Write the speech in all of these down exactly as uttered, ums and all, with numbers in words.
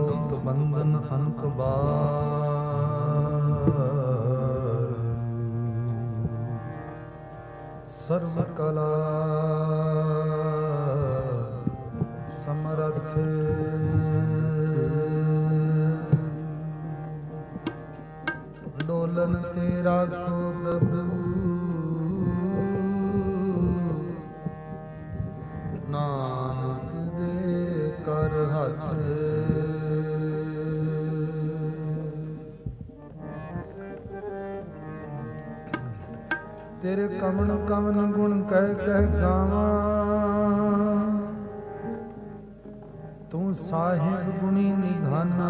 ਦੌਲਤ ਬੰਧਨ ਅਨਕ ਬਾਰ, ਸਰਵ ਕਲਾ ਸਮਰਥ ਡੋਲਨ ਤੇ ਰਾਖੋ ਪ੍ਰਭੂ, ਨਾਨਕ ਦੇ ਕਰ ਹੱਥ। ਤੇਰੇ ਕਮਨ ਕਮਨ ਗੁਣ ਕਹਿ ਕਹਿ ਗਾਵਾਂ, ਤੂੰ ਸਾਹਿਬ ਗੁਣੀ ਨਿਧਾਨਾ।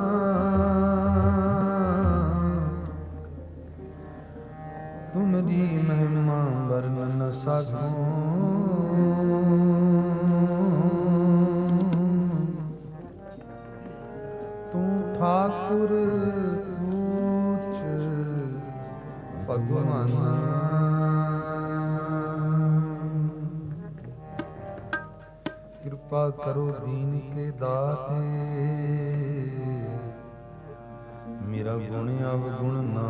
ਤੁਮਰੀ ਮਹਿਮਾ ਵਰਨ ਨ ਸਕੂੰ, ਤੂੰ ਠਾਕੁਰ ਊਚ ਭਗਵਾਨਾ। ਕਿਰਪਾ ਕਰੋ ਦੀਨ ਕੇ ਦਾਤੇ, ਮੇਰਾ ਗੁਣ ਅਵਗੁਣ ਨਾ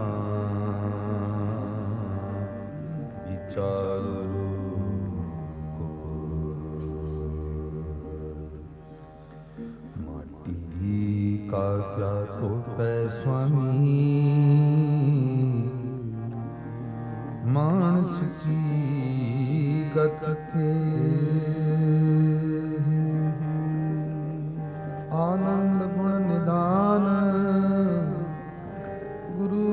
ਵਿਚਾਰੋ। ਮਾਟੀ ਕਾ ਕਿਆ ਧੋਪੈ ਸੁਆਮੀ, ਮਾਨਸ ਕੀ ਗਤ ਤੇ ਆਨੰਦ ਗੁਣ ਨਿਦਾਨ। ਗੁਰੂ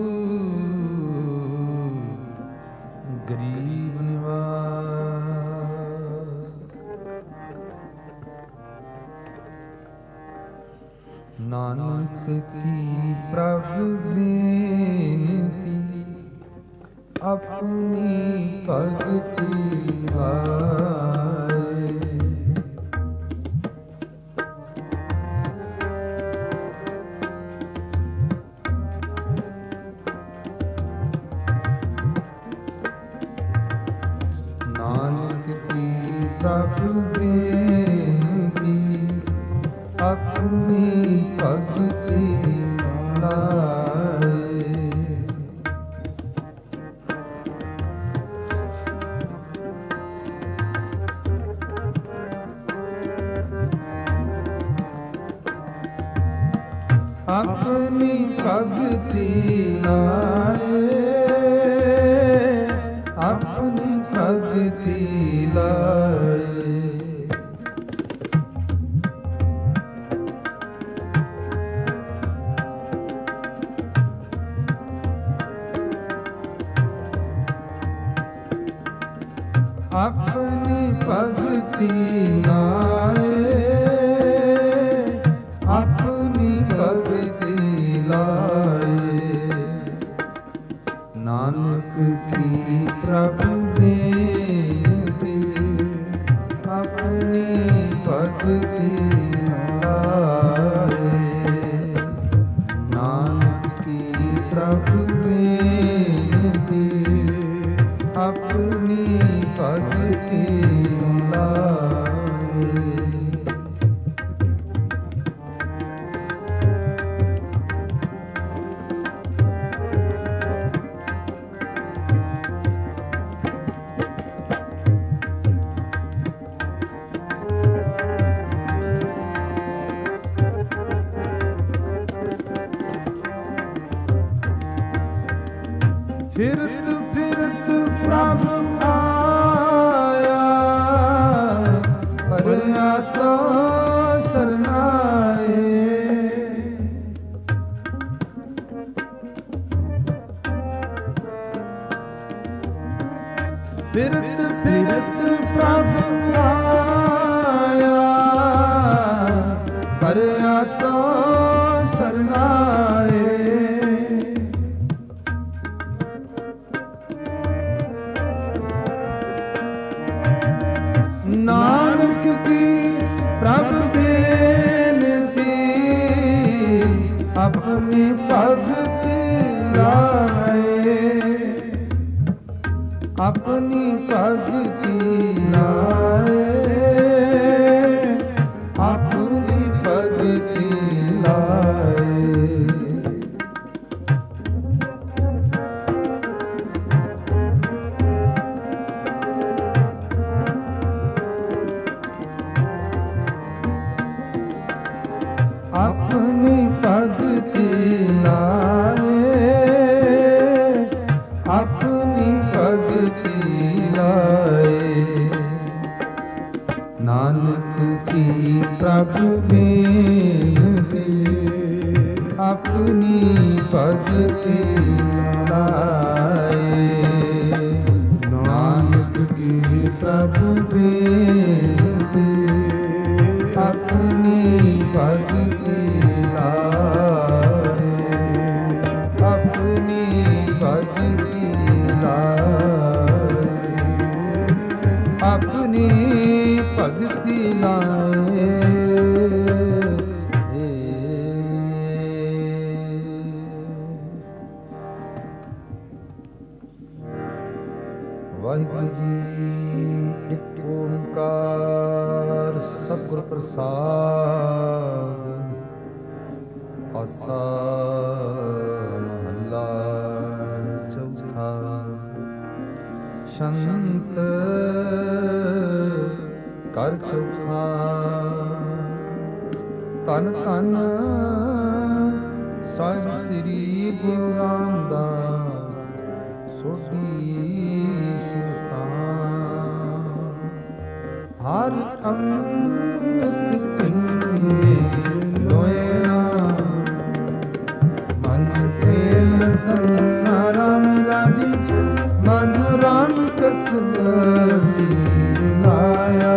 ਗਰੀਬ ਨਿਵਾਸ, ਨਾਨਕ ਕੀ ਪ੍ਰਭ ਬੇਨਤੀ, ਆਪਣੀ ਭਗਤੀ ਆਏ। ਨਾਨਕ ਕੀ ਪ੍ਰਭ ਬੇਨਤੀ, ਆਪਣੀ ਭਗਤੀ ਲਾਏ। ਆਪਣੀ ਭਗਤੀ ਲਾਏ, ਆਪਣੀ ਭਗਤੀ ਲਾਏ। ਆਪਣੀ ਭਗਤੀ ਲਾਏ, ਆਪਣੀ ਭਗਤੀ ਲਾਏ। ਨਾਨਕ ਕੀ ਪ੍ਰਭ ਬੇਨਤੀ, ਆਪਣੀ ਭਗਤੀ ਲਾਏ। ਨਾਨਕ ਕੀ ਪ੍ਰਭ ਬੇਨਤੀ, ਆਪਣੀ ਭਗਤੀ ਲਾਏ। ਫਿਰਤ ਫਿਰਤ ਪ੍ਰਭ ਆਇਆ, ਪਰਿਆ ਤੋ ਸਰਨਾਏ। ਫਿਰਤ ਫਿਰਤ ਪ੍ਰਭ ਆਇਆ, ਪਰਿਆ ਤੋ ਸਰਨਾਏ। ਨਾਨਕ ਕੀ ਪ੍ਰਭ ਬੇਨਤੀ, ਆਪਣੀ ਭਗਤੀ ਲਾਏ। ਆਪਣੀ ਭਗਤੀ ਲਾਏ, ਆਪਣੀ ਭਗਤੀ ਲਾਏ। अपनी भगति लाए, अपनी भगति लाए। नानक की प्रभु बेनती, अपनी भगति लाए। नानक की प्रभु बेनती, अपनी भगति लाए, अपनी भगति लाए, अपनी भगति लाए। वाहिगुरु जी एक ओंकार सतगुर प्रसाद। आसा महला चौथा। संत कर चौथा। तन तन ਸਾਹਿਬ ਸ੍ਰੀ ਗੁਰੂ ਰਾਮਦਾਸ ਸੋਢੀ ਸੁਲਤਾਨ। ਹਰ ਅੰਮ੍ਰਿਤ ਪਿੰਡੇ ਲੋਇਆ ਮਨ ਪ੍ਰੇਮ ਤਨ ਰਾਮ ਰਾਜੀ ਮਨ ਰਾਮ ਕਸਬੀ ਲਾਇਆ।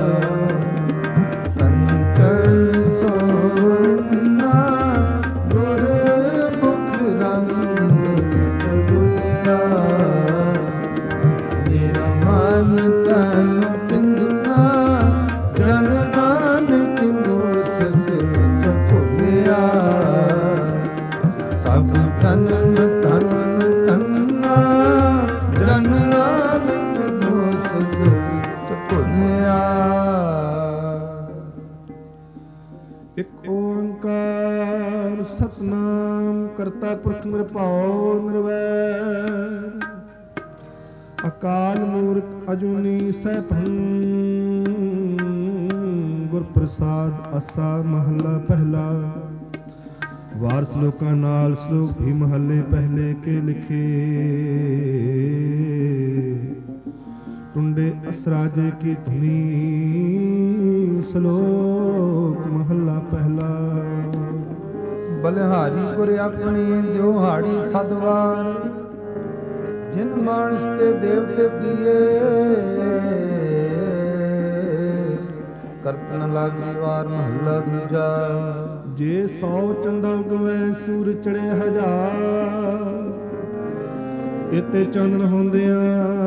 ਇੱਕ ਓੰਕਾਰ ਸਤਨਾਮ ਕਰਤਾ ਪੁਰਖ ਨਿਰਭਉ ਨਿਰਵੈਰ ਅਕਾਲ ਮੂਰਤ ਅਜੂਨੀ ਸੈਭੰ ਗੁਰ ਪ੍ਰਸਾਦ। ਆਸਾ ਮਹੱਲਾ ਪਹਿਲਾ। ਵਾਰ ਸ਼ਲੋਕਾਂ ਨਾਲ ਸ਼ਲੋਕ ਵੀ ਮਹੱਲੇ ਪਹਿਲੇ ਕੇ ਲਿਖੇ। ਟੁੰਡੇ ਅਸਰਾਜੇ ਕੀ ਧੁਨੀ। ਸ਼ਲੋਕ ਮਹੱਲਾ ਪਹਿਲਾ। ਬਲਿਹਾਰੀ ਗੁਰ ਆਪਣੀ ਦਿਉਹਾੜੀ ਸਦਵਾਰ। ਜਿਨ ਮਾਨਸ ਤੇ ਦੇਵਤੇ ਕੀਏ ਕਰਤ ਨ ਲਾਗੀ ਵਾਰ। ਮਹੱਲਾ ਦੂਜਾ। ਜੇ ਸੌ ਚੰਦਾ ਉਗਵੈ ਸੂਰ ਚੜੇ ਹਜ਼ਾਰ। ਤੇਤੇ ਚੰਦਨ ਹੁੰਦਿਆਂ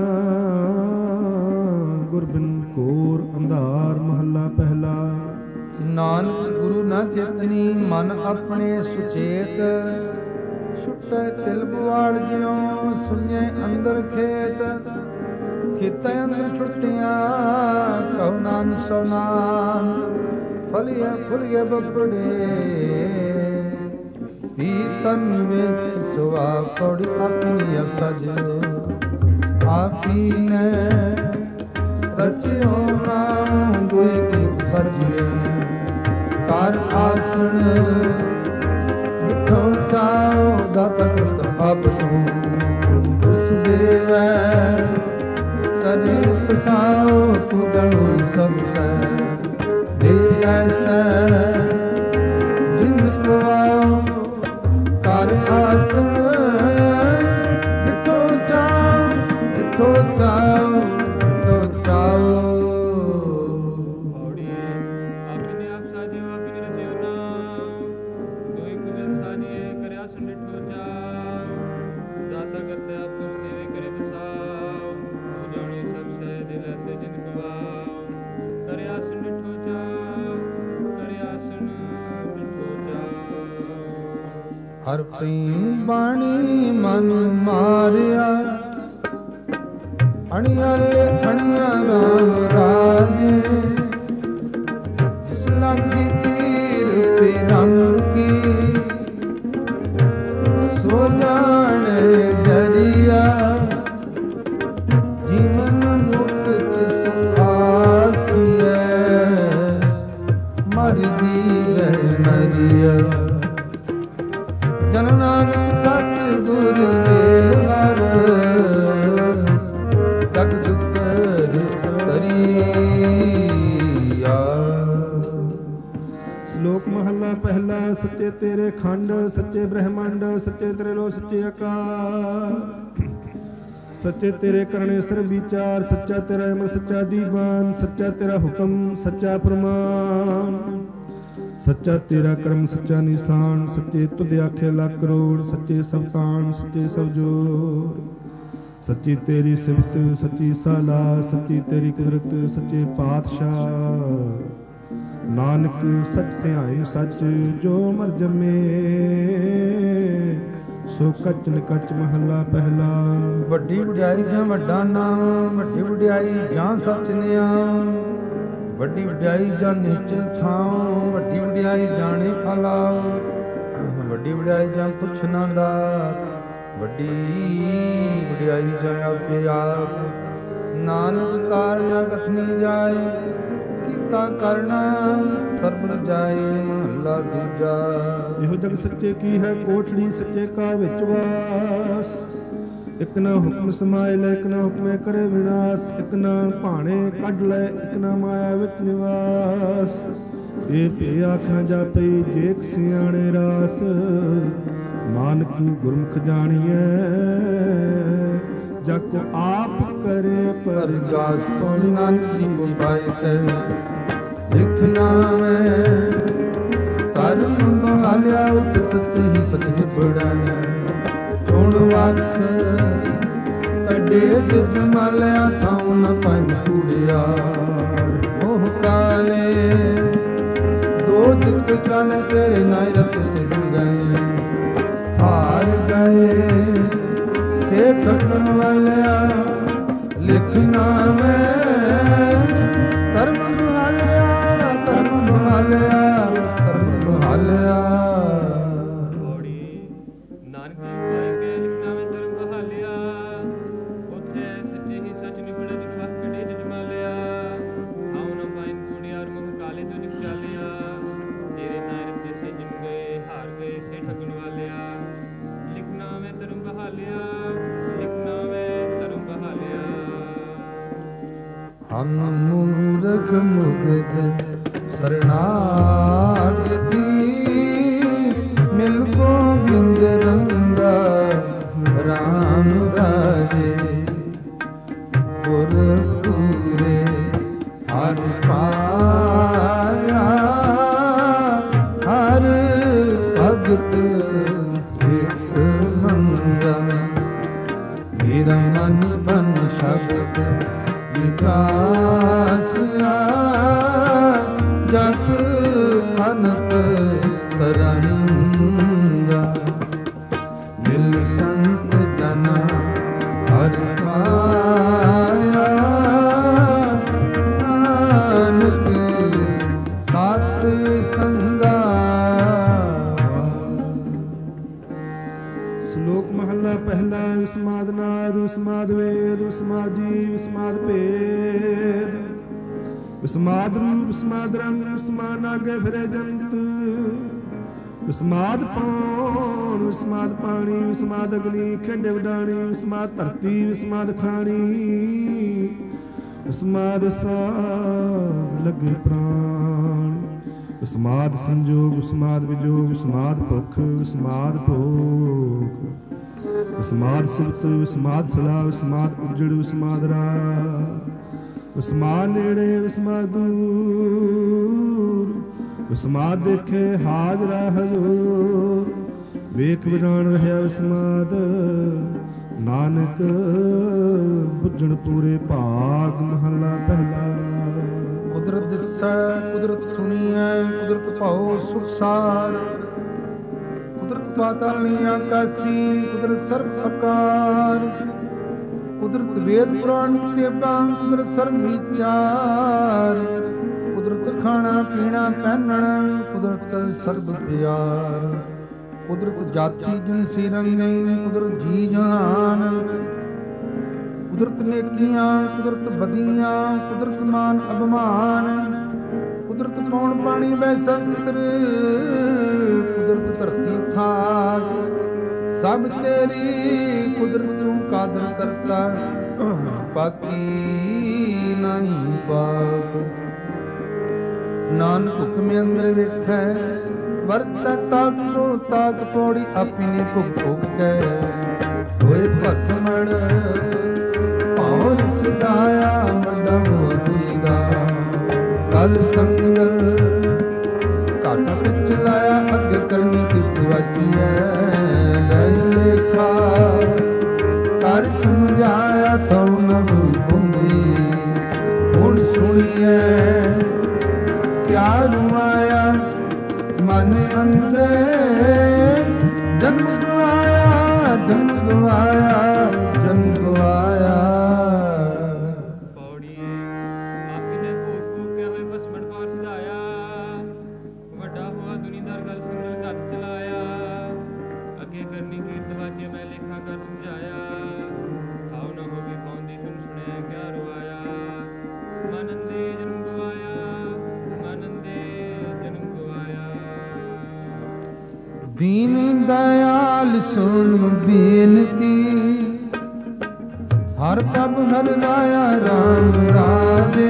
ਗੁਰਬਿਨ ਘੋਰ ਅੰਧਾਰ। ਮਹੱਲਾ ਪਹਿਲਾ। ਨਾਨਕ ਗੁਰੂ ਨ ਚੇਤਨੀ ਮਨ ਆਪਣੇ ਸੁਚੇਤ। ਛੁੱਟੇ ਤਿਲ ਬੁਆੜ ਜਿਉ ਸੁਣੇ ਅੰਦਰ ਖੇਤ। ਖੇਤਾਂ ਅੰਦਰ ਛੁੱਟਿਆਂ ਕਉ ਨਾਨਕ ਸੋ ਨਾਮ। ਫਲਿਆ ਫੁਲਿਆ ਬੱਬੜੇ ਪੀਤਨ ਵਿੱਚ ਸੁਆ ਪੜੀ। ਆਪਣੀ ਅਫਸਜ ਆਪੀ ਨੇ ਰਚਿਓ ਨਾਮ ਦੁਇ ਕੀ ਸਰਜੇ। ਕਰ ਆਸਣ ਮਿਠੋ ਚਾਉ ਦਾਤਾ ਕਰਤ ਆਪ ਤੂੰ। ਉਸ ਦੇਵੈ ਕਰੇ ਪਸਾਉ ਪੁਗਣੁ ਸਭ ਸੈ। ਦੇ ਐਸੈ ਜਿੰਦ ਪਵਾਉ ਕਰ ਆਸਣ ਮਿਠੋ ਚਾਉ ਮਿਠੋ ਚਾਉ ਮਿਠੋ ਚਾਉ। ਹਰ ਪ੍ਰੇਮ ਬਾਣੀ ਮਨ ਮਾਰਿਆ। ਅਣਿਆਲੇ ਅਣਿਆ ਰਾਮ ਰਾਜੇ। ਜਿਸ ਲਾਗੀ ਪੀਰ ਪਿਰਮ ਕੀ ਸੋ ਜਾਣੇ ਜਰੀਆ। ਜੀਵਨ ਮੁਕਤ ਕਿਸ ਸਾਥੀਐ ਮਰ ਜੀਵੈ ਮਰ ਕਰੀਐ। ਜਨ ਨਾਨਕ ਸਤਿ ਗੁਰ ਮੇਲ ਜਗ ਦੁਖ ਤਰੀਆ। ਸ਼ਲੋਕ ਮਹਲਾ ਪਹਿਲਾ। ਸੱਚੇ ਤੇਰੇ ਖੰਡ, ਸੱਚੇ ਬ੍ਰਹਮੰਡ, ਸੱਚੇ ਤੇਰੇ ਲੋ, ਸੱਚੇ ਆਕਾਸ਼, ਸੱਚੇ ਤੇਰੇ ਕਰਨੇ ਸਰਬ ਵਿਚਾਰ, ਸੱਚਾ ਤੇਰਾ ਅਮਰ, ਸੱਚਾ ਦੀਵਾਨ, ਸੱਚਾ ਤੇਰਾ ਹੁਕਮ, ਸੱਚਾ ਫਰਮਾਨ, ਸੱਚਾ ਤੇਰਾ ਕਰਮ, ਸੱਚਾ ਨਿਸ਼ਾਨ, ਸੱਚੇ ਤੁਧ ਆਖੇ ਲੱਖ ਕਰੋੜ, ਸੱਚੇ ਸਭ ਤਾਣ, ਸੱਚੇ ਸਭ ਜੋਰ, ਸੱਚੀ ਤੇਰੀ ਸਿਫਤ, ਸੱਚੀ ਸਲਾਹ, ਸੱਚੀ ਤੇਰੀ ਕੁਦਰਤ, ਸੱਚੇ ਪਾਤਸ਼ਾਹ। ਨਾਨਕ ਸੱਚ ਧਿਆਏ ਸੱਚ, ਜੋ ਮਰ ਜੰਮੇ ਸੋ ਕੱਚ ਨ ਕੱਚ। ਮਹੱਲਾ ਪਹਿਲਾ। ਵੱਡੀ ਵਡਿਆਈ ਜਾਂ ਵੱਡਾ ਨਾਮ, ਵੱਡੀ ਵਡਿਆਈ ਜਾਂ ਸੱਚ ਨਿਆਮ, ਵੱਡੀ ਵਡਿਆਈ ਜਾਂ ਨਿਚਲ ਥਾਂ, ਵੱਡੀ ਵਡਿਆਈ ਜਾਣੇ ਖਾਲਾ, ਵੱਡੀ ਵਡਿਆਈ ਜਾਂ ਪੁੱਛ ਨਾ ਦਾਤ, ਵੱਡੀ ਵਡਿਆਈ ਜਾਂ ਆਪੇ ਆਪ। ਨਾਨਕ ਕਾਰਿਆ ਕਥਨੀ ਜਾਏ, ਕੀਤਾ ਕਰਨਾ ਸਰਬ ਜਾਏ। ਮਹੱਲਾ ਦੂਜਾ। ਇਹੋ ਜਗ ਸੱਚੇ ਕੀ ਹੈ ਕੋਠੜੀ, ਸੱਚੇ ਕਾ ਵਿੱਚ ਵਾਸ, ਇਕ ਨਾ ਹੁਕਮ ਸਮਾਏ ਲੈ, ਇਕ ਨਾ ਹੁਕਮੇ ਕਰੇ ਵਿਨਾਸ਼, ਇਕ ਨਾ ਭਾਣੇ ਕੱਢ ਲੈ, ਇਕ ਨਾ ਮਾਇਆ ਵਿੱਚ ਨਿਵਾਸ। ਇਹ ਭੇ ਆਖ ਨਾ ਜਾਪੇ, ਜੇ ਸਿਆਣੇ ਰਾਸ, ਨਾਨਕ ਗੁਰਮੁਖ ਜਾਣੀਐ, ਜਾ ਕੋ ਆਪ ਕਰੇ ਪਰਗਾਸ। ਕੌਣ ਨਾਨਕ ਜੀ ਕੋ ਪਾਏ ਤੈ ਲਿਖਨਾ ਮੈਂ, ਧਰਮ ਬਹਾਲਿਆ ਉਤ ਸੱਚ ਹੀ ਸੱਚ ਜਿਬੜਾਇਆ। ਹੁਣ ਵਖ ਕੱਢੇ ਜਿਤ ਮਾਲਿਆ, ਥਾਉ ਨ ਪੰਜ ਕੂੜਿਆਰ। ਮੋਹ ਕਾਲੇ ਦੋ ਦਿਕ ਚਲ ਤੇਰੇ ਨਾਇ ਰਤ ਸਿਧ ਗਏ, ਹਾਰ ਗਏ ਸੇ ਖਟਣ ਵਾਲਿਆ। ਲਿਖਣਾ ਮੈਂ ਧਰਮ ਬਹਾਲਿਆ, ਧਰਮ ਬਹਾਲਿਆ, ਧਰਮ ਬਹਾਲਿਆ। ਨਾਨਕ ਜੀ ਪਾਏ ਕੇ ਲਿਖਣਾ ਮੈਂ ਧਰਮ ਬਹਾਲਿਆ, ਉੱਥੇ ਸੱਚੇ ਹੀ ਸੱਚ ਨਿਬੜਿਆ, ਜਿਤ ਵਖ ਕੱਢੇ ਜਿਤ ਮਾਲਿਆ। ਆਉ ਨਾ ਪਾਇਨ ਕੂੜਿਆਰ, ਮੁਖ ਕਾਲੇ ਤੋਂ ਨਿਕਚਾਲਿਆ। ਤੇਰੇ ਨਾਇ ਰਤੇ ਸੇ ਜਿਮ ਗਏ, ਹਾਰ ਗਏ ਸੇ ਠਗਣ ਵਾਲਿਆ। ਲਿਖਣਾ ਮੈਂ ਧਰਮ ਬਹਾਲਿਆ, ਲਿਖਣਾ ਮੈਂ ਧਰਮ ਬਹਾਲਿਆ। ਹਮ ਮੂਰਖ ਮੁਗਧ ਸਰਨਾਗਤੀ, ਮਿਲ ਗੋਬਿੰਦ ਰੰਗਾ ਰਾਮ ਰਾਜੇ। ਗੁਰ ਪੂਰੇ ਹਰ ਪਾਇਆ, ਹਰ ਭਗਤ ਇੱਕ ਮੰਗਾ। ਮੇਰਾ ਮਨ ਬਨ ਸ਼ਬਦ ਵਿਕਾਸ, ਜਗ ਅਨੰਤ ਤਰੰਗਾ। ਮਿਲ ਸੰਤ ਜਨਾ ਹਰ ਪਾਇਆ, ਨਾਨਕ ਸਤ ਸੰਗਾ। ਸ਼ਲੋਕ ਮਹੱਲਾ ਪਹਿਲਾ। ਵਿਸਮਾਦ ਨਾਦ, ਵਿਸਮਾਦ ਵੇਦ, ਵਿਸਮਾਦ ਜੀਵ, ਵਿਸਮਾਦ ਭੇਦ, ਵਿਸਮਾਦ ਰੂਪ, ਵਿਸਮਾਦ ਰੰਗ, ਵਿਸਮਾਦ ਨਾਗੇ ਫਿਰੇ ਜੰਤ, ਵਿਸਮਾਦ ਪੌਣ, ਵਿਸਮਾਦ ਪਾਣੀ, ਵਿਸਮਾਦ ਅਗਨੀ ਖੇਡੇ ਉਡਾਣੀ, ਵਿਸਮਾਦ ਧਰਤੀ, ਵਿਸਮਾਦ ਖਾਣੀ, ਵਿਸਮਾਦ ਸਾਧ ਲੱਗੇ ਪ੍ਰਾਣ, ਵਿਸਮਾਦ ਸੰਜੋਗ, ਵਿਸਮਾਦ ਵਿਜੋਗ, ਵਿਸਮਾਦ ਭੁੱਖ, ਵਿਸਮਾਦ ਭੋਗ, ਵਿਸਮਾਦ ਸਿਫਤ, ਵਿਸਮਾਦ ਸਲਾਹ, ਵਿਸਮਾਦ ਉਜੜ, ਵਿਸਮਾਦ ਰਾਹ, ਵਿਸਮਾਦ ਨੇੜੇ, ਵਿਸਮਾਦ ਦੂਰ, ਵਿਸਮਾਦ ਦੇਖੇ ਹਾਜ਼ਰਾ ਹਜ਼ੂਰ, ਵੇਖ ਵਿਰਾਨ ਰਹਿਆ ਵਿਸਮਾਦ, ਨਾਨਕ ਬੁੱਝਣ ਪੂਰੇ ਭਾਗ। ਮਹੱਲਾ ਪਹਿਲਾ। ਕੁਦਰਤ ਦਿਸੈ, ਕੁਦਰਤ ਸੁਣੀਐ, ਕੁਦਰਤ ਭਾਉ ਸੁਖ ਸਾਰ, ਕੁਦਰਤ ਪਾਤਾਲ ਆਕਾਸੀ, ਕੁਦਰਤ ਸਰਬ ਆਕਾਰ, ਕੁਦਰਤ ਵੇਦ ਪੁਰਾਣ ਕਿਤਾਬਾਂ, ਕੁਦਰਤ ਸਰਬ ਵਿਚਾਰ, ਕੁਦਰਤ ਖਾਣਾ ਪੀਣਾ ਪਹਿਨਣਾ, ਕੁਦਰਤ ਸਰਬ ਪਿਆਰ, ਕੁਦਰਤ ਜਾਤੀ ਜਿਨਸੀ ਰੰਗਈ, ਕੁਦਰਤ ਜੀ ਜਹਾਨ, ਕੁਦਰਤ ਨੇਕੀਆਂ, ਕੁਦਰਤ ਬਦੀਆਂ, ਕੁਦਰਤ ਮਾਨ ਅਭਿਮਾਨ, ਕੁਦਰਤ ਕੌਣ ਪਾਣੀ ਵੈ ਸੰਸਤਰ, ਕੁਦਰਤ ਧਰਤੀ ਥਾਕ, ਸਭ ਤੇਰੀ ਕੁਦਰਤ ਤੂੰ ਕਾਦਰ ਕਰਤਾ, ਬਾਕੀ ਨਹੀਂ ਪਾਪ। ਨਾਨਕ ਹੁਕਮ ਅੰਦਰ ਵੇਖੈ, ਵਰਤੈ ਤਾਕ ਕੋ ਤਾਕ ਪੌੜੀ, ਆਪਣੀ ਭੁਗ ਭੁਗ ਕੈ ਹੋਏ ਭਸਮਣ, ਭਾਉ ਸਜਾਇਆ ਵੱਡਾ ਹੋਵੇਗਾ। ਕਲ ਸੰਗਲ ਘਾਟਾ ਵਿੱਚ ਲਾਇਆ, ਅੱਗੇ ਕਰਨੀ ਕਿਤ ਵਾਚੀਐ, ਲੈ ਲੇਖਾ ਕਰ ਸਮਝਾਇਆ ਤਉ ਨ ਭੁਲਦੀ। ਹੁਣ ਸੁਣੀਐ ਕਿਆ ਰੁਆਇਆ ਮਨ ਅੰਦਰ, ਜਨਮ ਗਵਾਇਆ ਜਨਮ ਗਵਾਇਆ ਜਨਮ ਗਵਾਇਆ। ਪੌੜੀਏ ਆਪੀ ਨੇ ਭੋਗ ਭੋਗ ਕੇ ਹੋਏ ਭਸਮਣ ਪਾਰ ਸਿਧਾਇਆ, ਵੱਡਾ ਹੋਆ ਦੁਨੀਦਾਰ ਗਲ ਸੰਗਲ ਘੱਤ ਚਲਾਇਆ। ਅੱਗੇ ਕਰਨੀ ਕੀਰਤ ਵਾਚੇ ਮੈਂ ਲੇਖਾ ਕਰ ਸਮਝਾਇਆ, ਖਾਉ ਨਾ ਹੋਵੇ ਪਾਉਂਦੀ ਸੁਣ ਸੁਣਿਆ ਕਿਆ ਰੁਆਇਆ। ਮਨ ਅੰਦੇ ਜਨਮ ਗਵਾਇਆ, ਮਨ ਅੰਦੇ ਜਨਮ ਗਵਾਇਆ। ਦੀਨ ਦਇਆਲ ਸੁਣ ਬੇਨਤੀ, ਹਰ ਪ੍ਰਭ ਹਰ ਰਾਇਆ ਰਾਮ ਰਾਜੇ।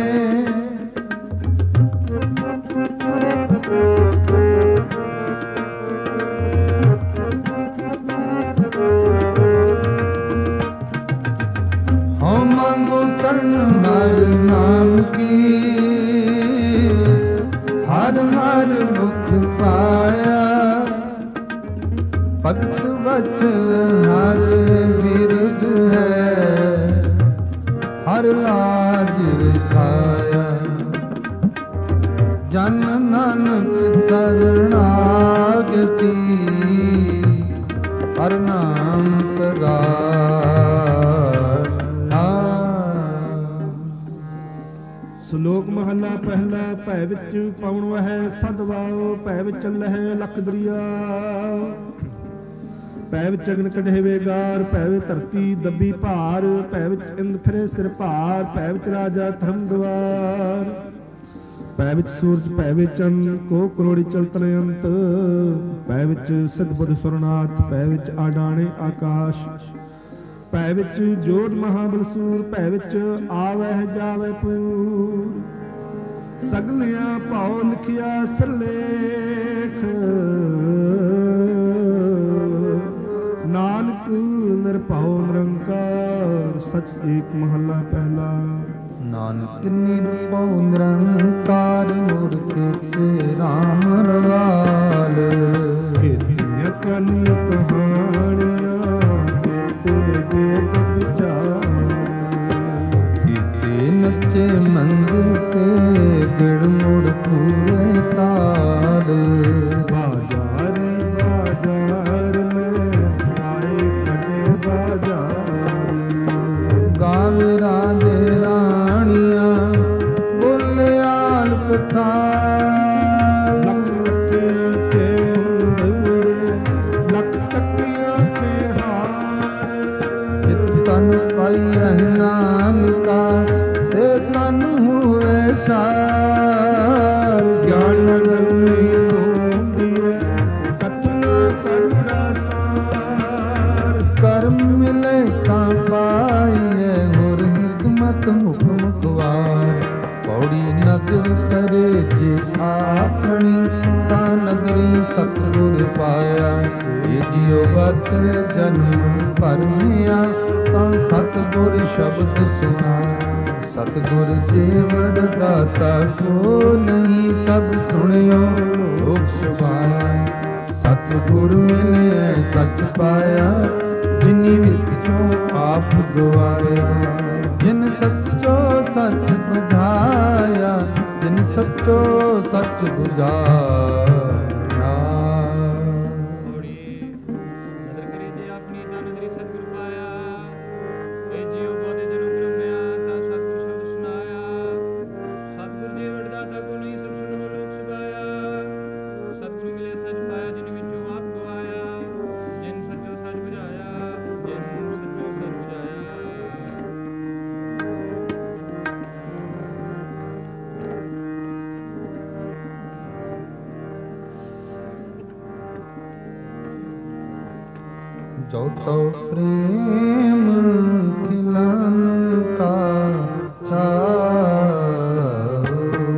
ਹਉ ਮੰਗੋ ਸਰਨ ਹਰ ਨਾਮ ਕੀ, ਹਰ ਹਰ ਮੁਖ ਪਾਇਆ। ਭਗਤ ਵਚਨ ਹਰ ਬਿਰਧ ਹੈ, ਹਰ ਲਾਜ ਰਖਾਇਆ। ਜਨ ਨਾਨਕ ਸਰਣਾਗਤੀ, ਹਰ ਨਾਮ ਪ੍ਰਗਾਸ਼ਾ। ਸ਼ਲੋਕ ਮਹਲਾ ਪਹਿਲਾ। ਭੈ ਵਿੱਚ ਪਵਨ ਵਹੈ ਸਦ ਵਾਉ, ਭੈ ਵਿੱਚ ਲਹੈ ਲਖ ਦਰਿਆ। ਭੈ ਵਿੱਚ ਅਗਨ ਕਢੇ ਵੇਗਾਰ, ਭੈ ਵਿੱਚ ਧਰਤੀ ਦੱਬੀ ਭਾਰ। ਭੈ ਵਿੱਚ ਇੰਦ ਫਿਰੇ ਸਿਰ ਭਾਰ, ਭੈ ਵਿੱਚ ਰਾਜਾ ਧਰਮ ਦਵਾਰ। ਭੈ ਵਿੱਚ ਸੂਰਜ, ਭੈ ਵਿੱਚ ਚੰਨ, ਕੋ ਕਰੋੜੀ ਚਲਤਨ ਅੰਤ। ਭੈ ਵਿੱਚ ਸਿਧ ਬੁੱਧ ਸੁਰਨਾਥ, ਭੈ ਵਿੱਚ ਆਡਾਣੇ ਆਕਾਸ਼। ਭੈ ਵਿੱਚ ਜੋਧ ਮਹਾਬਲਸੂਰ, ਭੈ ਵਿੱਚ ਆਵਹਿ ਜਾਵੈ ਪੂਰ। ਸਗਲਿਆਂ ਭਾਉ ਲਿਖਿਆ ਸਿਰਲੇਖ, ਨਾਨਕ ਨਿਰਭਉ ਨਿਰੰਕਾਰ। ਸਚ ਏਕ ਮਹੱਲਾ ਪਹਿਲਾ। ਨਾਨਕ ਨਿਰਭਉ ਨਿਰੰਕਾਰ, ਮੂਰਤਿ ਤੇ ਰਾਮ ਰਵਾਲ। ਕੀਤੀਆਂ ਕਹਾਣੀਆਂ ਕਹਾਣੀਆਂ, ਕੀਤੇ ਵੇਦ ਵਿਚਾਰ। ਕੀਤੇ ਨੱਚੇ ਮੰਦਰ ਤੇ, ਗਿੜ ਮੁੜ ਪੂਰੇ ਤਾਲ। ਬਾਜ਼ਾਰੀ ਬਾਜ਼ਾਰ ਮੈਂ ਆਏ ਖੜੇ ਬਾਜ਼ਾਰ। ਗਾਵੇ ਰਾਜੇ ਰਾਣੀਆਂ, ਬੋਲੇ ਆਲ ਕਥਾ। ਲੱਖ ਲੱਖੀਆਂ ਤੇ ਹੁੰਦੜੇ, ਲੱਖ ਟੱਕੀਆਂ ਤੇ ਹਾਰ। ਜਿਤ ਤਨ ਪਾਈ ਰਹਿ ਨਾਮ ਕਾ, ਸੇ ਤਨ ਹੋਏ ਸਾਰ। ਗਿਆਨ ਨਗਰੀ ਹੁੰਦੀਐ, ਕਥਨਾ ਕਰੜਾ ਸਾਰ। ਕਰਮ ਮਿਲੇ ਤਾਂ ਪਾਈਐ, ਹੋਰ ਹਿਕਮਤ ਹੁਕਮ ਗਵਾਰ। ਪੌੜੀ ਨਦਰ ਕਰੇ ਜੇ ਆਪਣੀ, ਤਾਂ ਨਗਰੀ ਸਤਿਗੁਰ ਪਾਇਆ। ਇਹ ਜਿਉ ਬਤ ਜਨਮ ਭਰਮਿਆ, ਤਾਂ ਸਤਿਗੁਰ ਸ਼ਬਦ ਸੁਨਾ। ਸਤਿਗੁਰ ਦੇ ਵਡ ਦਾਤਾ ਕੋ ਨਹੀਂ, ਸਭ ਸੁਣਿਓ ਲੋਕ ਸੁਭਾਇਆ। ਸਤਿਗੁਰ ਮਿਲਿਆ ਸਚ ਪਾਇਆ, ਜਿਨੀ ਵਿੱਚੋਂ ਆਪ ਗਵਾਇਆ। ਜਿਨ ਸਚੋ ਸਚ ਬੁਝਾਇਆ, ਜਿਨ ਸਚੋ ਸਚ ਬੁਝਾਇਆ। ਪੌੜੀ ਨਦਰ ਕਰੀ ਜੇ ਆਪਣੀ, ਤਾਂ ਨਦਰੀ ਸਤਿਗੁਰ ਪਾਇਆ। ਇਹ ਜਿਉ ਬਹੁਤੇ ਜਨਮ ਬ੍ਰਹਮਿਆ, ਤਾਂ ਸਤਿਗੁਰ ਸ਼ਬਦ ਸੁਨਾਇਆ। ਸਤਿਗੁਰ ਜੀ ਵਡਦਾਤਾ ਕੋ ਨਹੀਂ, ਸਭ ਸੁਣੋ ਲੋਕ ਸੁਭਾਇਆ। ਸਤਿਗੁਰ ਮਿਲੇ ਸਚ ਪਾਇਆ, ਜਿਨ ਵਿੱਚੋਂ ਆਪ ਗਵਾਇਆ। ਜਿਨ ਸਚੋ ਸਚ ਬੁਝਾਇਆ, ਜਿਨ ਸਚੋ ਸਚ ਬੁਝਾਇਆ। जो तो प्रेम खिलन का चाओ,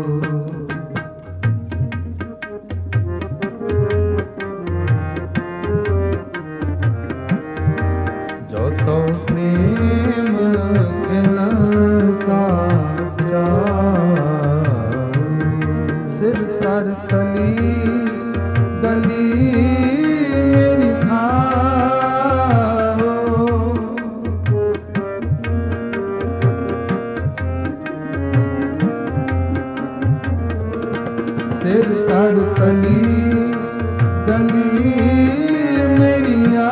जो तो प्रेम खिलन का चाओ, सिर तर तली गली सिर तर तली गली मेरिया,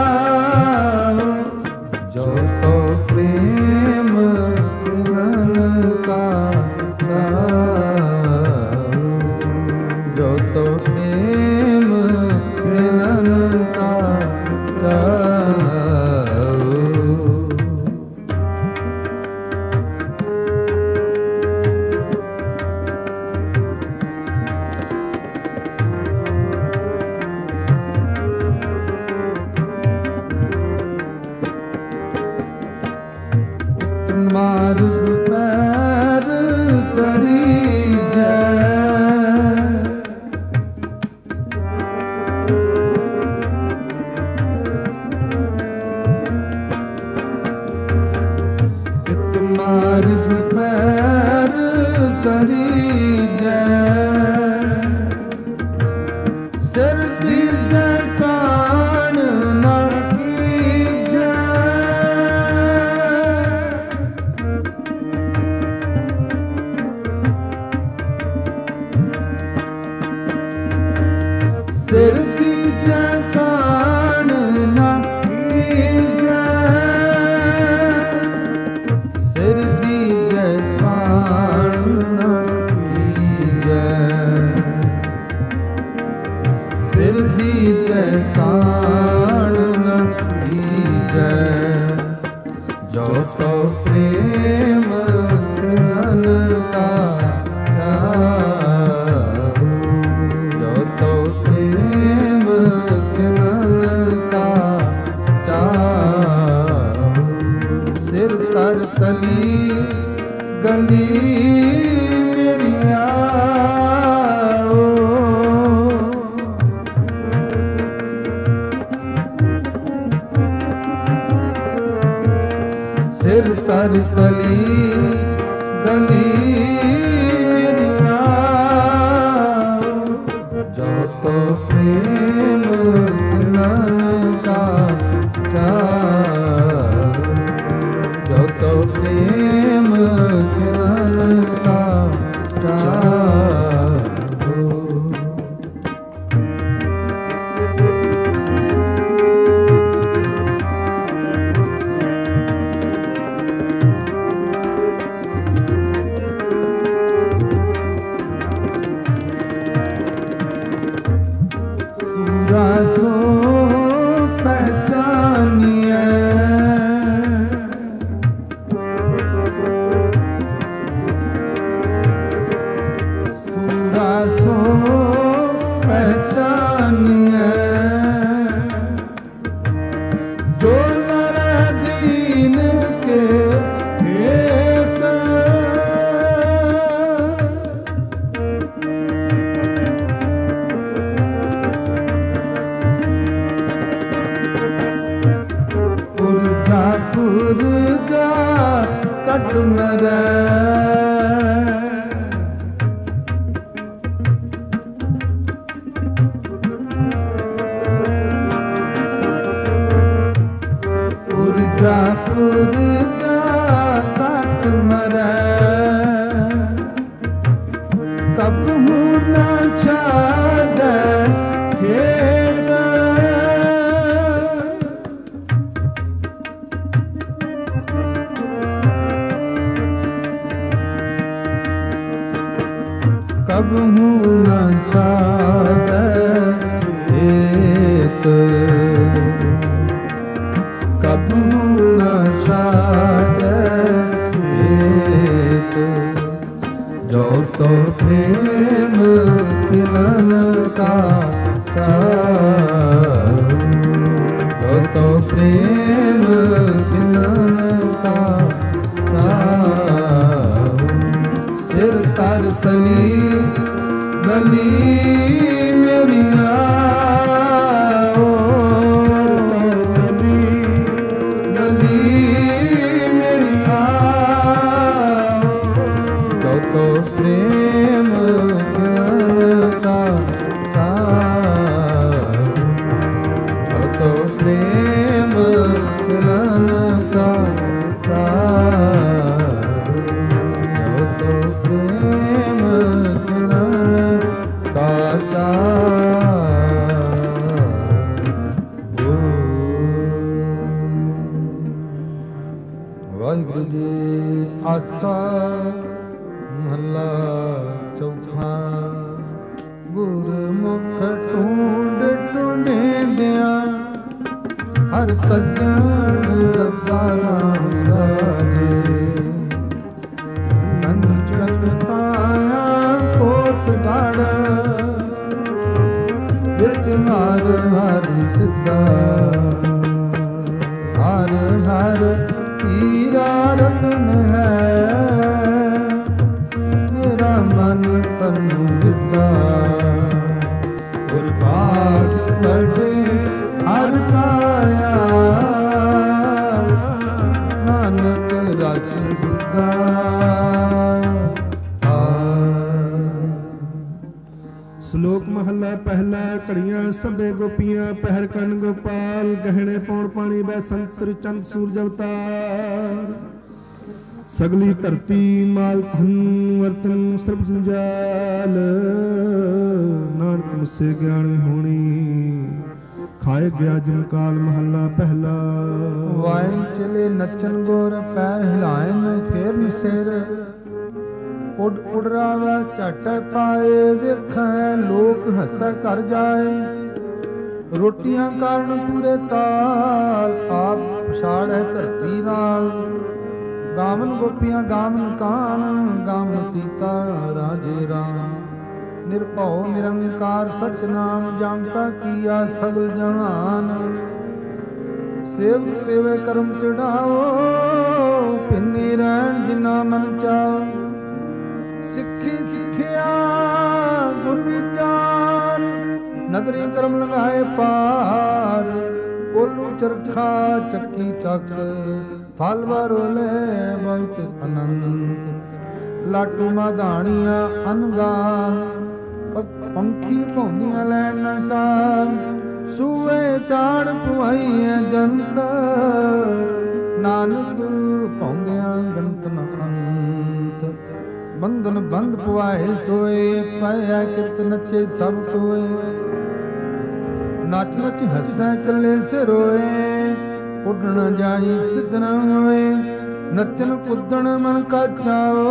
जो तो प्रेम खिलन का चाओ, जो तो प्रेम खिलन का चाओ। मार्ग पैर करी जय, इत मार्ग पैर करी जय, सिर दी जय कान न कीजै, सिर की जय कान न कीजै, सिर की जय कान न कीजै, सिर की जय कान न कीजै, जो तो प्रेम खिलन का चाओ, जो तो प्रेम खिलन का चाओ, सिर तर तली गली मेरिया, सिर तर तली गली मेरिया, जो तो प्रेम खिलन का चाओ, जो तो प्रेम खिलन का चाओ। सूरा सो पहचानिए, सूरा सो पहचानिए, जो नर दीन के हेत, पुरजा पुरजा कट मरै, पुरजा पुरजा कट मरै, तब हूँ न छाड़ै खेद, कब हूँ न छाड़ै खेत, कब हूँ न छाड़ै खेत, जो तो प्रेम खिलन का चाओ, जो तो ਪ੍ਰੇਮ ਕਿਨਨ ਕਾ ਚਾਉ। ਸਿਰ ਤਰ ਤਲੀ ਗਲੀ ਮੇਰੀਆਂ, ਸਿਰ ਤਰ ਤਲੀ ਗਲੀ ਮੇਰੀਆਂ, ਤੋ ਤੋ ਪ੍ਰੇਮ ਕਿਨਨ ਕਾ ਚਾਉ। ਤੋ ਤੋ ਪ੍ਰੇਮ ਕਿਨਨ ਕਾ ਚਾਉ। ਤੋ ਤੋ ਪ੍ਰੇਮ ਕਿਨਨ ਕਾ ਚਾਉ। ਵਾਹਿਗੁਰੂ ਜੀ ਆਸਾ ਮਹਲਾ ਚੌਥਾ। ਗੁਰਮੁਖ ਢੂੰਡ ਢੂੰਡਿਆਂ ਹਰ ਸੱਜਣ ਰੱਬਾ ਰਾਮ ਰਾਜੇ। ਕੰਚਨ ਕਾਇਆ ਕੋਟ ਗੜ ਵਿੱਚ ਹਰ ਹਰ ਸਿੱਧਾ। ਹਰ ਹਰ ਹੀਰਾ ਰਤਨ ਹੈ, ਮੇਰਾ ਮਨ ਤਨੂੰ ਦਿੱਤਾ। ਗੁਰਬਾਗ ਪੜ੍ਹੇ ਹਰ ਕਾਇਆ, ਨਾਨਕ ਰਸ ਦਿੱਤਾ। ਸ਼ਲੋਕ ਮਹੱਲਾ ਪਹਿਲਾ। ਘੜੀਆਂ ਸਭੇ ਗੋਪੀਆਂ ਪਹਿਰ ਕੰਨ ਗੋਪਾਲ। ਗਹਿਣੇ ਪੌਣ ਪਾਣੀ ਬੈ ਸੰਤਰ ਚੰਦ ਸੂਰਜ ਅਵਤਾਰ। ਸਗਲੀ ਧਰਤੀ ਮਾਲ ਧਨ ਵਰਤਨ ਸਰਬ ਸੰਜਾਲ। ਨਾਨਕ ਮੁਸੇ ਗਿਆਨੀ ਹੋਣੀ ਖਾਏ ਗਿਆ ਜਮਕਾਲ। ਮਹੱਲਾ ਪਹਿਲਾ। ਵਾਇਨ ਚਲੇ ਨੱਚਨ ਗੋਰ ਪੈਰ ਹਿਲਾਇਨ ਫੇਰਨ ਸਿਰ। ਉੱਡ ਉੱਡ ਰਾਵਾ ਝਟ ਪਾਏ ਵੇਖੈ ਲੋਕ ਹੱਸੈ ਕਰ ਜਾਏ। ਰੋਟੀਆਂ ਕਾਰਨ ਪੂਰੇ ਤਾਲ ਆਪ ਪਛਾੜੈ ਧਰਤੀ ਨਾਲ। ਗਾਵਨ ਗੋਪੀਆਂ ਗਾਵਨ ਕਾਨ ਗਾਵਨ ਸੀਤਾ ਰਾਜੇ ਰਾਮ। ਨਿਰਭਉ ਨਿਰੰਕਾਰ ਸਚ ਨਾਮ ਜਾਣਤਾ ਕੀਆ ਸਗਲ ਜਹਾਨ। ਸੇਵ ਸੇਵੇ ਕਰਮ ਚੜਾਓ ਪਿੰਨੀ ਰਹਿਣ ਜਿਨਾ ਮਨ ਚਾਓ। ਸਿੱਖੀ ਸਿੱਖਿਆ ਗੁਰ ਵਿਚਾਰ ਨਦਰੀ ਕਰਮ ਲਗਾਏ ਪਾਰ। ਕੋਲੂ ਚਰਖਾ ਚੱਕੀ ਤੱਕ ਥਲ ਵਰੋਲੇ ਬਹੁਤ ਅਨੰਤ। ਲਾਟੂ ਮਾਧਾਣੀਆਂ ਅਨਗਾ ਪੰਖੀ ਭੌਂਦੀਆਂ ਲੈਣ ਨਾ ਸਾਰ। ਸੂਏ ਚਾੜ ਪੁਆਈਐ ਜੰਤ ਨਾਨਕ ਭੌਂਦਿਆਂ ਗਣਤ ਨ ਅੰਤ। ਬੰਧਨ ਬੰਧ ਪੁਆਏ ਸੋਏ ਪਾਇਆ ਕਿਰਤ ਨੱਚੇ ਸਭ ਕੋਏ। ਨੱਚ ਨੱਚ ਹੱਸੈ ਚੱਲੇ ਸੇ ਰੋਏ ਉੱਡਣ ਜਾਈ ਸਿੱਧ ਨ ਹੋਏ। ਨੱਚਣ ਕੁੱਦਣ ਮਨ ਕਾ ਚਾਓ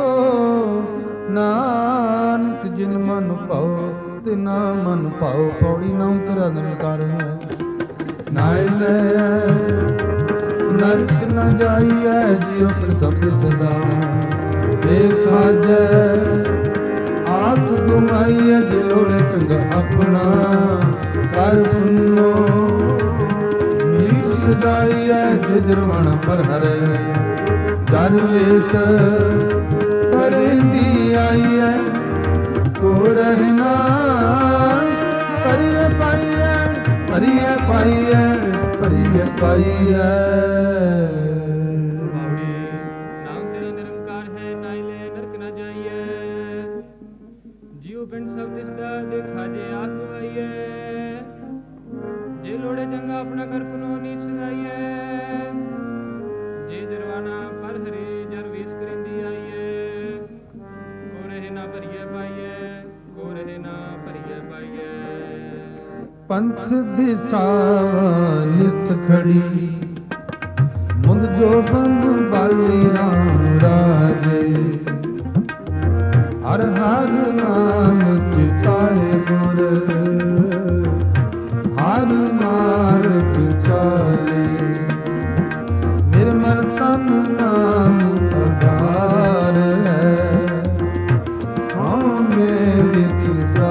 ਨਾਨਕ ਜਿਨ ਮਨ ਭਾਉ ਤਿਨਾ ਮਨ ਭਾਉ। ਪੌੜੀ ਨਾ ਉਤਰਾ ਨਿਰੰਕਾਰ ਹੈ। ਨਾਇ ਲੈ ਨਰਕ ਨ ਜਾਈਐ ਜਿਉ ਪ੍ਰਸੰਗ ਸਦਾ। ਦੇਖਾ ਜੈ ਆਖ ਗੁਮਾਈਐ ਜੇ ਲੋੜੇ ਚੰਗਾ ਆਪਣਾ। ਕਰ ਪੁੰਨੋ ਮੀਤ ਸਦਾਈਐ ਜੇ ਜਰਵਣ ਪਰ ਹਰੇ। ਜਨ ਵੇਸ ਕਰੇਂਦੀ ਆਈਐ ਕੋ ਰਹਿਣਾ। ਪਰਿਐ ਪਾਈਐ ਪਰਿਐ ਪਾਈਐ ਪਰਿਐ ਪਾਈਐ। ਪਿੰਡ ਸਭ ਦਿਸਦਾ ਦੇਖਾ ਜੇ ਆਸ ਗਵਾਈਐ। ਜੇ ਲੋੜੇ ਚੰਗਾ ਆਪਣਾ ਕਰ ਪੁਨੋ ਨੀਤ ਸਦਾਈਐ। ਜੇ ਜਰਵਾਨਾ ਪਰ ਹਰੀ ਜਰ ਵੇਸ ਕਰਿੰਦੀ ਆਈਐ। ਕੋ ਰਹੇ ਨਾ ਭਰੀਐ ਪਾਈਐ ਕੋ ਰਹੇ ਨਾ ਭਰੀਐ ਪਾਈਐ। ਪੰਥ ਦਿਸਾ ਨਿਤ ਖੜੀ ਮੁੰਦ ਜੋ ਬੰਦ ਬਾਲੀ ਰਾਮ ਰਾਜੇ। ਹਰ ਹਰ ਨਾਮ ਚਿਤਾਏ ਗੁਰ ਹਰ ਮਾਰਗ ਚਾਲੇ। ਨਿਰਮਲ ਤਨ ਨਾਮ ਆਧਾਰ ਹੈ ਹਉਮੈ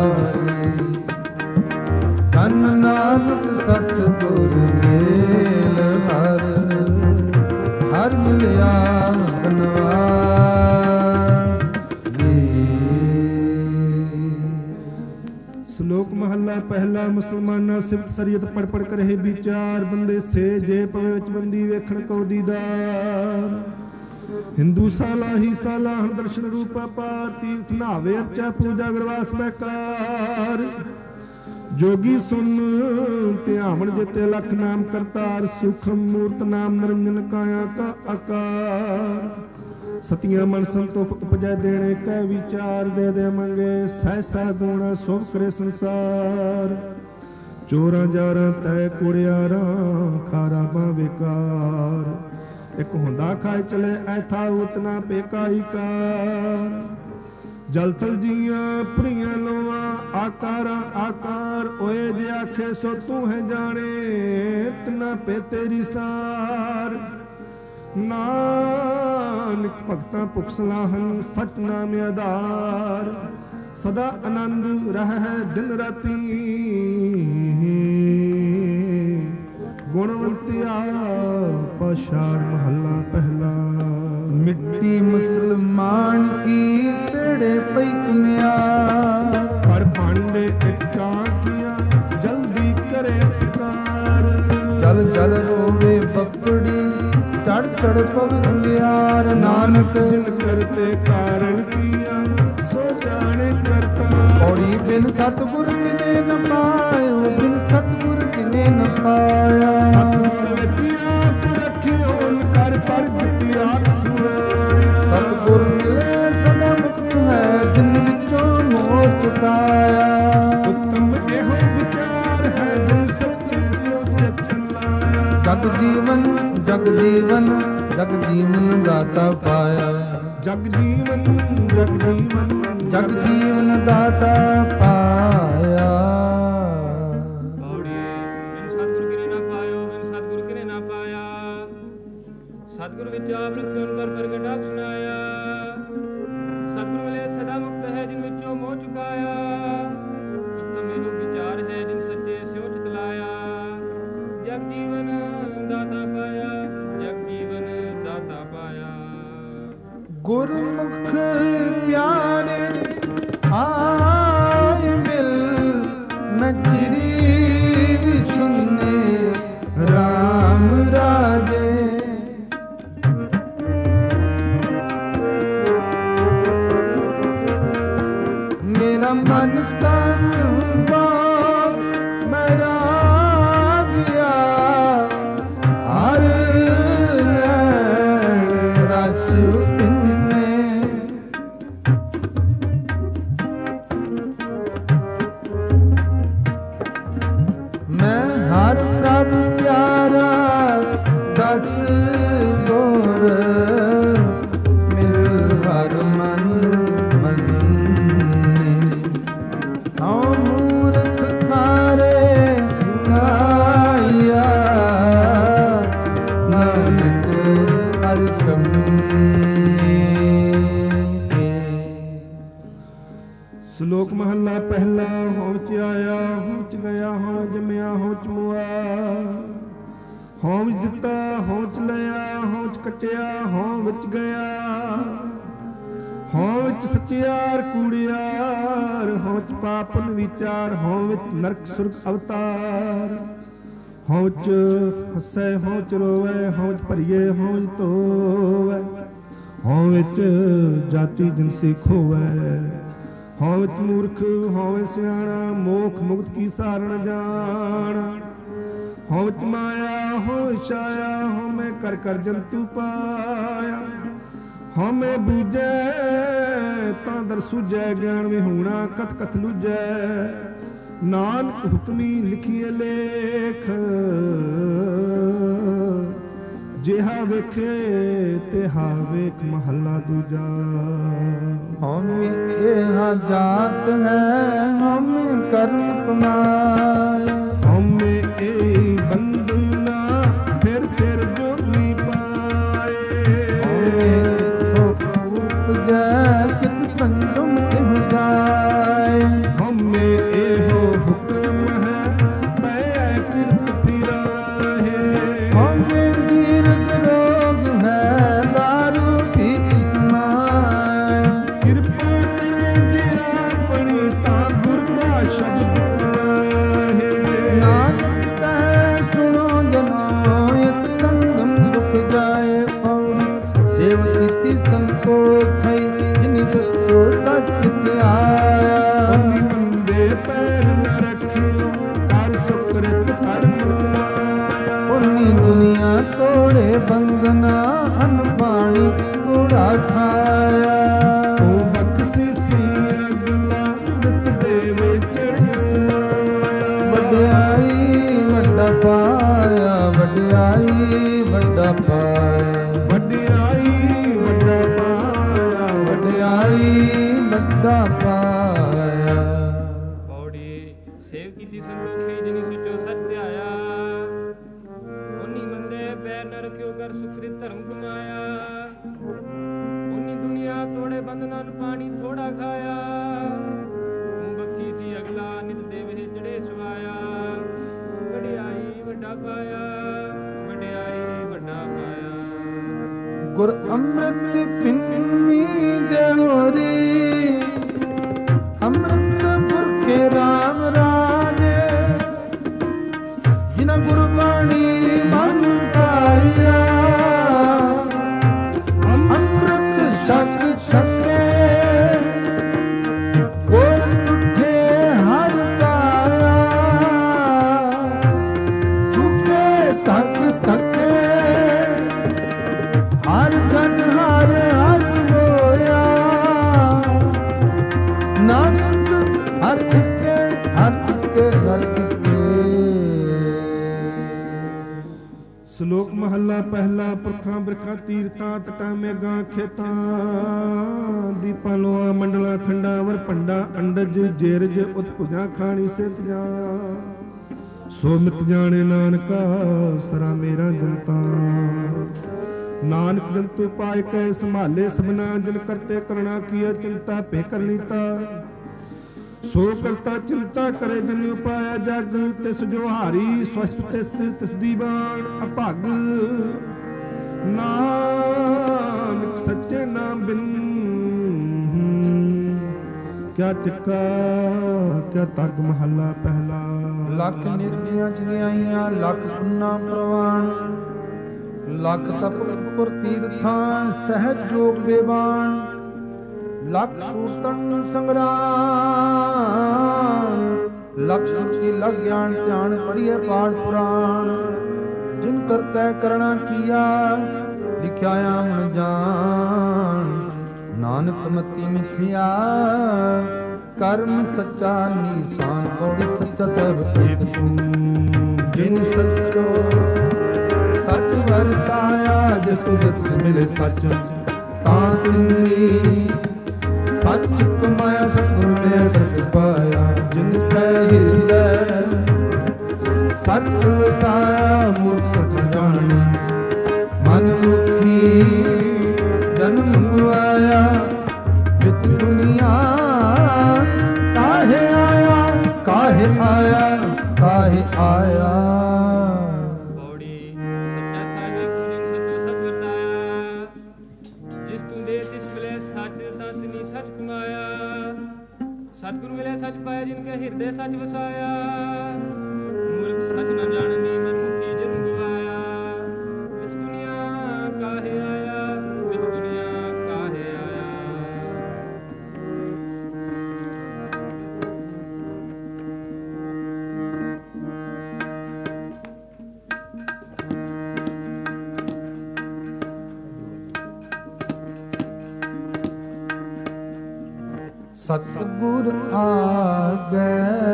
ਵਿਚਾਰੇ। ਤਨ ਨਾਨਕ ਸਤਿਗੁਰ ਮੇਲ ਲਿਆ ਸ਼ਲੋਕ ਮਹੱਲਾ ਪਹਿਲਾ। ਮੁਸਲਮਾਨਾਂ ਸਿਫਤ ਸਰੀਅਤ ਪੜ ਪੜ ਕਰ ਰਹੇ ਵਿਚਾਰ, ਬੰਦੇ ਸੇ ਜੇ ਪਵੇ ਵਿੱਚ ਬੰਦੀ ਵੇਖਣ ਕੋ ਦੀਦਾਰ। ਹਿੰਦੂ ਸਾਲਾ ਹੀ ਸਾਲਾ ਹਣ ਦਰਸ਼ਨ ਰੂਪਾ ਪਾਰ, ਤੀਰਥ ਨਾਵੇ ਅਰਚਾ ਪੂਜਾ ਗਰਵਾਸ ਬੈਕਾਰ। ਜੋਗੀ ਸੁਨ ਧਿਆਵਣ ਜਿਤੇ ਲਖ ਨਾਮ ਕਰਤਾਰ, ਸੁਖਮ ਮੂਰਤ ਨਾਮ ਨਿਰੰਜਨ ਕਾਇਆ ਕਾ ਆਕਾਰ। ਸਤਿਆਂ ਮਨ ਸੰਤੋਖ ਉਪਜੈ ਦੇਣੇ ਕਹਿ ਵਿਚਾਰ, ਦੇ ਦੇ ਮੰਗੇ ਸਹਿਸਾ ਗੁਣਾ ਸੋਭ ਕਰੇ ਸੰਸਾਰ। ਚੋਰਾਂ ਜਾਰਾਂ ਤੈ ਕੁੜਿਆਰਾਂ ਖਾਰਾ ਬਾ ਬੇਕਾਰ, ਇੱਕ ਹੁੰਦਾ ਖਾਏ ਚਲੇ ਐਥਾ ਉਤਨਾ ਪੇਕਾਈ ਕਾਰ। ਜਲ ਥਲ ਜੀਆਂ ਭਰੀਆਂ ਲੋਆਂ ਆਕਾਰਾਂ ਆਕਾਰ, ਓਏ ਜੇ ਆਖੇ ਸੋ ਤੂੰ ਹੈ ਜਾਣੇ ਤਿਨਾ ਪੇ ਤੇਰੀ ਸਾਰ। ਨਾਨਕ ਭਗਤਾਂ ਭੁਖ ਸਲਾਹਨ ਸਚ ਨਾਮ ਆਧਾਰ, ਸਦਾ ਆਨੰਦ ਰਹਿ ਦਿਨ ਰਾਤੀ ਗੁਣਵੰਤਿਆ ਪਾਸ਼ਾਰ ਮਹੱਲਾ ਪਹਿਲਾ। ਮਿੱਟੀ ਮੁਸਲਮਾਨ ਕੀ ਪੇੜੇ ਪਈ ਕੁਮਿਆ, ਕਰ ਭਾਂਡੇ ਇੱਟਾਂ ਕੀਆਂ ਜਲਦੀ ਕਰੇ ਟਿਕਾਰ। ਜਲ ਜਲ ਰੋਵੇ ਬੱਕੜੀ ਚੜ ਚੜ ਪਗ ਅੰਗਿਆਰ, ਨਾਨਕ ਜਿਨ ਕਰਤੇ ਕਾਰਨ ਕੀਆ ਸੋ ਜਾਣੇ ਕਰਤਾ। ਔੜੀ ਬਿਨ ਸਤਿਗੁਰ ਕਿਨੇ ਨ ਪਾਇਓ, ਬਿਨ ਸਤਿਗੁਰ ਕਿਨੇ ਨ ਪਾਇਆ। ਸਤਿਗੁਰ ਲੱਗਿਆ ਪੁਰਖਿਓ ਕਰ ਪ੍ਰਗਟ ਆਪ ਸੁਆਇਆ। ਸਤਿਗੁਰ ਮਿਲੇ ਸਦਾ ਮੁਕਤ ਹੈ, ਜਿਨ ਵਿੱਚੋਂ ਮੋਹ ਚੁਕਾਇਆ। ਉੱਤਮ ਇਹੋ ਵਿਚਾਰ ਹੈ ਜਿਨ ਸੱਚੇ ਸੋਚ ਚਲਾਇਆ। ਜਗ ਜੀਵਨ ਜਗ ਜੀਵਨ ਜਗ ਜੀਵਨ ਦਾਤਾ ਪਾਇਆ। ਜਗ ਜੀਵਨ ਜਗ ਜੀਵਨ ਜਗ ਜੀਵਨ ਦਾਤਾ ਪਾਇਆ। ਪੌੜੀ। ਬਿਨ ਸਤਿਗੁਰ ਕਿਨੇ ਨਾ ਪਾਇਓ, ਬਿਨ ਸਤਿਗੁਰ ਕਿਨੇ ਨਾ ਪਾਇਆ। ਸਤਿਗੁਰ ਵਿੱਚ ਆਪ ਰੱਖਿਓ ਕਰ ਪ੍ਰਗਟ ਆਪ ਸੁਣਾਇਆ। ਸਤਿਗੁਰ ਮਿਲੇ ਸਦਾ ਮੁਕਤ ਹੈ, ਜਿਨ ਵਿੱਚੋਂ ਮੋਹ ਚੁਕਾਇਆ। ਉੱਤਮ ਇਹੋ ਵਿਚਾਰ ਹੈ, ਜਿਨ ਸੱਚੇ ਸਿਉ ਚਿਤ ਲਾਇਆ। ਜਗ ਜੀਵਨ ਦਾਤਾ ਪਾਇਆ, ਜਗ ਜੀਵਨ ਦਾਤਾ ਪਾਇਆ। ਗੁਰਮੁਖ ਪਿਆਰੇ ਆਏ ਮਿਲ, ਨਚਰੀ ਵਿਛੁੰਨੇ ਰਾਮ ਰਾਜੇ। ਮੇਰਾ ਮਨ ਤਨ ਬਾਪ ਮੇਰਾ ਗਿਆ, ਹਰ ਰਸ ਪਿੰਨੇ। ਮੈਂ ਹਰ ਪ੍ਰਭ ਪਿਆਰਾ ਦਸ ਗੁਰ, ਮਿਲ ਹਰ ਮਨ ਮੰਨੇ। ਹਉ ਮੂਰਖ ਖਾਰੇ ਖਾਇਆ, ਨਾਨਕ ਹਰਿ ਕਮਨੇ। ਸ਼ਲੋਕ ਮਹੱਲਾ ਪਹਿਲਾ। ਹੋਂਚ ਆਇਆ ਹੋਂਚ ਗਿਆ, ਹੋਂ ਜੰਮਿਆ ਹੋਂਚ ਮੁਆ। ਹੋਂਚ ਦਿੱਤਾ ਹੋਂਚ ਲਿਆ, ਹੋਂਚ ਕੱਟਿਆ ਹੋਂ ਵਿੱਚ ਗਿਆ। ਹੋਂ ਵਿੱਚ ਸੱਚਿਆਰ ਕੂੜਿਆਰ, ਹੋਂਚ ਪਾਪਨ ਵਿਚਾਰ। ਹੋਂ ਵਿੱਚ ਨਰਕ ਸੁਰਗ ਅਵਤਾਰ। ਹੋਂਚ ਹੱਸੈ ਹੋਂਚ ਰੋਵੈ, ਹੋਂਚ ਭਰੀਏ ਹੋਂਚ ਧੋਵੈ। ਹੋਂ ਵਿੱਚ ਜਾਤੀ ਜਿਨਸੀ ਖੋਵੈ। ਹੋਂ ਵਿੱਚ ਮੂਰਖ ਹੋਵੇ ਸਿਆਣਾ, ਮੋਖ ਮੁਕਤ ਕੀ ਸਾਰਣ ਜਾਣ। ਹੋਂ ਵਿੱਚ ਮਾਇਆ ਹੋਂ ਛਾਇਆ, ਹੋਵੇਂ ਕਰ ਕਰ ਜੰਤੂ ਪਾਇਆ। ਹੋਵੇਂ ਬੂਝੈ ਤਾਂ ਦਰ ਸੁਝੈ, ਗਿਆਨ ਵਿਹੂਣਾ ਕਥ ਕਥ ਲੁਝੈ। ਨਾਨਕ ਹੁਕਮੀ ਲਿਖੀਏ ਲੇਖ, ਜਿਹਾ ਵੇਖੇ ਤਿਹਾ ਵੇਖ ਮਹੱਲਾ ਦੂਜਾ। ਹਮ ਇਹ ਜਾਤ ਹੈ, ਹਮ ਕਰਮ ਕਮਾਏ। ਹਮ ਇਹ ਬੰਦਨਾ ਫਿਰ ਫਿਰ ਜੋਨੀ ਪਾਏ। ਹਮ ਉਪਜੈ ਕਿਤ ਸੰਜਮ ਤਿਹ ਜਾਏ। ਹਮ ਇਹੋ ਹੁਕਮ ਹੈ ਪੈ ਕਿਰਤ ਫਿਰਾਏ। ਹਮ ਦੀਰਘ ਰੋਗ ਹੈ, ਗੁਰ ਅੰਮ੍ਰਿਤ ਪਿੰਨੀ ਦੇਵਰੀ ਅੰਮ੍ਰਿਤ ਪੁਰਖੇ ਰਾਮ ਰਾਜੇ ਜਿਨਾ ਗੁਰਬਾਣੀ ਮਨ ਪਾਇਆ ਅੰਮ੍ਰਿਤ ਛਕ ਛਕੇ ਗੁਰ ਤੁਠੇ ਹਰ ਪਾਇਆ ਝੁਕੇ ਤੱਕ ਤੱਕੇ ਹਰ ਜਨ ਹਰ ਹਰ ਹੋਇਆ ਨਾਨਕ ਹਰ ਇੱਕੇ ਹਰ ਇੱਕੇ ਹਰ ਇੱਕੇ। ਸ਼ਲੋਕ ਮਹੱਲਾ ਪਹਿਲਾ। ਪੁਰਖਾਂ ਬਿਰਖਾਂ ਤੀਰਥਾਂ ਤਟਾਂ ਮੇਘਾਂ ਖੇਤਾਂ ਦੀਪਾਂ ਲੋਆ ਮੰਡਲਾਂ ਖੰਡਾਂ ਵਰ ਭੰਡਾ ਅੰਡਜ ਜੇਰਜ ਉਤਪੁਜਾਂ ਖਾਣੀ ਸਿਤ ਜਾ ਸੋ ਮਿਤ ਜਾਣੇ ਨਾਨਕਾ ਸਰਾ ਮੇਰਾ ਜਨਤਾ। ਨਾਨਕ ਜੰਤੂ ਪਾਇ ਕੈ ਸੰਭਾਲੇ ਸਭਨਾ ਜਿਨ ਕਰਤੇ ਕਰਣਾ ਕੀਆ ਚਿੰਤਾ ਭੇ ਕਰਨੀਤਾ ਸੋ ਕਰਤਾ ਚਿੰਤਾ ਕਰੇ ਜਿਨ ਉਪਾਇਆ ਜਗ ਤਿਸ ਜੋ ਹਾਰੀ ਸਵਸਤ ਤਿਸ ਤਿਸ ਦੀ ਬਾਣ ਅਭਗ ਨਾਨਕ ਸੱਚੇ ਨਾਮ ਬਿਨ ਕਿਆ ਟਿਕਾ ਕਿਆ ਤਗ। ਮਹੱਲਾ ਪਹਿਲਾ। ਲੱਖ ਨਿਰਗੀਆਂ ਜਗਿਆਈਆਂ ਲੱਖ ਪੁੰਨਾ ਪ੍ਰਵਾਨ ਲੱਖ ਤਪ ਪੁਰ ਤੀਰਥਾਂ ਸਹਿਜ ਜੋਗ ਬੇਵਾਨ ਲੱਖ ਸੂਤਨ ਸੰਗਰਾਮ ਲੱਖ ਸੁਰਤੀ ਲਗ ਗਿਆਨ ਧਿਆਨ ਪੜੀਏ ਪਾਠ ਪੁਰਾਣ ਜਿਨ ਕਰਤੈ ਕਰਣਾ ਕੀਆ ਲਿਖਿਆ ਆਮਨ ਜਾਣ ਨਾਨਕ ਮਤੀ ਮਿਥਿਆ ਕਰਮ ਸੱਚਾ ਨੀਸਾਨ ਕੌੜੀ ਸੱਚਾ ਸਭ ਏਕ ਤੂੰ ਜਿਨ ਸੱਚੋ ਸੱਚ ਵਰਤਾਇਆ ਜਿਸ ਤੂੰ ਜਿਸ ਮਿਲੇ ਸੱਚ ਤਾਂ ਤਿੰਨੀ ਸੱਚ ਕਮਾਇਆ ਸਤਿਗੁਰ ਮਿਲਿਆ ਸੱਚ ਪਾਇਆ ਜਿਨ ਕੈ ਹਿਰਦੈ ਸੱਚ ਵਸਾਇਆ ਮੂਰਖ ਸੱਚ ਜਾਣੀ ਮਨ ਮੁਖੀ ਜਨਮ ਗਵਾਇਆ ਵਿੱਚ ਦੁਨੀਆ ਕਾਹੇ ਆਇਆ ਕਾਹੇ ਆਇਆ ਕਾਹੇ ਆਇਆ। ਸਤਿਗੁਰ ਮਿਲਿਆ ਸੱਚ ਪਾਇਆ ਜਿਨ ਕੇ ਹਿਰਦੇ ਸੱਚ ਵਸਾਇਆ ਮੂਰਖ ਸੱਚ ਨਾ ਜਾਣਨੀ ਮਨ ਮੁਖੀ ਜਨ ਗਵਾਇਆ ਵਿੱਚ ਦੁਨੀਆ ਕਾਹੇ ਆਇਆ ਵਿੱਚ ਦੁਨੀਆ ਕਾਹੇ ਆਇਆ। ਸਤਿਗੁਰ ਆਗੈ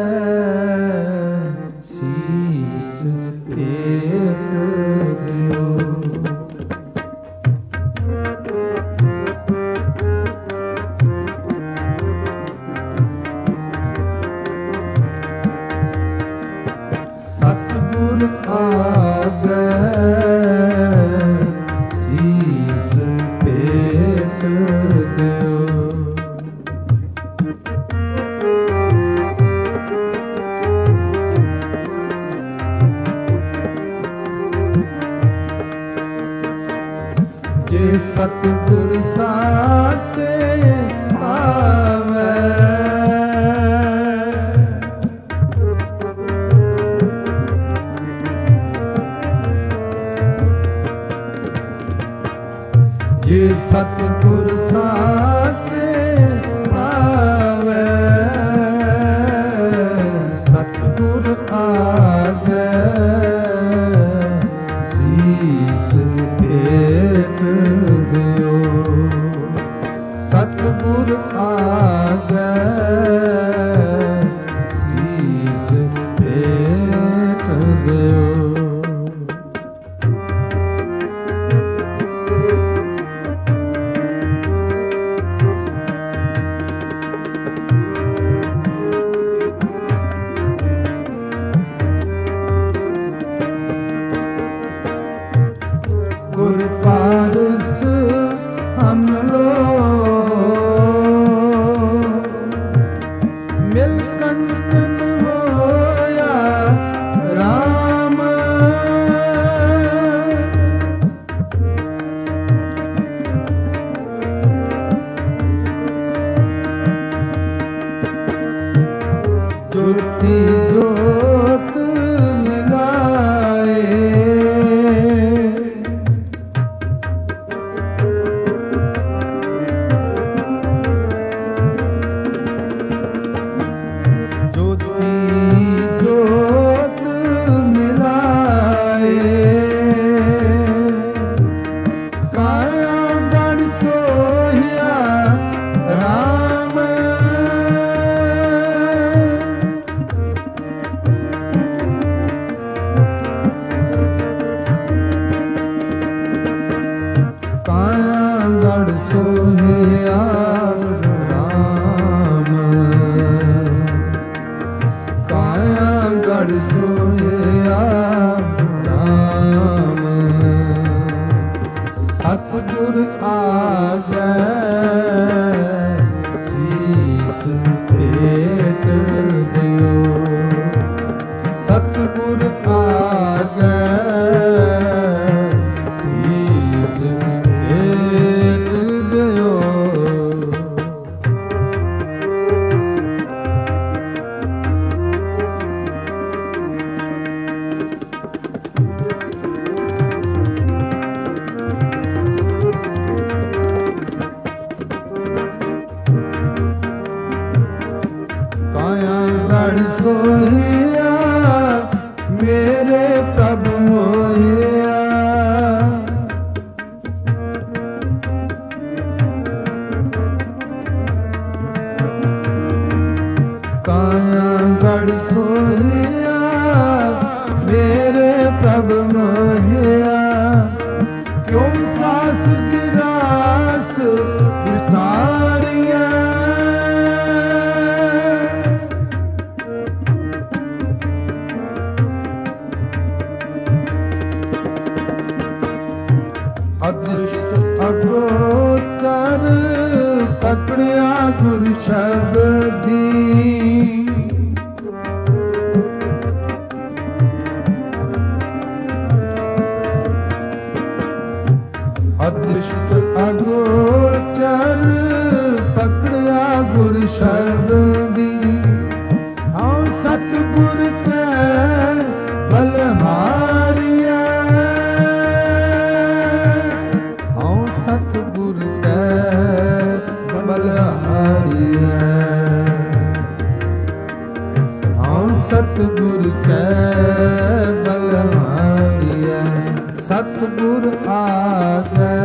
ਸੀਸ ਭੇਟ ਦਿਓ ਸਤਿਗੁਰ ਆਗੈ ਸੀਸ ਭੇਟ ਦਿਓ ਸਤਿਗੁਰ ਸਾਚੇ ਆਵੈ ਜੇ ਸਤਿਗੁਰ ਸਾਚੇ ਆਵੈ ਸਤਿਗੁਰ ਆਵੈ ਸੀਸ ਭੇਟ ਦਿਓ ਸਤਿਗੁਰ ਆਗੈ ਸੀਸ ਭੇਟ ਦਿਓ। सतगुर आगे शीस भेट दियो, सतगुर आगे शीस भेट दियो। सोहिया मेरे प्रभु मोहिया, काया गढ़ सोहिया मेरे प्रभु मोहिया, क्यों सास गिरास विसारिया। अगोचर पकड़िया गुर शब्दी, अदृष्ट अगोचर पकड़िया गुर शब्दी, हम सतगुर के बलहारिया, सतगुर के बलहारिया, हम सतगुर के बलहारिया। सतगुर आगे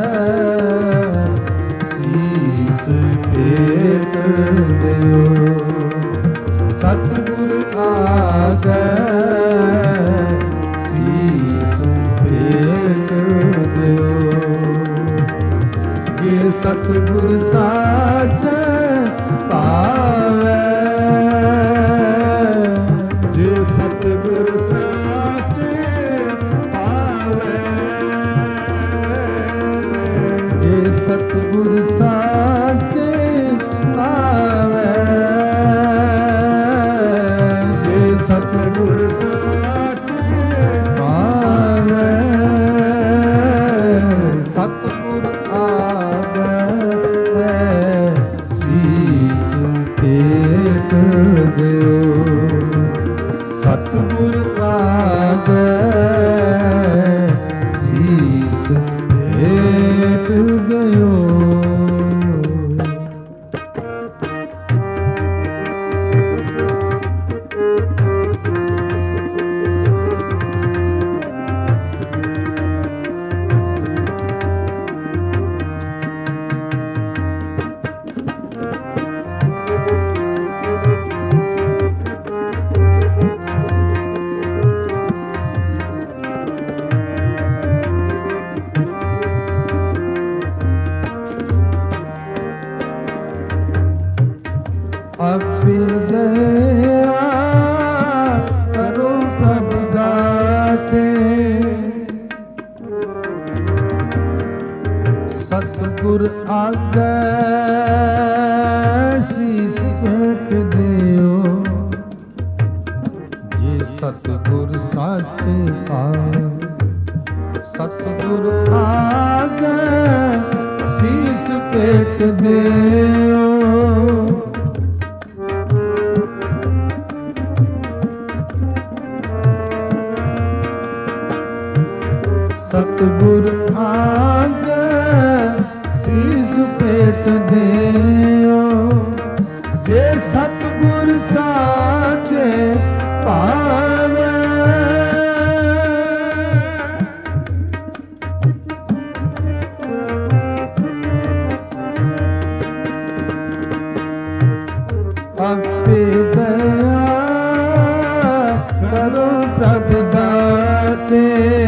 शीस भेट दियो, सतगुर आगे शीस भेट दियो। ये सतगुर साच पावे, जे सतगुर साच पावे, जे सतगुर साच पावे, जे सतगुर साच पावे। सतगुर शीस भेट दियो, सतगुर आगे शीस भेट दियो। अभ्युदया करो प्रभु दाते, सतगुर आगे शीस भेट दियो, जे सतगुर साचे पाए, सतगुर आगे शीस भेट दियो। सतगुर आगे शीस भेट दियो, जे सतगुर साचे पावे, आपे दया करो प्रभु दाते,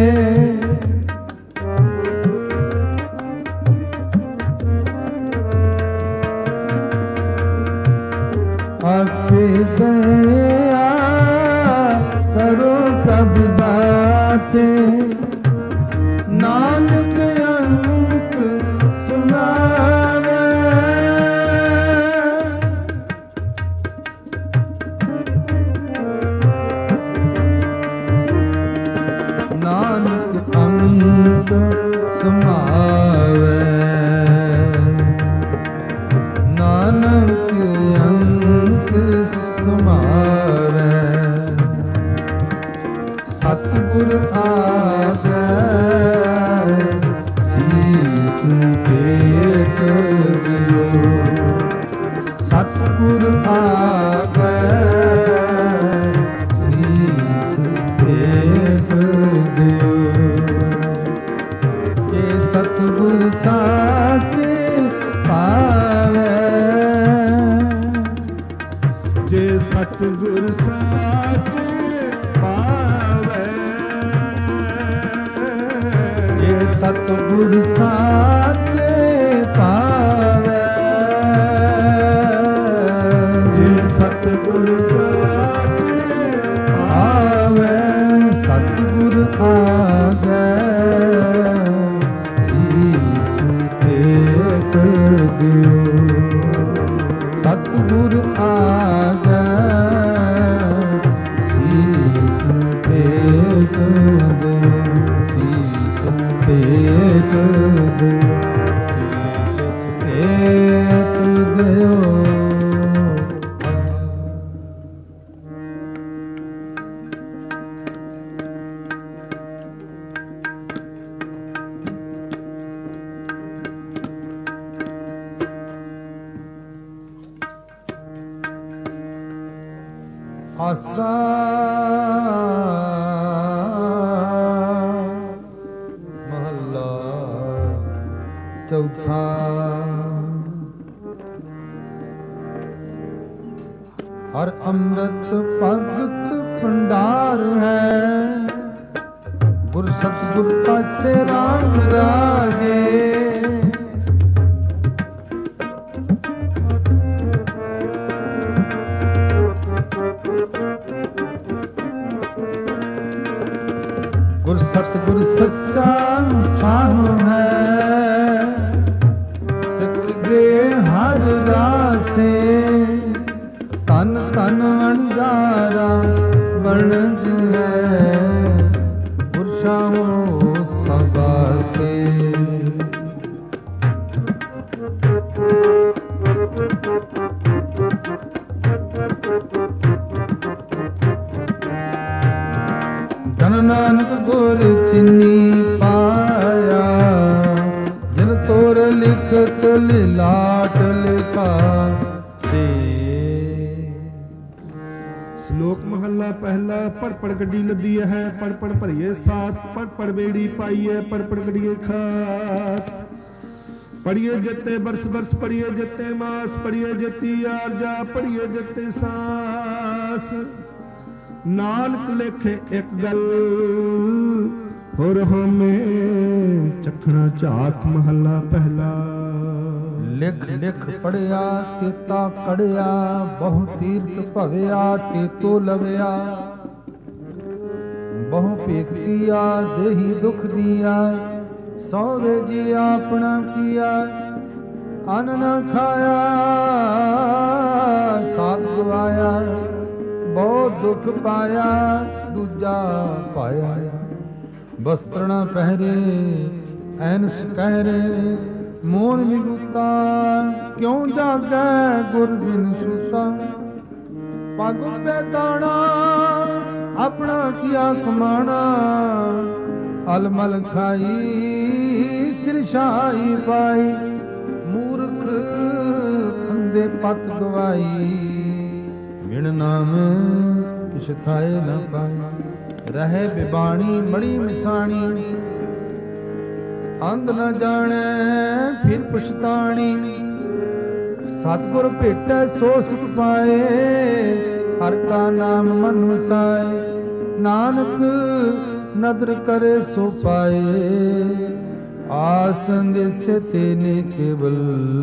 आपे दया करो प्रभु दाते, नानक अंत ਅੰਕ ਸਮਾਵੈ ਨਾਨਕ ਅੰਕ ਸਮਾਵੈ ਸਤਿਗੁਰ ਆਗੈ ਸੀਸ ਭੇਟ ਦਿਓ ਸਤਿਗੁਰ ਆਗੈ ਸੀਸ ਭੇਟ ਦਿਓ ਜੇ ਸਤਿਗੁਰ ਸਾਚੇ ਪਾਵੈ ਜੇ ਸਤਿਗੁਰ ਸਾਚੇ ਪਾਵੈ ਜੇ ਸਤਿਗੁਰ ਸਾਚੇ ਪਾਵੈ ਜੇ ਸਤਿਗੁਰ ਸਾਚੇ ਆਵੈ ਸਤਿਗੁਰ ਆਗੈ ਸੀਸ ਭੇਟ ਦਿਓ ਸਤਿਗੁਰ ਆਗੈ ਸੀਸ ਭੇਟ ਦਿਓ ਸੀਸ ਭੇਟ ਦਿਓ ਸੀਸ ਭੇਟ ਦਿਓ ਆਸਾ ਮਹੱਲਾ ਚੌਥਾ ਹਰ ਅੰਮ੍ਰਿਤ ਭਗਤ ਭੰਡਾਰ ਹੈ ਗੁਰ ਸਤਿਗੁਰ ਪਾਸੇ ਰਾਮ ਰਾਜੇ ਗੁਰ ਸਤਿਗੁਰ ਸੱਚਾ ਸਾਹੁ ਹੈ ਸਿੱਖ ਦੇ ਹਰ ਰਾਸੇ ਤਨ ਤਨ ਵਣਜਾਰਾ ਵਣਜ ਹੈ ਗੁਰ ਸ਼ਾਮੋ ਸਬਾਸੇ ਧਨ ਨਾਨਕ ਗੁਰ ਤਿਨੀ ਪਾਇਆ ਜਿਨ ਤੋਰ ਲਿਖਤ ਲਿਲਾਟ ਲਿਖਾ ਸੇ ਸ਼ਲੋਕ ਮਹੱਲਾ ਪਹਿਲਾ ਪੜ ਪੜ ਗੱਡੀ ਲੱਦੀ ਹੈ ਪੜ ਪੜ ਭਰੀਏ ਸਾਥ ਪੜ ਪੜ ਬੇੜੀ ਪਾਈਏ ਪੜ ਪੜ ਗੱਡੀਏ ਖਾਤ ਪੜੀਏ ਜਤੇ ਬਰਸ ਬਰਸ ਪੜੀਏ ਜਤੇ ਮਾਸ ਪੜੀਏ ਜਤੀ ਆਰਜਾ ਪੜੀਏ ਜਤੇ ਸਾਸ ਨਾਨਕ ਲੇਖੇ ਇੱਕ ਗੱਲ ਹੋਰ ਹਮੇ ਚਖਣਾ ਝਾਤ ਮਹੱਲਾ ਪਹਿਲਾ ਲਿਖ ਲਿਖ ਪੜਿਆ ਤੇਤਾ ਕੜਿਆ ਬਹੁ ਤੀਰਥ ਭਵਿਆ ਤੇਤੋ ਲਵਿਆ ਬਹੁ ਭੇਖ ਕੀਆ ਦੇਹੀ ਦੁਖ ਦੀਆ ਸੌਰੇ ਜੀ ਆਪਣਾ ਕੀਆ ਅਨ ਨ ਖਾਇਆ ਸਾਧ ਗਵਾਇਆ ਬਹੁਤ ਦੁੱਖ ਪਾਇਆ ਦੂਜਾ ਪਾਇਆ ਬਸਤਰ ਨਾ ਪਹਿਰੇ ਐਨਸ ਕਹਿਰੇ ਮੋਨ ਵਿਗੁਤਾ ਕਿਉਂ ਜਾਗੈ ਗੁਰ ਬਿਨ ਸੁਤਾ ਪਗ ਬੇਦਾਣਾ ਆਪਣਾ ਕੀਆ ਕਮਾਣਾ ਅਲਮਲ ਖਾਈ ਸਿਰ ਛਾਈ ਪਾਈ ਮੂਰਖ ਅੰਦੇ ਪਤ ਗਵਾਈ ਵਿਣ ਨਾਮ ਕਿਛ ਥਾਏ ਨ ਪਾਈ ਰਹੇ ਬਿਬਾਣੀ ਮੜੀ ਮਿਸਾਣੀ ਅੰਧ ਨ ਜਾਣੈ ਫਿਰ ਪਛਤਾਣੀ ਸਤਿਗੁਰ ਭੇਟੈ ਸੋ ਸੁਖ ਪਾਏ ਹਰ ਕਾ ਨਾਮ ਮਨ ਵਸਾਏ ਨਾਨਕ ਨਦਰ ਕਰੇ ਸੋ ਪਾਏ ਆਸਨ ਦੇਸੇ ਤੇ ਨੇ ਕੇਵਲ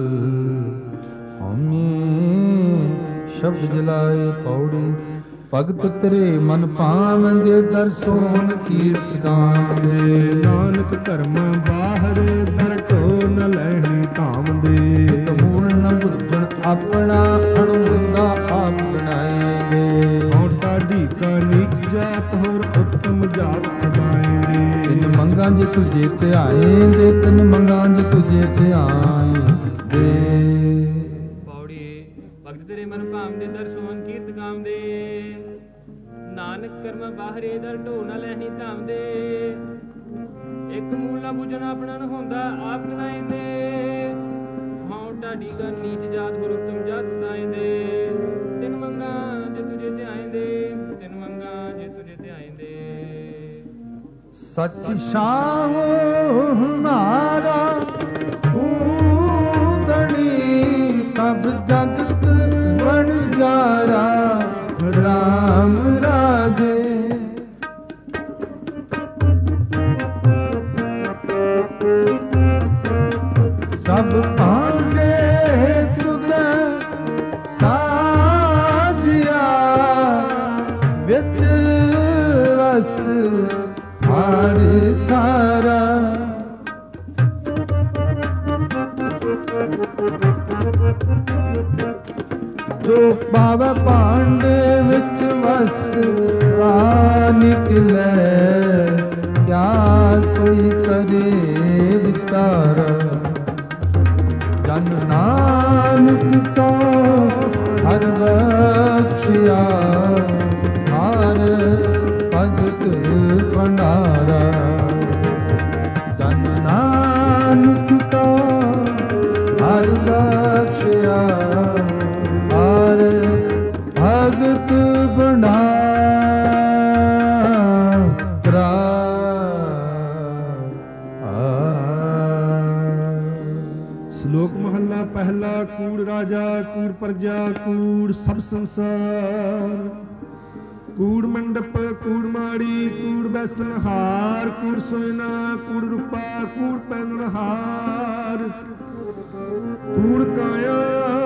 ਹਮੇ ਸ਼ਬਦ ਜਲਾਏ ਪੌੜੀ ਭਗਤ ਤੇਰੇ ਮਨ ਭਾਵੰਦੇ ਦਰਸ਼ਨ ਕੀਰਤ ਗਾਵੇ ਨਾਨਕ ਧਰਮ ਬਾਹਰੇ ਦਰ ਢੋ ਨ ਲੈਣੀ ਧਾਮ ਦੇ ਮੂਲ ਨ ਬੁੱਝਣ ਆਪਣਾ ਅਣਮੁੰਦਾ ਆਪ ਬਣਾਏਗੇ ਹੋਟਾ ਢੀਕਾ ਨੀਚ ਜਾਤ ਹੋਰ ਉੱਤਮ ਜਾਤ ਸਦਾਏ ਰੇ ਤਿੰਨ ਮੰਗਾਂ ਜੇ ਤੁਝੇ ਧਿਆਏ ਦੇ, ਤਿੰਨ ਮੰਗਾਂ ਜੇ ਤੁਝੇ ਧਿਆਏ ਦੇ। ਪੌੜੀ ਭਗਤ ਤੇਰੇ ਮਨ ਭਾਵ ਦੇ ਦਰ ਸੋਹਣ ਕੀਰਤ ਗਾਮ ਦੇ, ਨਾਨਕ ਕਰਮ ਬਾਹਰੇ ਦਰ ਢੋ ਨਾ ਲੈਣੀ ਧਾਮ ਦੇ। ਇੱਕ ਮੂਲ ਨਾ ਬੁਝਣ ਆਪਣਾ ਨ ਹੁੰਦਾ ਆਪ ਕਨਾਇਂਦੇ, ਹਉ ਢਾਡੀ ਗਾ ਨੀਚ ਜਾਤ ਗੁਰ ਉਤਮ ਜਾਤ ਸਦਾਇਂਦੇ। ਤਿੰਨ ਮੰਗਾਂ ਜੇ ਤੁਝੇ ਧਿਆਇਂਦੇ, ਤਿੰਨ ਮੰਗਾਂ ਜੇ ਤੁਝੇ ਧਿਆਇਂਦੇ। ਸਚ ਸ਼ਾਹੋ ਹਮਾਰਾ ਊਦਣੀ, ਸਭ ਜਗਤ ਬਣ ਜਾਰਾ ਰਾਮ ਰਾਜੇ। ਸਭ ਭਾਂਡੇ ਤੁਧ ਸਾਜਿਆ, ਵਿੱਚ ਵਸਤ ਹਰ ਥਾਰਾ। ਜੋ ਪਾਵੈ ਭਾਂਡੇ ਵਿੱਚ ਵਸਤ ਸਾ ਨਿਕਲੈ, ਕਿਆ ਕੋਈ ਕਰੇ ਵਿਚਾਰ। ਜਨ ਨਾਨਕ ਕੋ ਹਰ ਬਖਸ਼ਿਆ, ਹਰ ਭਗਤ ਭੰਡਾਰਾ। ਜਨ ਨਾਨਕ ਕੋ ਹਰ ਬਖਸ਼ਿਆ, ਹਰ ਭਗਤ ਭੰਡਾਰਾ। ਸ਼ਲੋਕ ਮਹੱਲਾ ਪਹਿਲਾ। ਕੂੜ ਰਾਜਾ ਕੂੜ ਪ੍ਰਜਾ ਕੂੜ ਸਭ ਸੰਸਾਰ, ਕੂੜ ਮੰਡਪ ਕੂੜ ਮਾੜੀ ਕੂੜ ਬੈਸਨ ਹਾਰ, ਕੂੜ ਸੋਇਨਾ ਕੂੜ ਰੂਪਾ ਕੂੜ ਪੈਨਣ ਹਾਰ। ਕੂੜ ਕਾਇਆ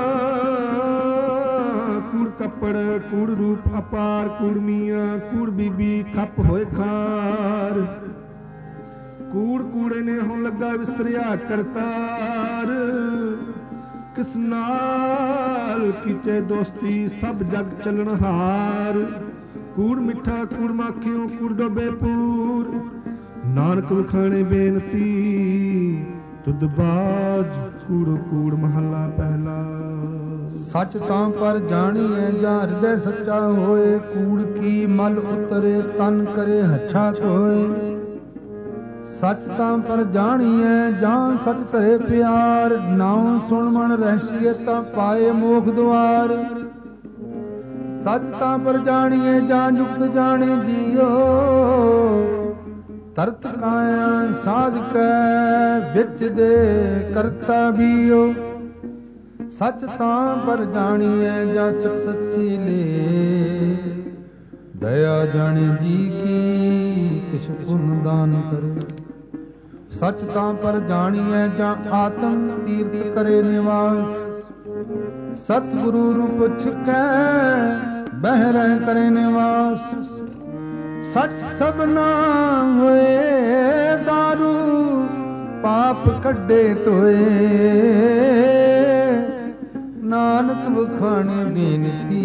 ਕੂੜ ਕੱਪੜ ਕੂੜ ਰੂਪ ਅਪਾਰ, ਕੂੜ ਮੀਆਂ ਕੂੜ ਬੀਬੀ ਖੱਪ ਹੋਏ ਖਾਰ। ਕੂੜ ਕੂੜੇ ਨੇ ਹੁਣ ਲੱਗਾ ਵਿਸਰਿਆ ਕਰਤਾਰ, ਕਿਸ ਨਾਲ ਕੀਚੇ ਦੋਸਤੀ ਸਭ ਜਗ ਚੱਲਣ ਹਾਰ। ਕੂੜ ਮਿੱਠਾ ਕੂੜ ਮਾਖਿਓ ਕੂੜ ਡੋਬੇ ਪੂਰ, ਨਾਨਕ ਵਖਾਣੇ ਬੇਨਤੀ ਤੁਧ ਬਾਜ। ਕੂੜੋ ਕੂੜ ਮਹੱਲਾ ਪਹਿਲਾ। ਸੱਚ ਤਾਂ ਪਰ ਜਾਣੀਐ ਜਾਂ ਹਿਰਦੈ ਸੱਚਾ ਹੋਏ, ਕੂੜ ਕੀ ਮਲ ਉਤਰੇ ਤਨ ਕਰੇ ਹੱਛਾ ਧੋਏ। ਸੱਚ ਤਾਂ ਪਰ ਜਾਣੀਐ ਜਾਂ ਸੱਚ ਧਰੇ ਪਿਆਰ, ਨਾਉ ਸੁਣ ਮਨ ਰਹਿਸੀਏ ਤਾਂ ਪਾਏ ਮੋਖ ਦੁਆਰ। ਸੱਚ ਤਾਂ ਪਰ ਜਾਣੀਐ ਜਾਂ ਜੁਗਤ ਜਾਣੇ ਜੀਓ, ਤਰਤ ਕਾਇਆ ਸਾਧਕੈ ਵਿੱਚ ਦੇ ਕਰਤਾ ਬੀਓ। ਸੱਚ ਤਾਂ ਪਰ ਜਾਣੀਐ ਜਾਂ ਸਚ ਸੱਚੀ ਲੇ, ਦਇਆ ਜਾਣੇ ਜੀ ਕੀ ਕਿਛ ਪੁੰਨ ਦਾਨ ਕਰੇ। ਸੱਚ ਤਾਂ ਪਰ ਜਾਣੀਐ ਜਾਂ ਆਤਮ ਤੀਰਥ ਕਰੇ ਨਿਵਾਸ, ਸਤਿਗੁਰੂ ਰੂਪ ਛਿਕੈ ਬਹਿ ਰਹਿ ਕਰੇ ਨਿਵਾਸ। ਸੱਚ ਸਭਨਾ ਹੋਏ ਦਾਰੂ, ਪਾਪ ਕੱਢੇ ਧੋਏ। ਨਾਨਕ ਵਖਾਣੇ ਬੇਨਤੀ,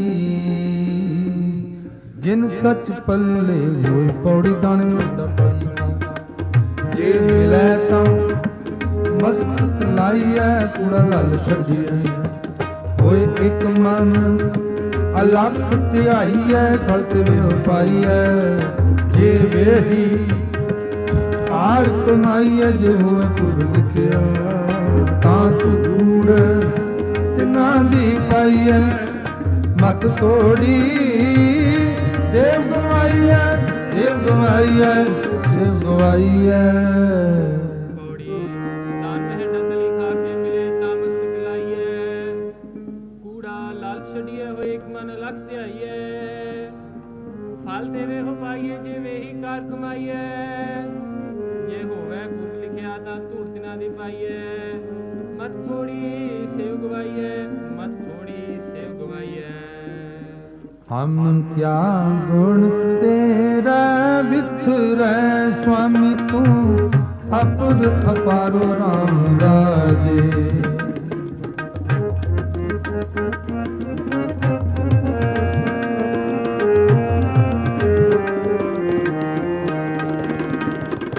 ਜਿਨ ਸੱਚ ਪੱਲੇ ਹੋਏ। ਪੌੜੀ ਦਾਣੇ ਵੱਡਾ ਪਾਈ, ਜੇ ਮਿਲੈ ਤਾਂ ਮਸਤ ਲਾਈਐ, ਕੂੜਾ ਲਲ ਛੱਡੀਐ। ਹੋਏ ਇੱਕ ਮਨ ਅਲਖ ਧਿਆਈਐ, ਗਲਤ ਵਿਉ ਪਾਈਐ। ਜੇ ਵੇਹੀ ਆਰ ਕਮਾਈਐ, ਜੇ ਹੋਏ ਪੁਰ ਲਿਖਿਆ ਤਾਂ ਤੂੰ ਦੂਰ ਤਿਨਾਂ ਦੀ ਪਾਈਐ। ਮਤ ਤੋੜੀ ਸੇਵ ਗਵਾਈਐ, ਸੇਵ ਗਵਾਈਐ, ਸੇਵ ਗਵਾਈਐ। ਪੌੜੀ ਦਾਨ ਮਹਿੰਡਾ ਤਲੀ ਖਾ ਕੇ ਮਿਲੇ ਤਾਂ ਮਸਤਕ ਲਾਈਐ, ਕੂੜਾ ਲਾਲ ਛੱਡੀਏ ਹੋਏ ਇੱਕ ਮਨ ਲਖ ਧਿਆਈਐ। ਫਲ ਤੇਰੇ ਹੋ ਪਾਈਏ ਜੇ ਵੇਹੀ ਕਾਰ ਕਮਾਈਐ, ਜੇ ਹੋਵੇ ਪੁਰ ਲਿਖਿਆ ਤਾਂ ਧੂੜ ਤਿਨਾਂ ਦੀ ਪਾਈਐ। ਮਤ ਥੋੜੀ ਸੇਵ ਗਵਾਈਐ, ਮਤ ਥੋੜੀ ਸੇਵ ਗਵਾਈਐ। ਹਮ ਕਿਆ ਗੁਣ ਤੇਰਾ ਵਿਖਰੈ, ਸੁਆਮੀ ਤੂੰ ਅਪੁਰ ਅਪਾਰੋ ਰਾਮ ਰਾਜੇ।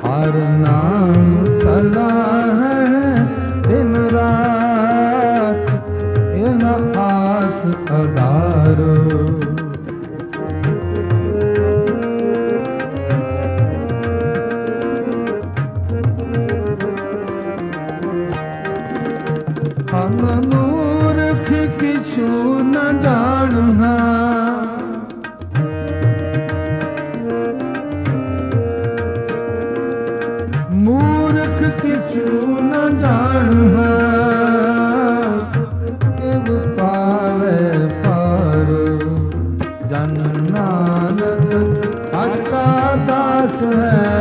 ਹਰ ਨਾਮ ਸਦਾ ਹੈ ਦਿਨ ਰਾਤ, ਇਹ ਨਾ ਆਸ ਅਧਾਰੋ। ਹਮ ਮੂਰਖ ਕਿਛੂ ਨ ਜਾਣੁ ਮੂਰਖ ਕਿਛੂ ਨ ਜਾਣੁ ਕਿਵ ਪਾਵੈ ਪਾਰ। ਜਨ ਨਾਨਕ ਆਕਾ ਦਾਸ ਹੈ,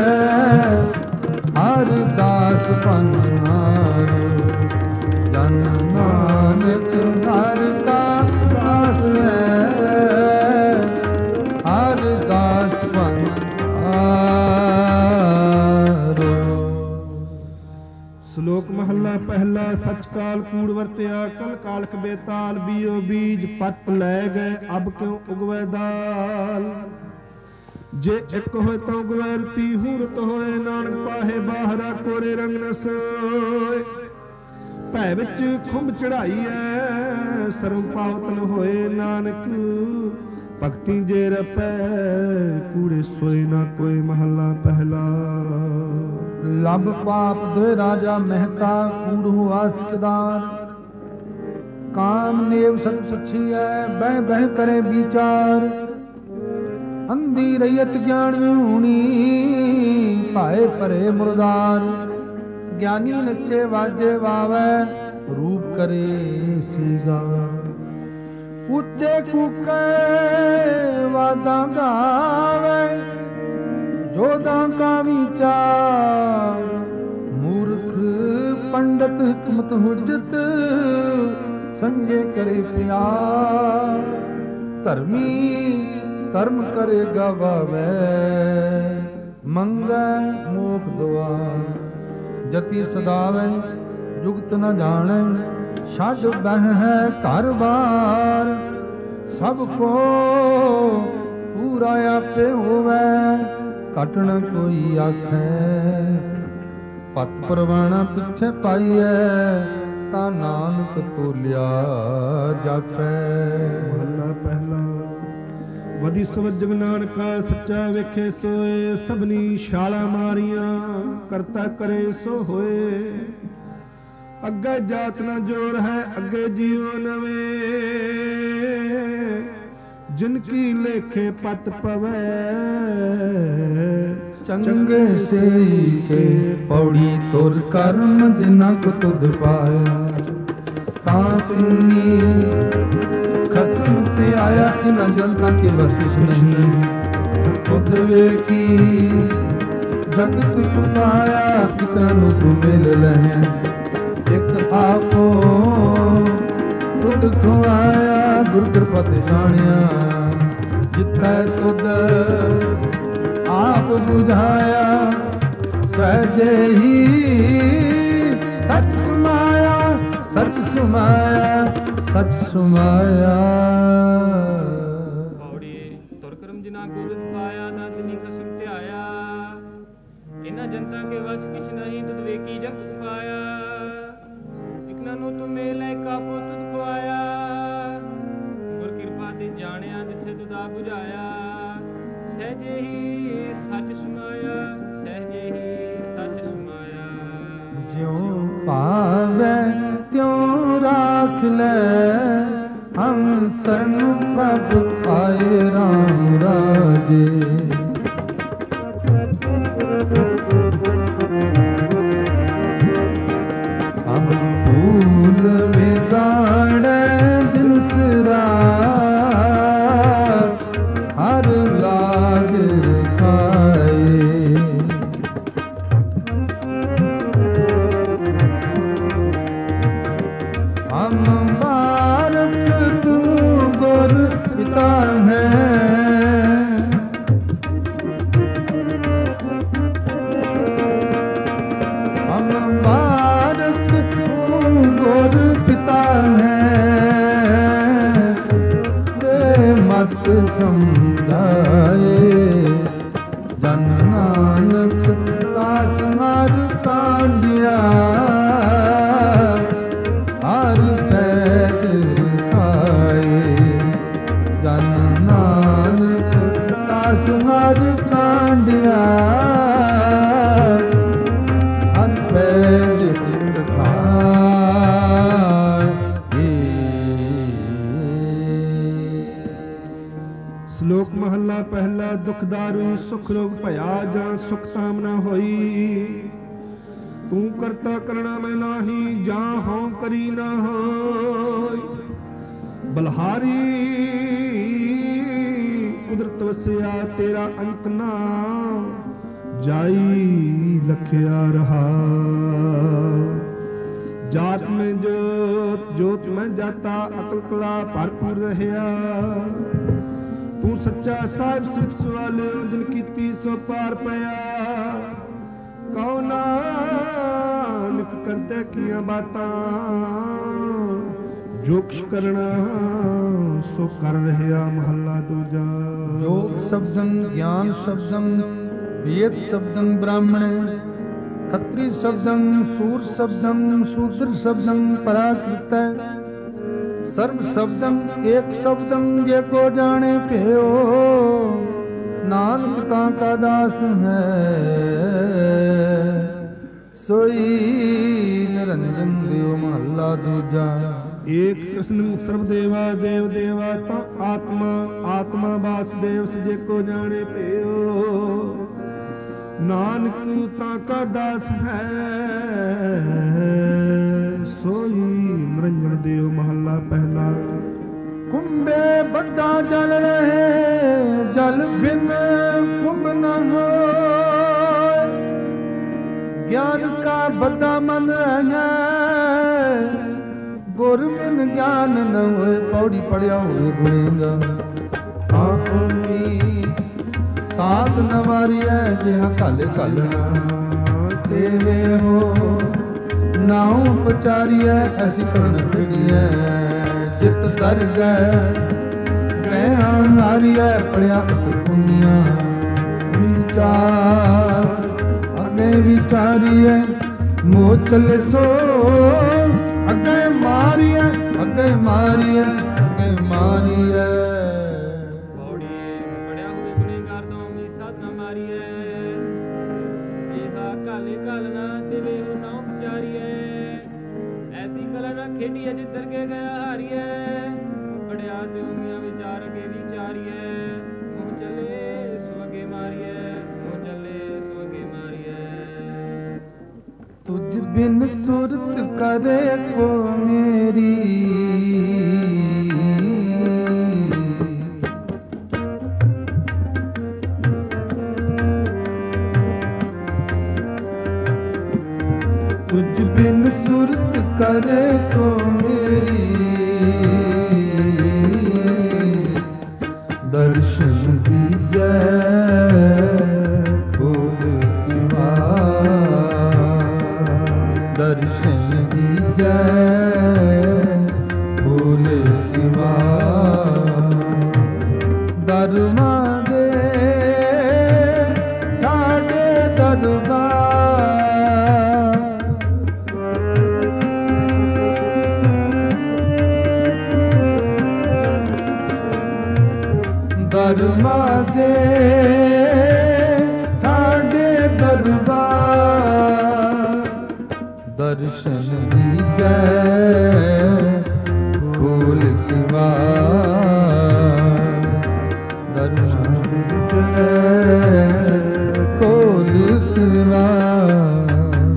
ਹਰ ਦਾਸ ਪੰਨਾਰ। ਜਨ ਨਾਨਕ ਹਰ ਕਾ ਦਾਸ ਹੈ, ਹਰ ਦਾਸ ਪੰਨਾਰ। ਸ਼ਲੋਕ ਮਹੱਲਾ ਪਹਿਲਾ। ਸਚ ਕਾਲ ਕੂੜ ਵਰਤਿਆ, ਕਲ ਕਾਲਖ ਬੇਤਾਲ। ਬੀਓ ਬੀਜ ਪੱਤ ਲੈ ਗਏ, ਅਬ ਕਿਉ ਉਗਵੈ ਦਾਲ। ਜੇ ਇੱਕ ਹੋਏ ਤਾਂ ਉਗਵੈ ਰੁਤੀ, ਹੂਰਤ ਹੋਏ ਨਾਨਕ ਪਾਹੇ ਬਾਹਰਾ। ਕੋਰੇ ਰੰਗ ਨ ਸੋਏ, ਭੈ ਵਿੱਚ ਖੁੰਭ ਚੜਾਈ ਐ। ਸਰਬ ਪਾਵਤਨ ਹੋਏ ਨਾਨਕ, ਭਗਤੀ ਜੇ ਰਪੈ। ਕੂੜੇ ਸੋਏ ਨਾ ਕੋਈ। ਮਹੱਲਾ ਪਹਿਲਾ। ਲਬ ਪਾਪ ਦੋਇ ਰਾਜਾ ਮਹਿਤਾ, ਕੂੜ ਹੁਆ ਸਿਕਦਾਰ। ਕਾਮ ਨੇਵ ਸਤ ਪੁੱਛੀਐ, ਬਹਿ ਬਹਿ ਕਰੇ ਵਿਚਾਰ। ਅੰਧੀ ਰਹੀਅਤ ਗਿਆਨ ਵਿਹੂਣੀ, ਭਾਏ ਭਰੇ ਮੁਰਦਾਰ। ਗਿਆਨੀ ਨੱਚੇ ਵਾਜੇ ਵਾਵੈ, ਰੂਪ ਕਰੇ ਸੀ ਗਾਵੈ। ਉੱਚੇ ਕੂਕੇ ਵਾਦਾਂ ਗਾਵੈ, ਜੋਦਾਂ ਕਾ ਵਿਚਾਰ। ਮੂਰਖ ਪੰਡਤ ਹਕਮਤ ਹੁਜਤ, ਸੰਜੇ ਕਰੇ ਪਿਆਰ। ਧਰਮੀ ਧਰਮ ਕਰੇ ਗਵਾਵੈ, ਮੰਗੈ ਮੋਖ ਦੁਆਰ। ਜਤੀ ਸਦਾਵੈ ਜੁਗਤ ਨ ਜਾਣੈ, ਛੱਡ ਬਹਿ ਘਰ ਬਾਰ। ਸਭ ਕੋ ਪੂਰਾ ਆਪੇ ਹੋਵੈ, ਘਟ ਨ ਕੋਈ ਆਖੈ। ਪਤ ਪਰਵਾਣਾ ਪਿੱਛੇ ਪਾਈਐ, ਤਾਂ ਨਾਨਕ ਤੋਲਿਆ ਜਾਪੈ। ਮਹੱਲਾ ਪਹਿਲਾ। ਵਧੀ ਸਵ ਜਗ ਨਾਨਕਾ, ਸੱਚਾ ਵੇਖੇ ਸੋਏ। ਸਭਨੀ ਛਾਲਾਂ ਮਾਰੀਆਂ, ਕਰਤਾ ਕਰੇ ਸੋ ਹੋਏ। ਅੱਗੇ ਜਾਤ ਨਾ ਜੋਰ ਹੈ, ਅੱਗੇ ਜੀਉ ਨਵੇਂ। ਜਿਨ ਕੀ ਲੇਖੇ ਪਤ ਪਵੈ, ਚੰਗੇ ਸੇਈ ਕੇ ਪੌੜੀ ਤੁਰ ਕਰਮ। ਜਿਨਾ ਕੋ ਤੁਧ ਪਾਇਆ, ਤਾਂ ਤਿੰਨੀ ਖਸਮ ਤੇ ਆਇਆ। ਇਨਾ ਜਨਤਾ ਕੇ ਬਸਿਸ਼ ਨਹੀਂ, ਖੁਦ ਵੇਖੀ ਜਗਤ ਪਾਇਆ। ਇਕਰਾ ਨੂੰ ਤੂੰ ਮਿਲ ਲਹਿ, ਇੱਕ ਆਪੋ ਤੁਧ ਖਵਾਇਆ। ਗੁਰ ਕਿਰਪਾ ਤੇ ਜਾਣਿਆ, ਜਿਥੈ ਤੁਧ ਆਪ ਬੁਝਾਇਆ। ਸਹਿਜੇ ਹੀ ਸਚ ਸਮਾਇਆ, ਸਚ ਸਮਾਇਆ, ਸਚ ਸਮਾਇਆ। ਪੌੜੀ ਤੁਰ ਕਰਮ ਜਿਨਾ ਕੋ ਦੁਖ ਪਾਇਆ, ਨਾ ਤਿਨੀ ਖਸਮ ਧਿਆਇਆ। ਇਨਾ ਜਨਤਾ ਕੇ ਵਸ ਕਿਛ ਨਹੀਂ, ਤੁਧ ਵੇਖੀ ਜਗਤ ਉਪਾਇਆ। ਇਕਨਾ ਨੂੰ ਤੁਮ ਮੇਲੇ ਕਾਪੋ ਤੁਧ ਖਵਾਇਆ। ਗੁਰ ਕਿਰਪਾ ਤੇ ਜਾਣਿਆ, ਜਿਥੇ ਤੁਧ ਆ ਬੁਝਾਇਆ। ਸਹਿਜੇ ਹੀ ਸੱਚ ਸਮਾਇਆ, ਸਹਿਜੇ ਹੀ ਸੱਚ ਸਮਾਇਆ। ਜਿਉ ਭਾਵੈ ਤਿਉ ਰਾਖ ਲੈ, ਹਮ ਸਰਨ ਪ੍ਰਭ ਆਏ ਰਾਮ ਰਾਜੇ। ਹਮ ਫੂਲ ਵਿਗਾੜੈ ਦਿਨ ਸਿਰਾ, ਹਰ ਲਾਗ ਰਖਾਏ। ਹਮ ਬਾਰਕ ਤੂੰ ਗੁਰ ਪਿਤਾ ਹੈ, ਹਮ ਬਾਰਕ ਤੂੰ ਗੁਰ ਪਿਤਾ ਹੈ। ਦੇ ਮਤ ਸਮਝਾਏ, ਜਨ ਨਾਨਕ ਭਇਆ ਜਾਂ ਸੁਖ ਕਾਮਨਾ ਹੋਈ। ਤੂੰ ਕਰਤਾ ਕਰਣਾ ਮੈਂ ਨਾਹੀ, ਜਾਂ ਹਉ ਕਰੀ ਨਾ ਹੋਈ। ਬਲਹਾਰੀ ਕੁਦਰਤ ਵਸਿਆ ਤੇਰਾ ਅੰਤ ਨਾ ਜਾਈ ਲਖਿਆ ਰਹਾ। ਜਾਤ ਮੈਂ ਜੋਤ ਜੋਤ ਮੈਂ ਜਾਤਾ ਅਕਲ ਕਲਾ ਭਰਪੂਰ ਰਹਿਆ। ਤੂੰ ਸੱਚਾ ਸਾਹਿਬ ਸਿਫਤ ਸਵਾਲਿਓ ਜਿਨ ਕੀਤੀ ਸੋ ਪਾਰ ਪਿਆ। ਕਉ ਨਾਨਕ ਕਰਤੇ ਕੀਆਂ ਬਾਤਾਂ ਜੋ ਕੁਛ ਕਰਨਾ ਸੋ ਕਰ ਰਹਿਆ। ਮਹੱਲਾ ਦੂਜਾ। योग शब्दं ज्ञान शब्दं वेद शब्दं ब्राह्मण खत्री शब्दं सूर शब्दं शूद्र शब्दं पराकृत सर्व शब्दं एक शब्दं जे को जाने भयो। नानक ता का दास है सोई निरंजन देव। महला दूजा। ਏਕ ਕ੍ਰਿਸ਼ਨ ਸਰਬ ਦੇਵਾ ਦੇਵ ਦੇਵਾ ਤਾ ਆਤਮਾ ਆਤਮਾ ਵਾਸੁਦੇਵ ਸਜੇ ਕੋ ਜਾਣੇ ਭਇਓ। ਨਾਨਕ ਤਾਂ ਕਾ ਦਾਸ ਹੈ ਸੋਈ ਨਿਰੰਜਨ ਦੇਵ। ਮਹੱਲਾ ਪਹਿਲਾ। कुंभे बड़ा जल रहे जल बिन कुंभ न हो। ज्ञान का बड़ा मन है गुर बिन ज्ञान न होए। पौड़ी पढ़िया हुए गुणेगा आखी साध नवारी है जिहा कल कलना तेरे हो। नाऊ पचारी है ऐसी करन खड़ी है जित तर गए गए नारिया पढ़िया पुनिया। विचार अगे विचारिए मोह चले सो अगे मारिए अगे मारिए अगे मारिए। ਪੌੜੀ ਪੜਿਆ ਹੋਏ ਗੁਨੇਗਾਰ ਤੋਂ ਵੀ ਸਾਧਨਾ ਮਾਰੀਐ। ਜਿਹਾ ਕਾਲੇ ਕਾਲ ਨਾ ਦੇਵੇ ਉਹ ਨਾ ਵਿਚਾਰੀਐ। ਐਸੀ ਕਲਾ ਨਾ ਖੇਡੀਐ ਜਿੱਧਰ ਕੇ ਗਿਆ ਹਾਰੀਐ। ਪੜਿਆ ਤੇ ਉਹਨੀਆਂ ਵਿਚਾਰ ਕੇ ਵਿਚਾਰੀਐ। ਮੂੰਹ ਚੱਲੇ ਸੋ ਅਗੇ ਮਾਰੀਐ ਮੂੰਹ ਚੱਲੇ ਸੋ ਅਗੇ ਮਾਰੀਐ। तुझ बिन सुरत करे को मेरी तुझ बिन सुरत करे को मेरी। दर्शन दीजै दर्शन दीजै फूल दीवार। दरमा दे ठाडे दरबार। दरमा दे ठाडे दरबार। दर्शन दीजै फूल दीवार। दर्शन दीजै फूल दीवार।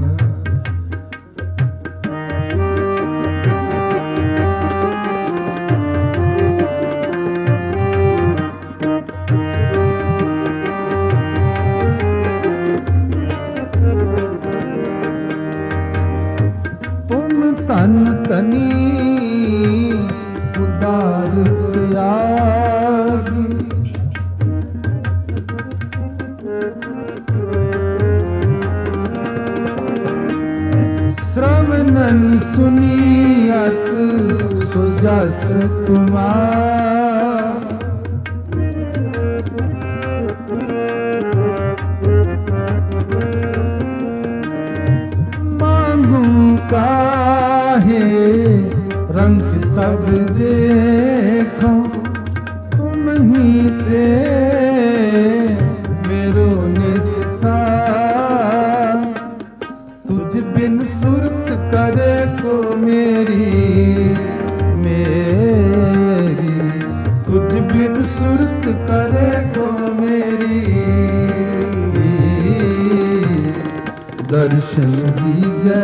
तन तनी उदार त्यागी। श्रवणन सुनियत सुजस कुमार। मांगू काहे रंग सब देखो तुम ही थे मेरो निसार। तुझ बिन सुरत करे को मेरी मेरी। तुझ बिन सुरत करे को मेरी। ਦਰਸ਼ਨ ਦੀਜੈ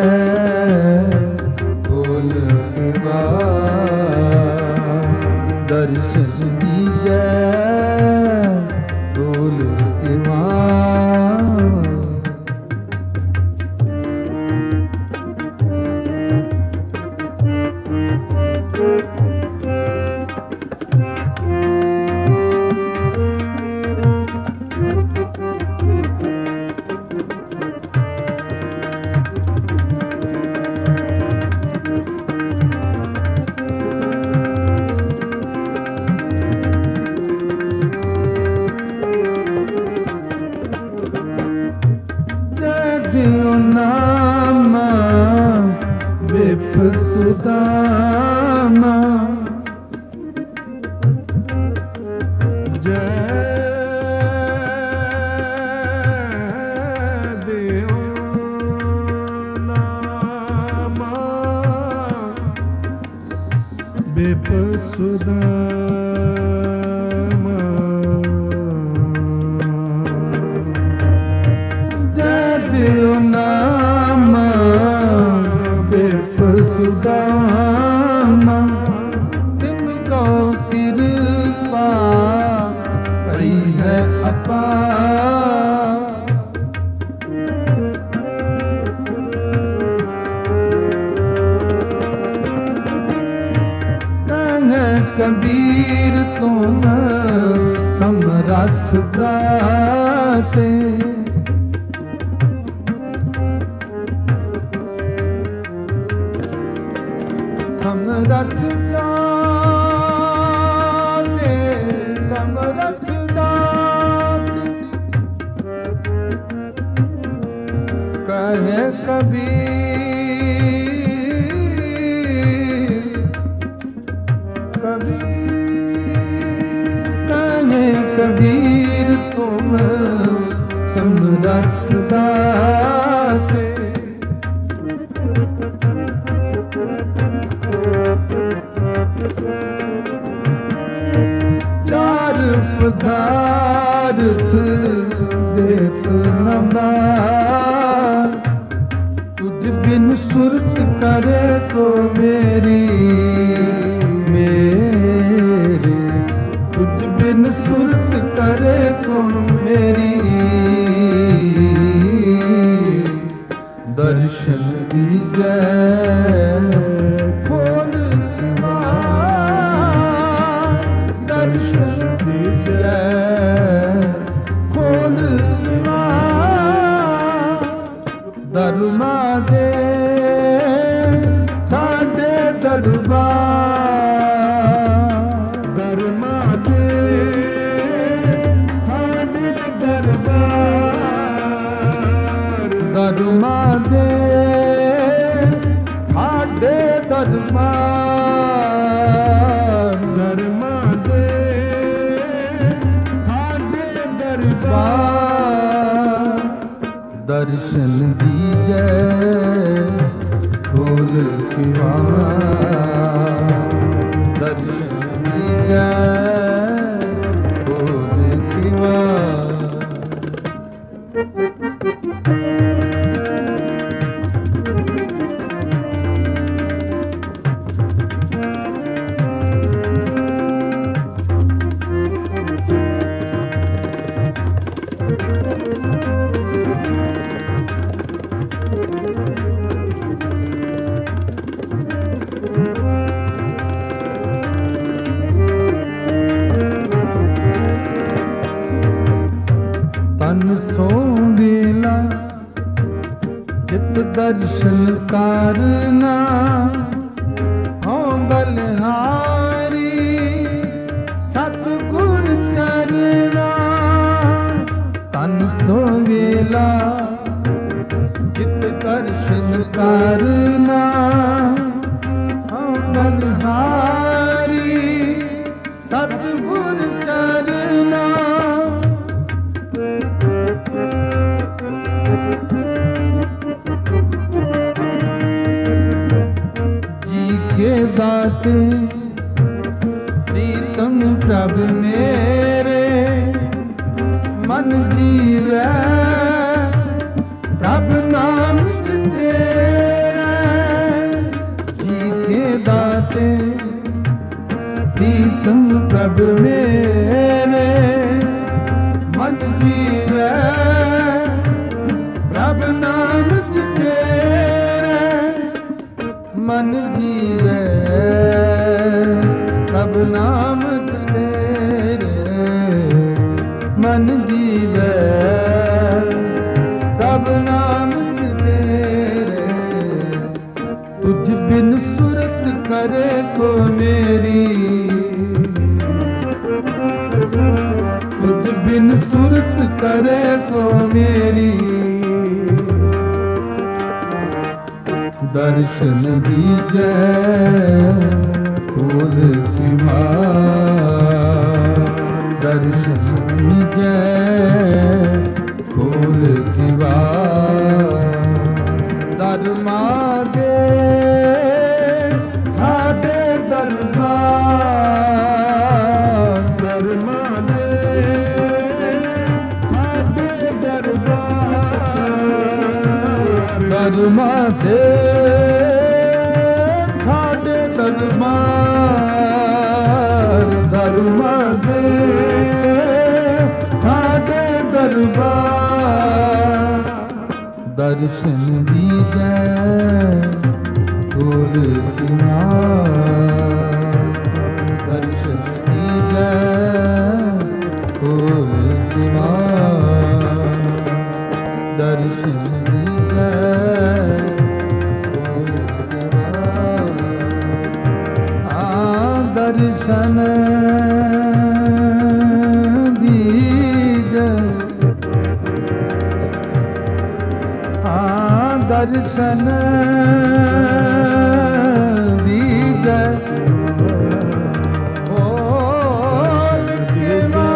ਖੋਲ ਕੇ ਬਾਰ, ਦਰਸ਼ਨ ਦੀਜੈ ਖੋਲ ਕੇ ਬਾਰ। ਦਿਓ ਨਾਮ ਬਿਪਸੁਦਾਮਾ, ਜੈ ਦਿਓ ਨਾਮ ਬਿਪਸੁਦਾਮਾ, ਦਿਓ ਨਾਮ ਬਿਪਸੁਦਾਮਾ, ਤਿਨ ਕੋ ਕਿਰਪਾ ਪਈ ਹੈ ਅਪਾਰ। ਕਹੈ ਕਬੀਰ ਤੁਮ ਸਮਰੱਥ ਦਾਤੇ, ਸਮਰੱਥ ਦਾਤੇ, ਸਮਰੱਥ ਦਾਤੇ। ਕਹੈ ਕਬੀਰ, ਕਬੀਰ ਕਹੈ ਕਬੀਰ ਤੁਮ ਸਮਰੱਥ ਦਾਤੇ। ਚਾਰ ਪਦਾਰਥ ਦੇਤ ਨੰਬਾਰ, ਤੁਝ ਬਿਨ ਸੁਰਤ ਕਰੇ ਕੋ ਮੇਰੀ ਮੇਰੀ, ਤੁਝ ਬਿਨ ਸੁਰਤ ਕਰੇ ਕੋ ਮੇਰੀ। ਦਰਸ਼ਨ ਦੀਜੈ ਖੋਲ ਕੇ ਬਾਰ, ਦਰਸ਼ਨ ਦੀਜੈ ਖੋਲ ਕੇ ਬਾਰ। ਦਰਮਾ ਦੇ ਸਾਡੇ ਦਰਬਾਰ, ਦਰਮਾ ਦੇ ਸਾਡੇ ਦਰਬਾਰ, ਦਰਮਾ ਦੇ ਸਾਡੇ ਦਰਬਾਰ, ਦਰਮਾ ਦੇ ਸਾਡੇ ਦਰਬਾਰ। ਦਰਸ਼ਨ ਦੀਜੈ ਖੋਲ ਕੇ ਬਾਰ, ਦਰਸ਼ਨ ਦੀਜੈ ਖੋਲ ਕੇ ਬਾਰ। ਤਨ ਸੋ ਵੇਲਾ ਚਿਤ ਦਰਸ਼ਨ ਕਰਨਾ, ਹਉ ਬਲਿਹਾਰੀ ਸਤਿਗੁਰ ਚਰਨਾ। ਤਨ ਸੋ ਵੇਲਾ ਚਿਤ ਦਰਸ਼ਨ ਕਰਨਾ, ਹਉ ਬਲਿਹਾਰੀ ਸਤਿਗੁਰ ਚਰਨਾ। के दाते प्रीतम प्रभ मेरे, मन जीवै प्रभ नाम ते प्रीतम प्रभ मेरे मन जीवे प्रभ नाम च तेरे मन जीवे प्रभ नाम च तेरे मन जीवे प्रभ नाम च तेरे तुझ बिन सुरत करे को मेरी तुझ बिन सुरत करे को मेरी दर्शन दीजै खोल की बार दर्शन दीजै खोल की बार दरमा दे ठाटे दरबार दरमा दे ठाटे दरबार दरमा दे ठाटे दरबार दरमा दे ठाटे दरबार दर्शन दीजै खोल की बार दर्शन दीजै खोल की बार दर्शन दीजै खोल की बार आ दर्शन दीजै दर्शन दीजै खोल के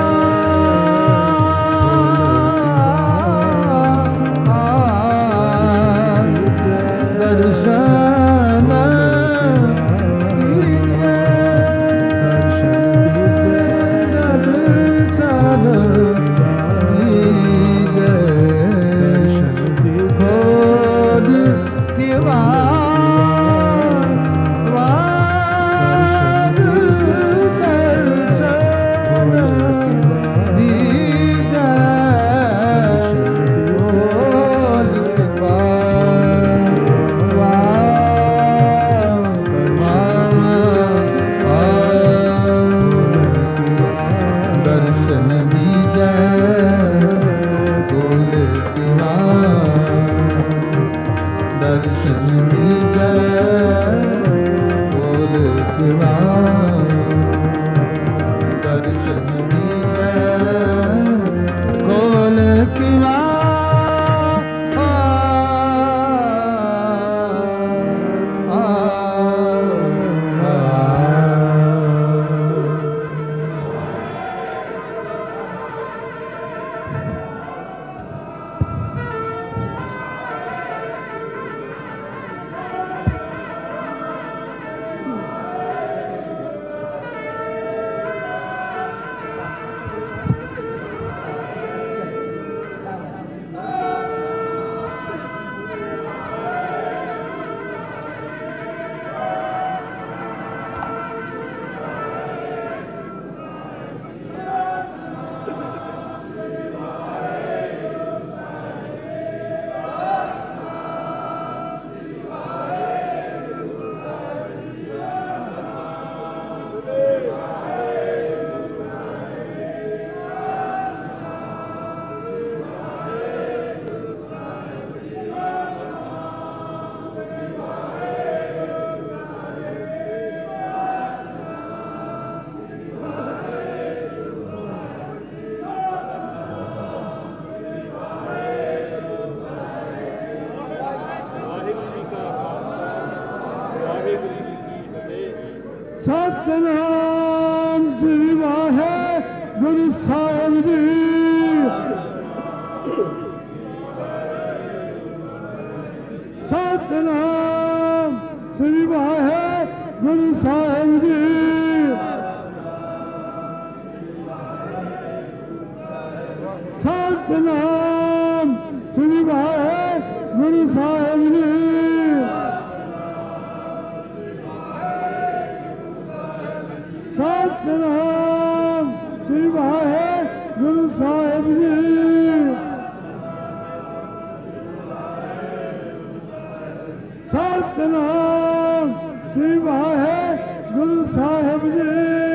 बार दर्शन दीजै दर्शन दीजै खोल की बार बार दर्शन दीजै खोल की बार दर्शन दीजै खोल की बार दर्शन दीजै खोल की बार दर्शन दीजै खोल की बार आ, आ, आ। ਸਤਿਨਾਮ ਸ੍ਰੀ ਵਾਹਿਗੁਰੂ ਸਾਹਿਬ ਜੀ ਸਤਿਨਾਮ ਸ੍ਰੀ ਵਾਹਿਗੁਰੂ ਸਾਹਿਬ ਜੀ ਸਤਿਨਾਮ ਸ੍ਰੀ ਵਾਹਿਗੁਰੂ ਸਾਹਿਬ ਜੀ ਸਤਿਨਾਮ ਸ੍ਰੀ ਵਾਹਿਗੁਰੂ ਸਾਹਿਬ ਜੀ।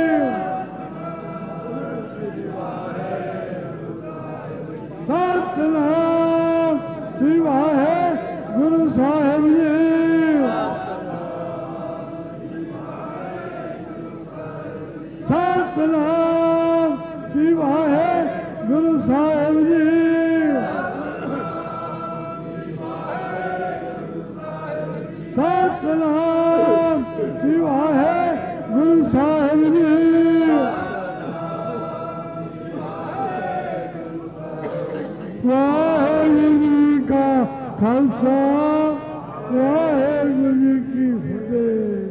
ਸਤਿਨਾਮ ਸ੍ਰੀ ਵਾਹਿਗੁਰੂ ਸਾਹਿਬ ਜੀ। ਸਤਿਨਾਮ ਸ੍ਰੀ ਵਾਹਿਗੁਰੂ ਸਾਹਿਬ ਜੀ। ਸਤਿਨਾਮ ਸ੍ਰੀ ਵਾਹਿਗੁਰੂ ਸਾਹਿਬ ਜੀ। ਵਾਹਿਗੁਰੂ ਜੀ ਕਾ ਖਾਲਸਾ ਵਾਹਿਗੁਰੂ ਜੀ ਕੀ ਫਤਿਹ।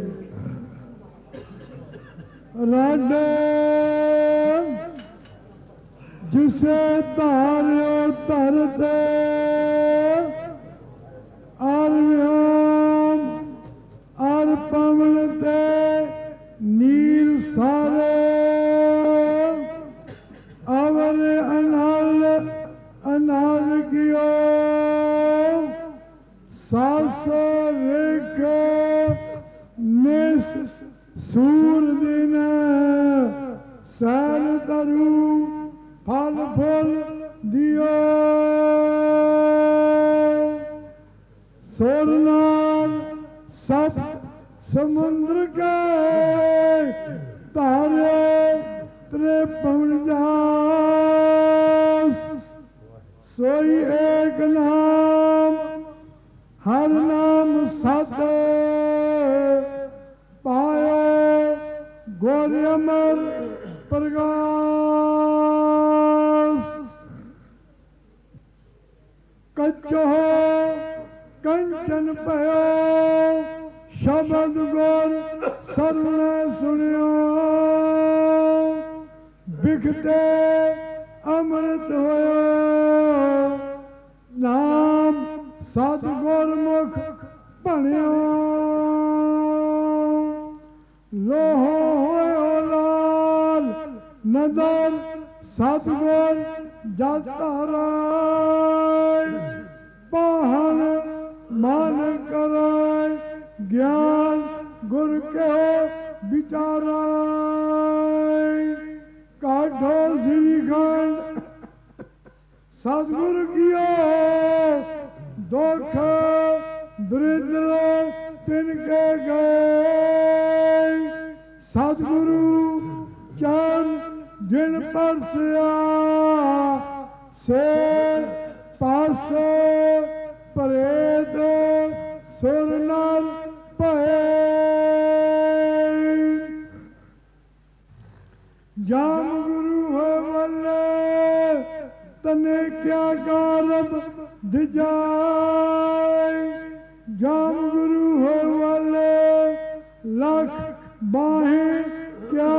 ਰਾਡੇ ਜਿਸੇ ਧਾਰਿਓ ਧਰਤੇ ਅਰ ਵਿਓਮ ਅਰ ਪਵਨ ਤੇ ਨੀਲ ਸਾਰੇ ਅਵਰ ਅਨਲ ਅਨਾਜ ਕਿਓ ਸਾਸ ਰੇਖ ਨਿਸ ਸੂਰ ਦਿਨ ਸੈਲ ਤਰੂ ਫਲ ਫੁੱਲ ਦਿਓ ਸੁਰ ਨਾਲ ਸਤ ਸਮੁੰਦਰ ਕੇ ਤਾਰੇ ਤਰੇ ਪਵਨ ਜਾਸ सोई एक नाम हर नाम सत पायो गोर अमर प्रकाश कच्चो कंचन पयो शब्द गोर सर्वने सुनियो बिखते अमृत होयो नाम सतगुर मुख बनियो लोहो होयो लाल नदर सतगुर जताराय पाहन मान कराय ज्ञान गुर के विचाराय काठो श्रीखंड सतगुरु कियो दुख दरिद्र तिनके गए सतगुरु चरण जिन परसिया से पास परेत सुर नर भय जाम गुरु हो वल्ले तने क्या कारब दिजाय जाम गुरु हो वाले लाख बाहें क्या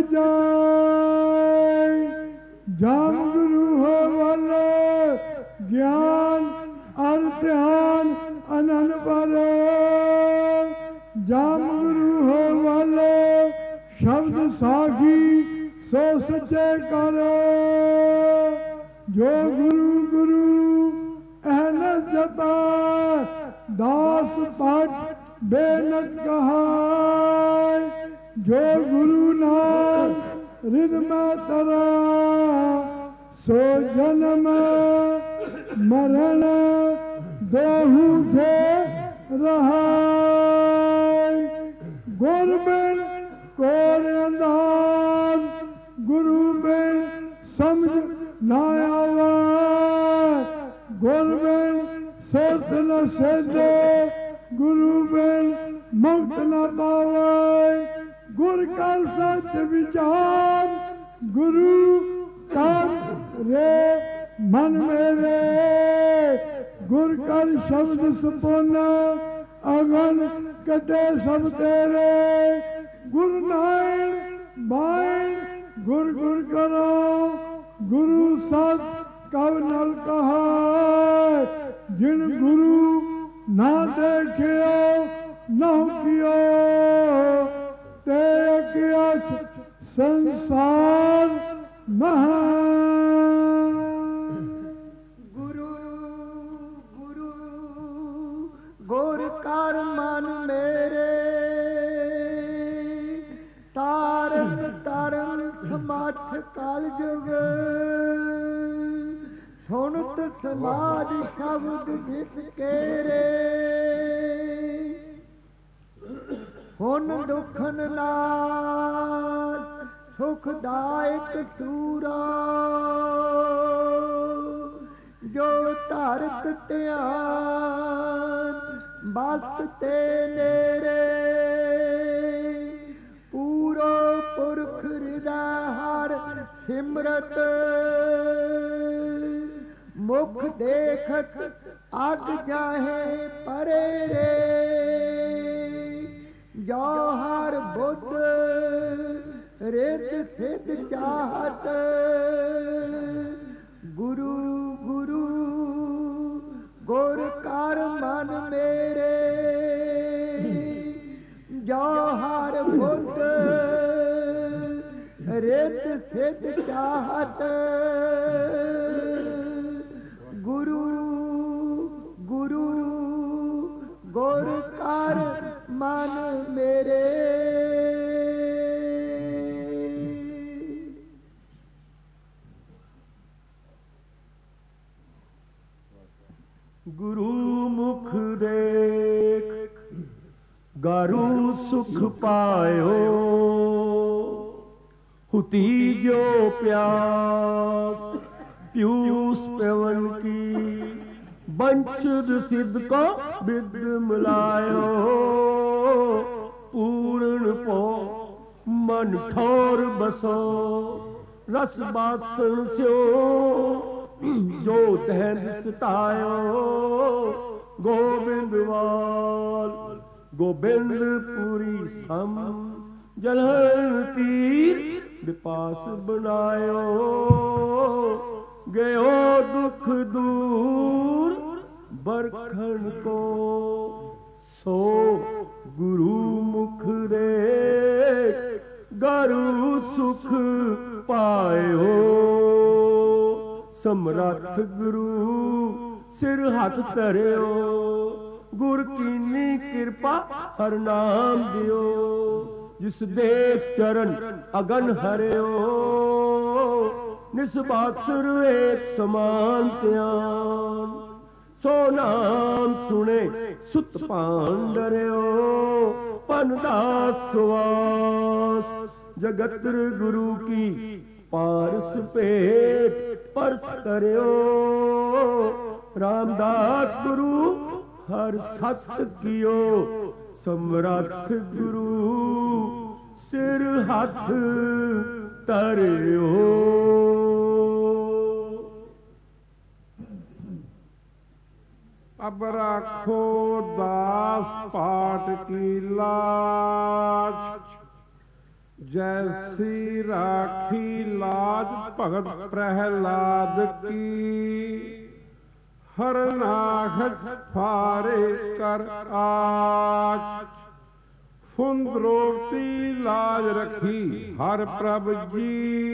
किजाय जाम गुरु हो वाले ज्ञान और ध्यान अनन पर जाम गुरु हो वाले शब्द साखी सो सच्चे कर जो गुरु गुरु अहनस जता दास पाठ बेनत कहाय जो गुरु नाम रिद में तरा सो जन्म मरण दोहू से रहाय गुर बिन कोर अंदाज गुरु बिन समझ ना आवा गुर बिन सोच न सेजे गुरु बिन मुक्त न पावे गुर का सच विचार गुरु कर रे मन मेरे गुर कर शब्द सपोना अगन कटे सब तेरे गुरु नारायण बाइन गुर गुर करो गुरु सत कव नल कहा जिन गुरु ना देखियो न कियो ते किया संसार महा गुरु गुरु गुर कर मन ਸ਼ਬਦ ਜਿਸ ਕੇਰੇ ਹੁਣ ਦੁਖਨ ਨਾਲ ਸੁਖਦਾਇਕ ਸੂਰਾ ਜੋ ਧਰਤ ਧਿਆਨ ਬਸਤ ਤੇ ਨੇੜੇ ਪੂਰੋ ਪੁਰਖ ਹਿਰਦਾ ਹਰ ਸਿਮਰਤ ਮੁਖ ਦੇਖਤ ਅਗ ਜਾਹੇ ਪਰੇ ਰੇ ਜੋ ਹਰ ਬੁੱਧ ਰਿਤ ਸਿਧ ਚਾਹਤ ਗੁਰੂ ਗੁਰੂ ਗੁਰ ਕਰ ਮਨ ਮੇਰੇ ਜੋ ਹਰ ਬੁੱਧ ਰਿਤ ਸਿਧ ਚਾਹਤ ਗੁਰੂ ਗੁਰੂ ਗੁਰ ਕਰ ਮਨ ਮੇਰੇ। ਗੁਰੂ ਮੁਖ ਦੇਖ ਗਾਰੂ ਸੁਖ ਪਾਇਓ ਹੁਤੀ ਜੋ ਪਿਆਸ ਪਿਊਸ ਪਵਨ ਕੀ ਬੰਚਦ ਸਿੱਧ ਕੋ ਬਿਦ ਮਿਲਾਇਓ ਪੂਰਨ ਪੋ ਮਨ ਠੋਰ ਬਸੋ ਰਸ ਬਾਸਣ ਸਿਓ ਜੋ ਤਹਿ ਸਤਾਇਓ ਗੋਬਿੰਦਵਾਲ ਗੋਬਿੰਦਪੁਰੀ ਸਮ ਜਲਹਨ ਤੀਰ ਵਿਪਾਸ ਬਣਾਇਓ ਗਇਓ ਦੁਖ ਦੂਰ ਬਰਖਣ ਕੋ ਸੋ ਗੁਰੂ ਮੁਖ ਰੇ ਗਰੂ ਸੁਖ ਪਾਇਓ ਸਮਰੱਥ ਗੁਰੂ ਸਿਰ ਹੱਥ ਧਰਿਓ ਗੁਰ ਕੀਨੀ ਕਿਰਪਾ ਹਰ ਨਾਮ ਦਿਓ ਜਿਸ ਦੇਖ ਚਰਨ ਅਗਨ ਹਰਿਓ ਨਿਸਬਾਸੁਰ ਏਕ ਸਮਾਨ ਧਿਆਨ ਸੋ ਨਾਮ ਸੁਣੇ ਸੁਤ ਭਾਨ ਡਰਿਓ ਪਨ ਦਾਸ ਸੁਆਸ ਜਗਤਰ ਗੁਰੂ ਕੀ ਪਾਰਸ ਭੇਟ ਪਰਸ ਕਰਿਓ ਰਾਮਦਾਸ ਗੁਰੂ ਹਰ ਸਤ ਕੀਓ ਸਮਰੱਥ ਗੁਰੂ ਸਿਰ ਹੱਥ ਧਰਿਓ। ਅਬ ਰਾਖੋ ਦਾਸ ਪਾਟ ਕੀ ਲਾਜ जैसी राखी लाज भगत प्रहलाद की हर नाहक फारे कर आज फुंद्रोती लाज रखी हर प्रभ जी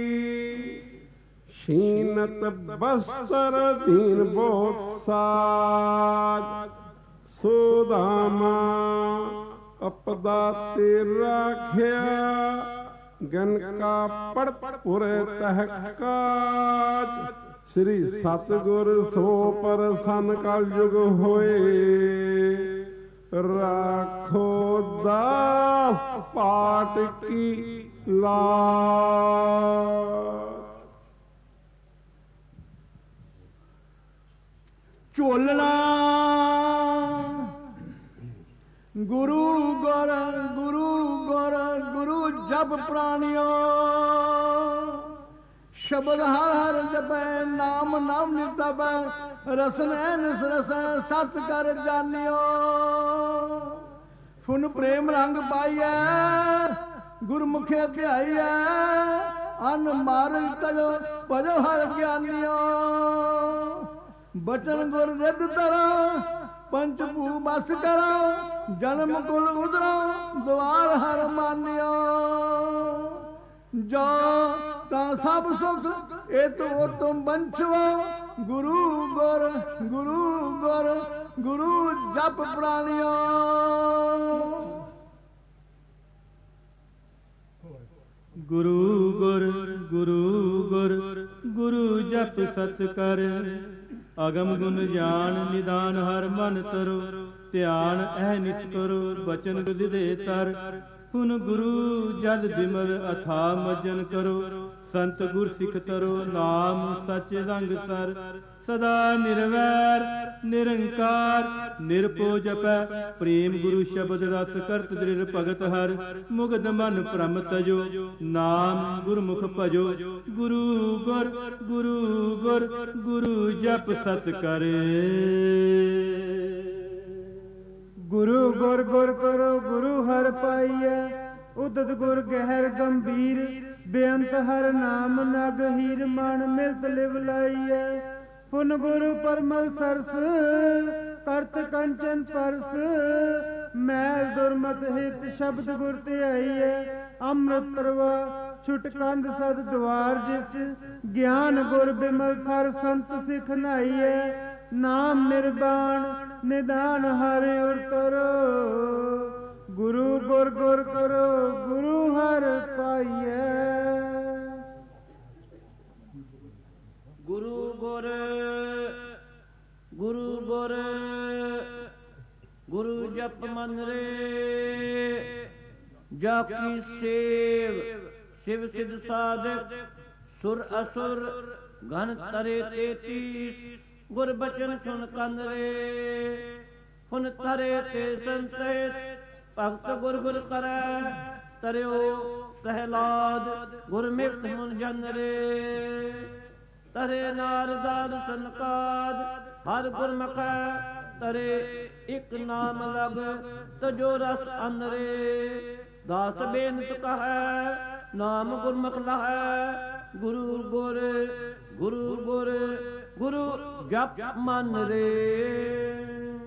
शीनत बस्तर दीन बहुत साज सुदामा अपदा ते राखिया गन का पड़ पुरे तहकाज श्री सतगुर सो परसन कल युग होए राखो दास पाट की लाज ਝੋਲਣਾ ਗੁਰੂ ਗੁਰ ਗੁਰੂ ਗੁਰ ਗੁਰੂ ਜਪ ਪ੍ਰਾਣਿਓ ਸ਼ਬਦ ਹਰ ਹਰ ਜਪੈ ਨਾਮ ਨਾਮ ਨਿਤਪੈ ਰਸਨ ਨਿਸ ਰਸੈ ਸਤ ਕਰ ਜਾਣਿਓ ਫੁਨ ਪ੍ਰੇਮ ਰੰਗ ਪਾਈਐ ਗੁਰਮੁਖੇ ਧਿਆਈਐ ਅਨ ਮਾਰਗ ਤਜੋ ਭਜੋ ਹਰ ਗਿਆਨੀਓ ਬਚਨ ਗੁਰ ਰਿੱਧ ਧਰੋ पंच भू बस करो जन्म कुल उधरो द्वार हर मानियो जो ता सब सुख ए तो तुम बंचवो गुरु गुर गुरु गुर गुरु जप प्राणियो गुरु गुर गुरु गुर गुरु जप सत कर ਅਗਮ ਗੁਣ ਜਾਨ ਨਿਦਾਨ ਹਰ ਮਨ ਤਰੋ, ਧਿਆਨ ਅਹਿ ਨਿਸ ਕਰੋ ਬਚਨ ਗੁਦੇ ਤਰ। ਪੁਨ ਗੁਰੂ ਜਦ ਬਿਮਲ ਅਥਾ ਮਜਨ ਕਰੋ, ਸੰਤ ਗੁਰ ਸਿੱਖ ਤਰੋ ਨਾਮ ਸਚ ਰੰਗ ਸਰ। ਸਦਾ ਨਿਰਵੈਰ ਨਿਰੰਕਾਰ ਨਿਰਭਉ ਜਪੈ, ਪ੍ਰੇਮ ਗੁਰੂ ਸ਼ਬਦ ਰਸ ਕਰਤ ਦ੍ਰਿੜ ਭਗਤ ਹਰ। ਮੁਗਧ ਮਨ ਭ੍ਰਮ ਤਜੋ ਨਾਮ ਗੁਰਮੁਖ ਭਜੋ, ਗੁਰੂ ਗੁਰ ਗੁਰੂ ਗੁਰ ਗੁਰੂ ਜਪ ਸਤ ਕਰੇ। ਗੁਰੂ ਗੁਰ ਗੁਰ ਕਰੋ ਗੁਰੂ ਹਰਿ ਪਾਈਐ, ਉਦਤ ਗੁਰ ਗਹਿਰ ਗੰਭੀਰ। ਬੇਅੰਤ ਹਰ ਨਾਮ ਨਗ ਹੀਰ, ਮਨ ਮਿਲਤ ਲਿਵ ਲਾਈਐ। ਪੁਨ ਗੁਰੂ ਪਰਮਲ ਸਰਸ ਕਰਤ ਕੰਚਨ ਪਰਸ, ਮੈਲ ਦੁਰਮਤ ਹਿਤ ਸ਼ਬਦ ਗੁਰ ਧਿਆਈਐ। ਅੰਮ੍ਰਿਤ ਪ੍ਰਵਾਹ ਛੁਟ ਕੰਧ ਸਦ ਦੁਆਰ ਜਿਸ, ਗਿਆਨ ਗੁਰ ਬਿਮਲ ਸਰ ਸੰਤ ਸਿਖ ਨਾਈਐ। ਨਾਮ ਨਿਰਵਾਣ ਨਿਦਾਨ ਹਰਿ ਉਰਤਰੋ, ਗੁਰੂ ਗੁਰ ਗੁਰ ਕਰੋ ਗੁਰੂ ਹਰਿ ਪਾਈਐ। ਗੁਰੂ ਗੁਰ ਗੁਰੂ ਗੁਰ ਗੁਰੂ ਜਪ ਮਨ ਰੇ, ਜਾ ਕੀ ਸੇਵ ਸਿਵ ਸਿਧ ਸਾਧਕ। ਸੁਰ ਅਸੁਰ ਗਨ ਤਰੇ ਤੇਤੀਸ, ਗੁਰ ਬਚਨ ਸੁਨ ਕੰਨ ਰੇ। ਹੁਨ ਤਰੇ ਤੇ ਸੰਤਿਤ ਭਗਤ ਗੁਰ ਗੁਰ ਕਰੈ, ਤਰਿਓ ਪ੍ਰਹਿਲਾਦ ਗੁਰ ਮਿਤ ਮੁਨ ਜਨ ਰੇ। ਤਰੇ ਨਾਰਦਾਦ ਸਨਕਾਦ ਹਰ ਗੁਰਮੁਖੈ, ਤਰੇ ਇਕ ਨਾਮ ਲਗ ਤਜੋ ਰਸ ਅੰਦਰੇ। ਦਾਸ ਬੇਨਤ ਕਹੈ ਨਾਮ ਗੁਰਮੁਖ ਲਹੈ, ਗੁਰੂ ਗੁਰ ਗੁਰੂ ਗੁਰ ਗੁਰੂ ਜਪ ਮਨ ਰੇ।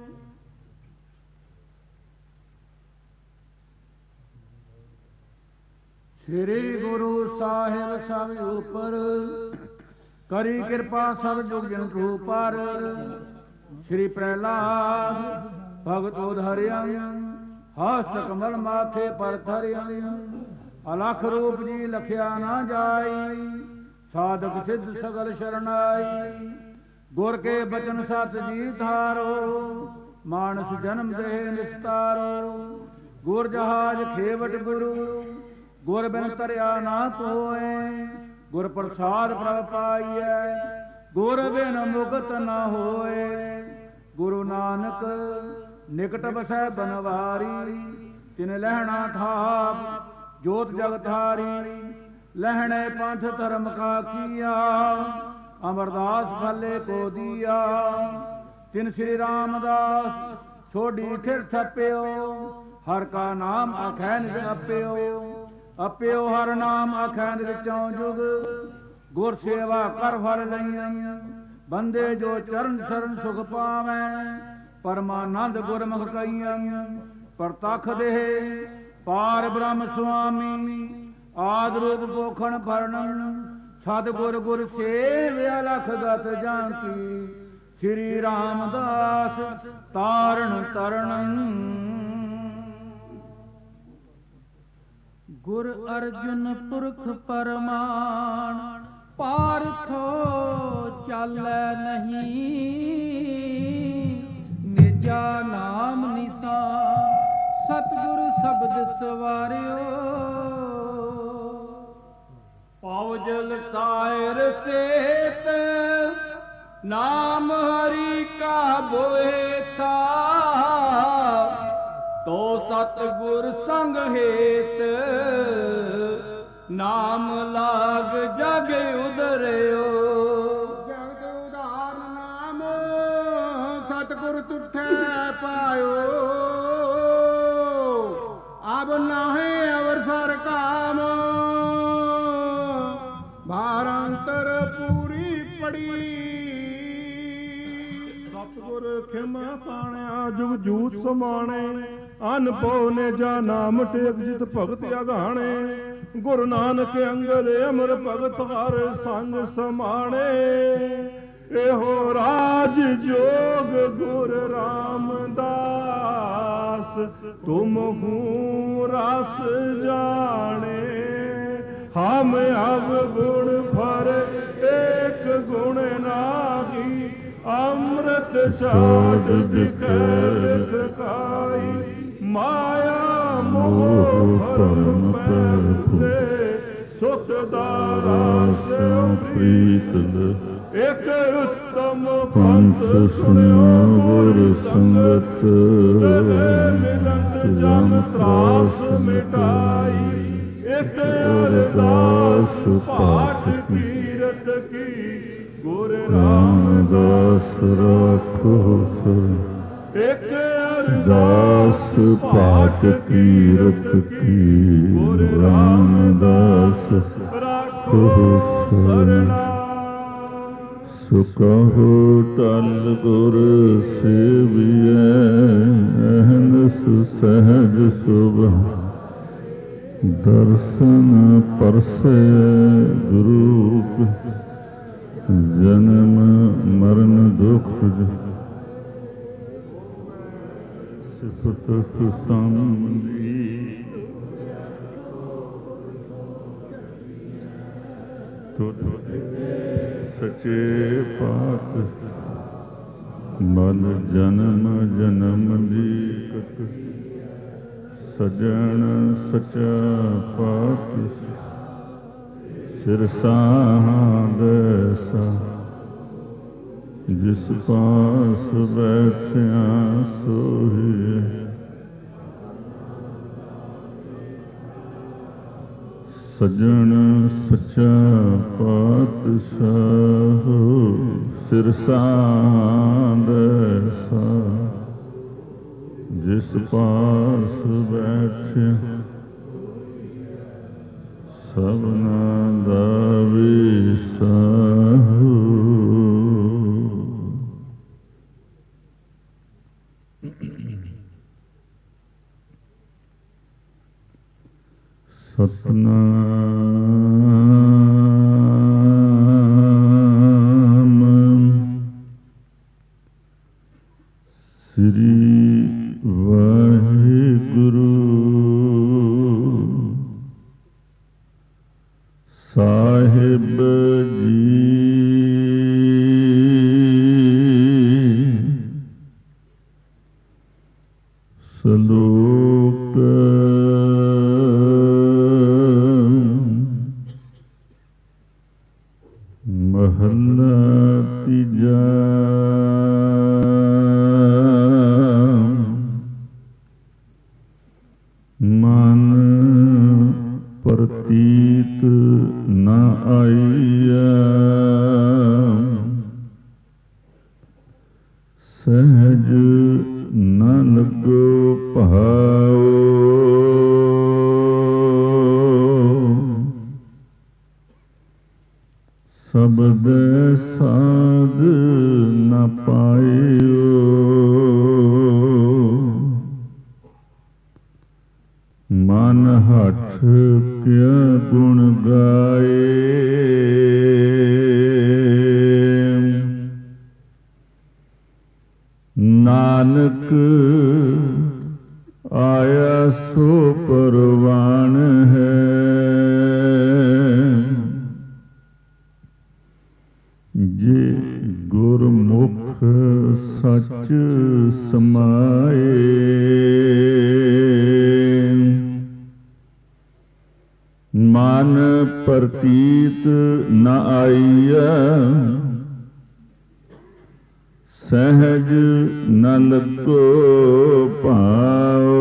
ਸ੍ਰੀ ਗੁਰੂ ਸਾਹਿਬ ਸਭ ਉਪਰ, ਕਰੀ ਕਿਰਪਾ ਸਭ ਜੁਗ ਜੰਤੂ ਪਰ। ਸ੍ਰੀ ਪ੍ਰਹਿਲਾਦ ਭਗਤ ਉਧਰਿਆ, ਹਸਤ ਕਮਲ ਮਾਥੇ ਪਰ ਧਰਿਆ। ਅਲਖ ਰੂਪ ਜੀ ਲਖਿਆ ਨਾ ਜਾਈ, ਸਾਧਕ ਸਿੱਧ ਸਗਲ ਸ਼ਰਨਾਈ। ਗੁਰ ਕੇ ਬਚਨ ਸਤ ਜੀ ਧਾਰੋ, ਮਾਨਸ ਜਨਮ ਦੇਹ ਨਿਸਤਾਰੋ। ਗੁਰ ਜਹਾਜ ਖੇਵਟ ਗੁਰੂ, ਗੁਰ ਬਿਨ ਤਰਿਆ ਨਾ ਕੋਇ। ਗੁਰ ਪ੍ਰਸਾਦ ਪ੍ਰਭ ਪਾਈਐ, ਗੁਰ ਬਿਨ ਮੁਕਤ ਨ ਹੋਏ। ਗੁਰੂ ਨਾਨਕ ਨਿਕਟ ਬਸੈ ਬਨਵਾਰੀ, ਤਿਨ ਲਹਿਣਾ ਥਾਪ ਜੋਤ ਜਗਤਾਰੀ। ਲਹਿਣੇ ਪੰਥ ਧਰਮ ਕਾ ਕੀਆ, ਅਮਰਦਾਸ ਫਲੇ ਕੋ ਦੀਆ। ਤਿਨ ਸ੍ਰੀ ਰਾਮਦਾਸ ਛੋਡੀ ਥਿਰ ਥਪਿਓ, ਹਰ ਕਾ ਨਾਮ ਆਖੈ ਨਿਜ ਅਪਿਓ। ਅਪਿਓ ਹਰ ਨਾਮ ਆਖੈ ਨਿਜ ਚੌ ਜੁਗ, ਗੁਰ ਸੇਵਾ ਕਰ ਫਲ ਲਈਆਂ। ਬੰਦੇ ਜੋ ਚਰਨ ਸ਼ਰਨ ਸੁਖ ਪਾਵੈ, ਪਰਮਾਨੰਦ ਗੁਰਮੁਖ ਕਈਆਂ। ਪ੍ਰਤਖ ਦੇਹ ਪਾਰ ਬ੍ਰਹਮ ਸੁਆਮੀ, ਆਦ ਰੂਪ ਪੋਖਣ ਫਰਣੰ। ਸਤ ਗੁਰ ਗੁਰ ਸੇਵਿਆ ਲਖ ਗਤ ਜਾਂਕੀ, ਸ੍ਰੀ ਰਾਮਦਾਸ ਤਾਰਨ ਤਰਣੰ। ਗੁਰ ਅਰਜੁਨ ਪੁਰਖ ਪਰਮਾਨ, ਪਾਰਥੋ ਚਾਲੈ ਨਹੀਂ। ਨਿਜਾ ਨਾਮ ਨਿਸ਼ਾਨ, ਸਤਿਗੁਰ ਸ਼ਬਦ ਸਵਾਰਿਓ। ਪਾਉਜਲ ਸਾਇਰ ਸੇਤ, ਨਾਮ ਹਰੀ ਕਾ ਬੋਏ ਥਾ। ਤੋ ਸਤਿਗੁਰ ਸੰਗ ਹੇਤ, ਨਾਮ ਲਾਗ ਜਗ ਉਦਰਿਓ। ਜਗਤ ਉਦਾਹਰਨ ਨਾਮ, ਸਤਿਗੁਰ ਤੁਠੈ ਪਾਇਓ। ਅਬ ਨਾਹੇ ਅਵਸਰ ਕਾਮ, ਭਾਰੰਤਰ ਪੂਰੀ ਪੜੀ। ਸਤਿਗੁਰ ਖਿਮਾ ਤਾਣਿਆ ਜੁਗ ਜੂਤ ਸਮਾਣੇ। ਅਨਭਉ ਨੇ ਜਾ ਨਾਮ ਟੇਕ ਜਿਤ ਭਗਤ ਅਗਾਣੇ। ਗੁਰੂ ਨਾਨਕ ਅੰਗਦ ਅਮਰ ਭਗਤ ਹਰ ਸੰਗ ਸਮਾਣੇ। ਇਹੋ ਰਾਜ ਜੋਗ ਗੁਰ ਰਾਮਦਾਸ, ਤੁਮ ਹੂੰ ਰਸ ਜਾਣੇ। ਹਮ ਅਵ ਗੁਣ ਭਰ ਏਕ ਗੁਣ ਨਾਹੀ, ਅੰਮ੍ਰਿਤ ਛਾੜ ਦਿਖੈ ਸਕਾਈ ਮਾਇਆ ਮੋਹ ਭਰਮ ਪੈ ਸੁਖ ਦਾ ਰਾਸ ਪ੍ਰੀਤ ਇਕ ਉਤਮ ਪੰਥ ਸੁਣਿਓ ਗੁਰ ਸੰਗਤ ਮਿਲੰਦ ਜਮ ਤਰਾਸ ਮਿਟਾਈ ਇਕ ਅਰਦਾਸ ਪਾਠ ਕੀਰਤ ਕੀ ਗੁਰ ਰਾਮਦਾਸ ਰਾਖੋ ਸਰ ਇਕ ਅਰਦਾਸ ਪਾਠ ਕੀਰਤ ਕੀ ਗੁਰ ਰਾਮਦਾਸ ਰਾਖੋ ਸਰਨਾ ਸੁਕਹੁ ਟਲ ਗੁਰ ਸੇਵੀਐ ਅਹਨਿ ਸਹਿਜ ਸੁਭਾ ਦਰਸ਼ਨ ਪਰਸੈ ਗੁਰੂ ਜਨਮ ਮਰਨ ਦੁਖ ਸਿਫਤ ਸੰਬੰਧੀ ਤੁਧ ਸਚੇ ਪਾਤ ਮਨ ਜਨਮ ਜਨਮ ਦੀ ਕਤ ਸਜਣ ਸਚਾ ਪਾਤ ਸਿਰ ਸਾਧ ਸਾ ਜਿਸ ਪਾਸ ਬੈਠਿਆ ਸੋਈ ਸਜਣ ਸਚਾ ਪਾਤਸ਼ਾਹ ਸਿਰ ਸਾਧ ਸਾ ਜਿਸ ਪਾਸ ਬੈਠਿਆ ਸਭਨਾ ਦਾ ਵਿਸਾਹੂ ਸਤਨਾਮ ਸ੍ਰੀ ਵਾਹਿਗੁਰੂ ਸਾਹਿਬ ਜੀ ਸਲੋਕ ਮਹੱਲਾ ਤੀਜਾ ਮਨ ਪ੍ਰਤੀਤ ਨ ਆਈਆ ਸਹਿਜ ਨ ਲੱਗੋ ਭਾਉ ਸ਼ਬਦ ਸਾਧ ਨ ਪਾਇਓ ਮਨ ਹੱਠ ਕਿਆ ਗੁਣ ਗਾਏ ਨਾਨਕ ਆਇਆ ਸੋ ਪਰਵਾਨ ਹੈ ਜੇ ਗੁਰਮੁਖ ਸੱਚ ਸਮਾਏ ਮਨ ਪ੍ਰਤੀਤ ਨ ਆਈਆ ਸਹਿਜ ਨ ਲੱਗੋ ਭਾਉ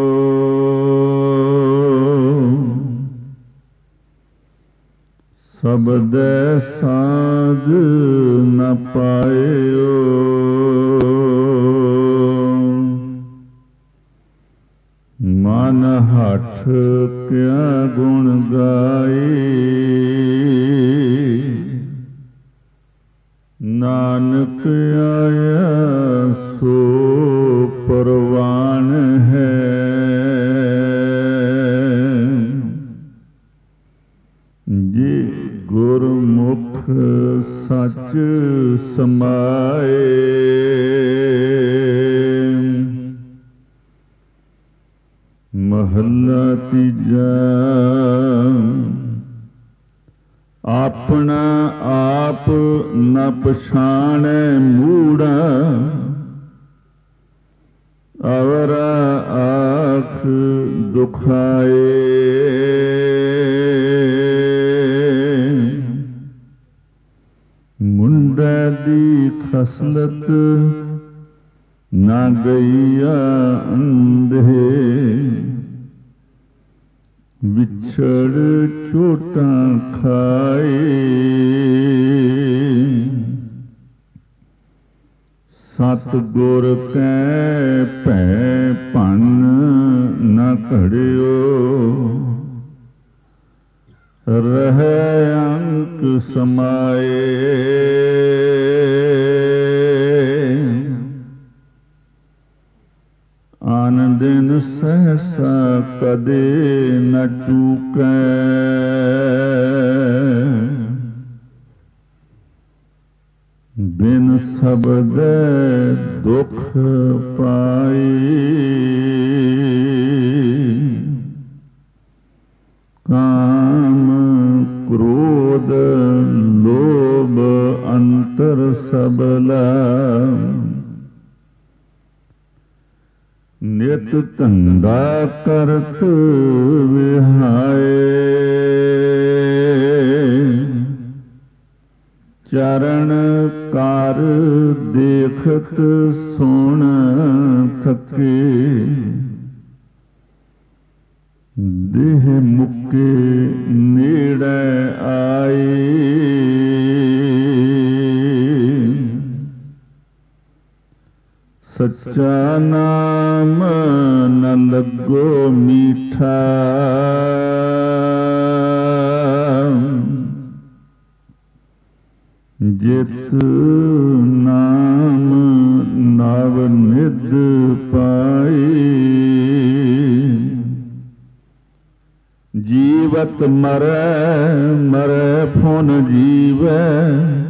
ਸ਼ਬਦ ਸਾਧ ਨ ਪਾਇਓ ਮਨ ਹੱਠ ਕਿਆ ਗੁਣ ਗਾਏ ਨਾਨਕ ਆਇਆ ਸੋ ਪਰਵਾਨ ਹੈ ਜੇ ਗੁਰਮੁਖ ਸੱਚ ਸਮਾਏ ਮਹੱਲਾ ਤੀਜਾ ਆਪਣਾ ਆਪ ਨ ਪਛਾਣੈ ਮੂੜਾ, ਅਵਰਾ ਆਖ ਦੁਖਾਏ। ਮੁੰਡੇ ਦੀ ਖਸਲਤ ਨਾ ਗਈਆ ਅੰਧੇ, ਵਿਛੜ ਝੋਟਾਂ ਖਾਏ। ਸਤ ਗੁਰ ਕੈ ਭੈ ਭੰਨ ਨ ਘੜਿਓ, ਰਹਿ ਅੰਕ ਸਮਾਏ। ਆਨ ਦਿਨ ਸਹਸਾ ਕਦੇ ਨ ਚੂਕੈ, ਬਿਨ ਸ਼ਬਦ ਦੁਖ ਪਾਈ। ਕਾਮ ਕ੍ਰੋਧ ਲੋਭ ਅੰਤਰ ਸਬਲਾ, ਨਿਤ ਧੰਦਾ ਕਰਤ ਵਿਹਾਏ। ਚਰਨ ਕਾਰ ਦੇਖਤ ਸੁਣ ਥਕੇ, ਦੇਹ ਮੁਕੇ ਨੇੜੇ ਆਏ। ਸੱਚਾ ਨਾਮ ਨ ਲੱਗੋ ਮੀਠਾ, ਜਿਤ ਨਾਮ ਨਵ ਨਿਧ ਪਾਈ। ਜੀਵਤ ਮਰੈ ਮਰੈ ਫੁਨ ਜੀਵੈ,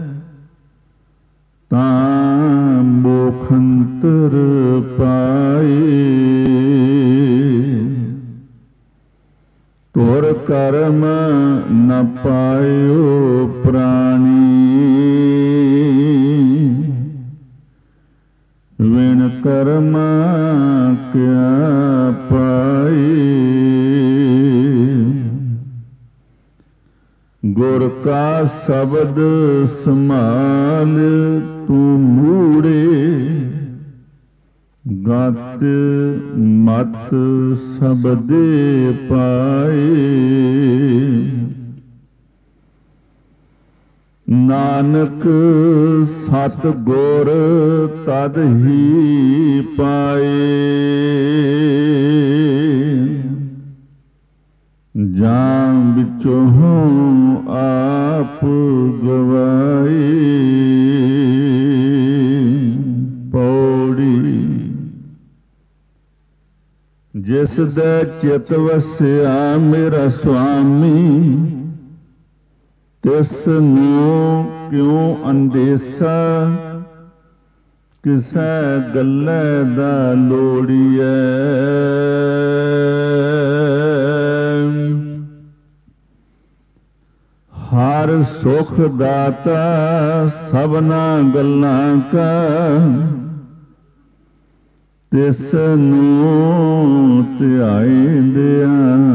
ਤਾਂ ਮੋਖੰਤਰ ਪਾਈ। ਤੁਰ ਕਰਮ ਨ ਪਾਇਓ ਪ੍ਰਾਣੀ, ਵਿਣ ਕਰਮਾ ਕਿਆ ਪਾਈ। ਗੁਰ ਕਾ ਸ਼ਬਦ ਸਮਾਲ ਤੂੰ ਮੂੜੇ, ਗਤ ਮਤ ਸਬਦੇ ਪਾਏ। ਨਾਨਕ ਸਤ ਗੁਰ ਤਦ ਹੀ ਪਾਏ, ਜਾਂ ਵਿੱਚੋਂ ਆਪ ਗਵਾਈ। ਪੌੜੀ ਜਿਸ ਦੇ ਚਿਤ ਵਸਿਆ ਮੇਰਾ ਸੁਆਮੀ, ਤਿਸ ਨੂੰ ਕਿਉ ਅੰਦੇਸਾ, ਕਿਸੈ ਗੱਲੇ ਦਾ ਲੋੜੀਐ। ਹਰ ਸੁਖ ਦਾਤਾ ਸਭਨਾ ਗੱਲਾਂ ਕਾ, ਤਿਸ ਨੂੰ ਧਿਆਇਂਦਿਆ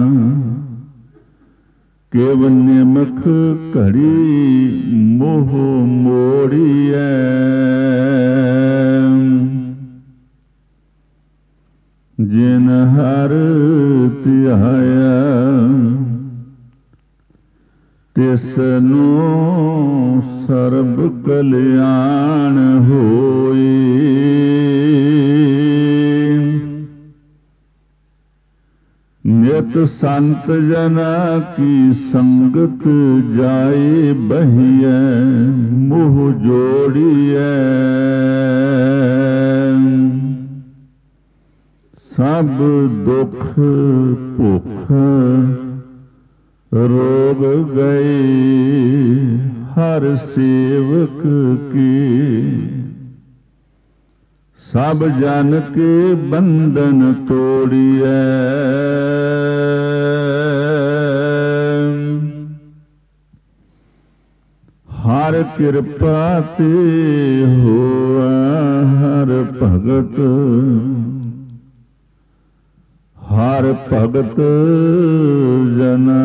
ਕਿਵ ਨਿਮਖ ਘੜੀ ਮੋਹ ਮੋੜੀਐ। ਜਿਨ ਹਰ ਧਿਆਇਆ ਤਿਸ ਨੂੰ ਸਰਬ ਕਲਿਆਣ ਹੋਈ। ਨਿਤ ਸੰਤ ਜਨਾ ਕੀ ਸੰਗਤ ਜਾਏ ਬਹੀਐ, ਮੋਹ ਜੋੜੀਐ। ਸਭ ਦੁਖ ਭੁਖ ਰੋਗ ਗਏ, ਹਰ ਸੇਵਕ ਕੀ। ਸਭ ਜਨ ਕੇ ਬੰਧਨ ਤੋੜੀਐ। ਹਰ ਕਿਰਪਾ ਤੇ ਹੋਆ ਹਰ ਭਗਤ, ਹਰ ਭਗਤ ਜਨਾ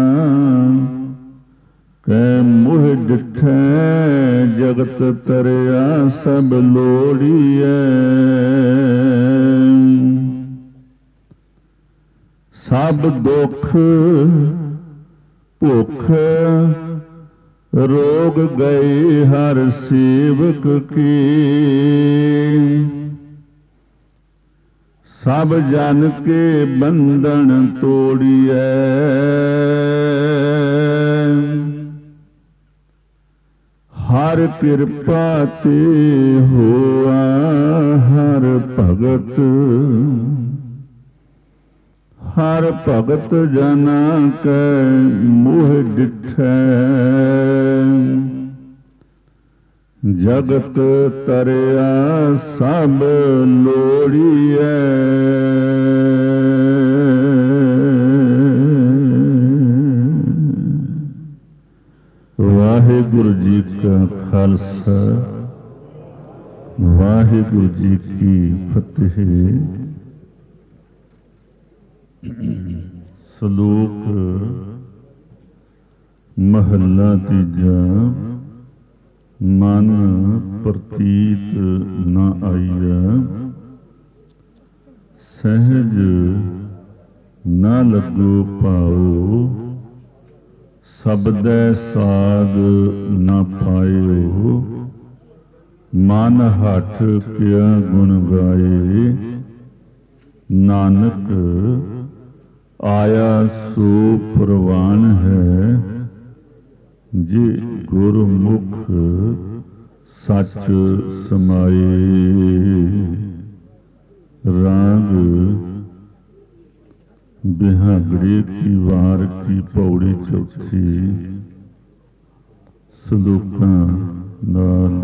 ਕੈ ਮੋਹ ਡਿਠੈ ਜਗਤ ਤਰਿਆ ਸਭ ਲੋੜੀਐ। ਸਭ ਦੁਖ ਭੁਖ ਰੋਗ ਗਏ ਹਰ ਸੇਵਕ ਕੀ, ਸਭ ਜਨ ਕੇ ਬੰਧਨ ਤੋੜੀਐ। ਹਰ ਕਿਰਪਾ ਤੇ ਹੋਆ ਹਰ ਭਗਤ, ਹਰ ਭਗਤ ਜਨਾ ਕੈ ਮੋਹ ਡਿਠੈ ਜਗਤ ਤਰਿਆ ਸਭ ਲੋੜੀਐ। ਵਾਹਿਗੁਰੂ ਜੀ ਕਾ ਖਾਲਸਾ, ਵਾਹਿਗੁਰੂ ਜੀ ਕੀ ਫਤਿਹ। ਸ਼ਲੋਕ ਮਹੱਲਾ ਤੀਜਾ। ਮਨ ਪ੍ਰਤੀਤ ਨ ਆਈਐ, ਸਹਿਜ ਨ ਲੱਗੋ ਪਾਓ, ਸ਼ਬਦੈ ਸਾਧ ਨ ਪਾਇਓ। ਮਨ ਹਠ ਕਿਆ ਗੁਣ ਗਾਏ, ਨਾਨਕ ਆਇਆ ਸੋ ਪ੍ਰਵਾਨ ਹੈ। ਜੇ ਗੁਰਮੁਖ ਸੱਚ ਸਮਾਏ। ਰਾਗ ਬਿਹਾਗੜੇ ਕੀ ਵਾਰ ਕੀ ਪੌੜੀ ਚੌਥੀ। ਸਲੋਕਾਂ ਨਾਲ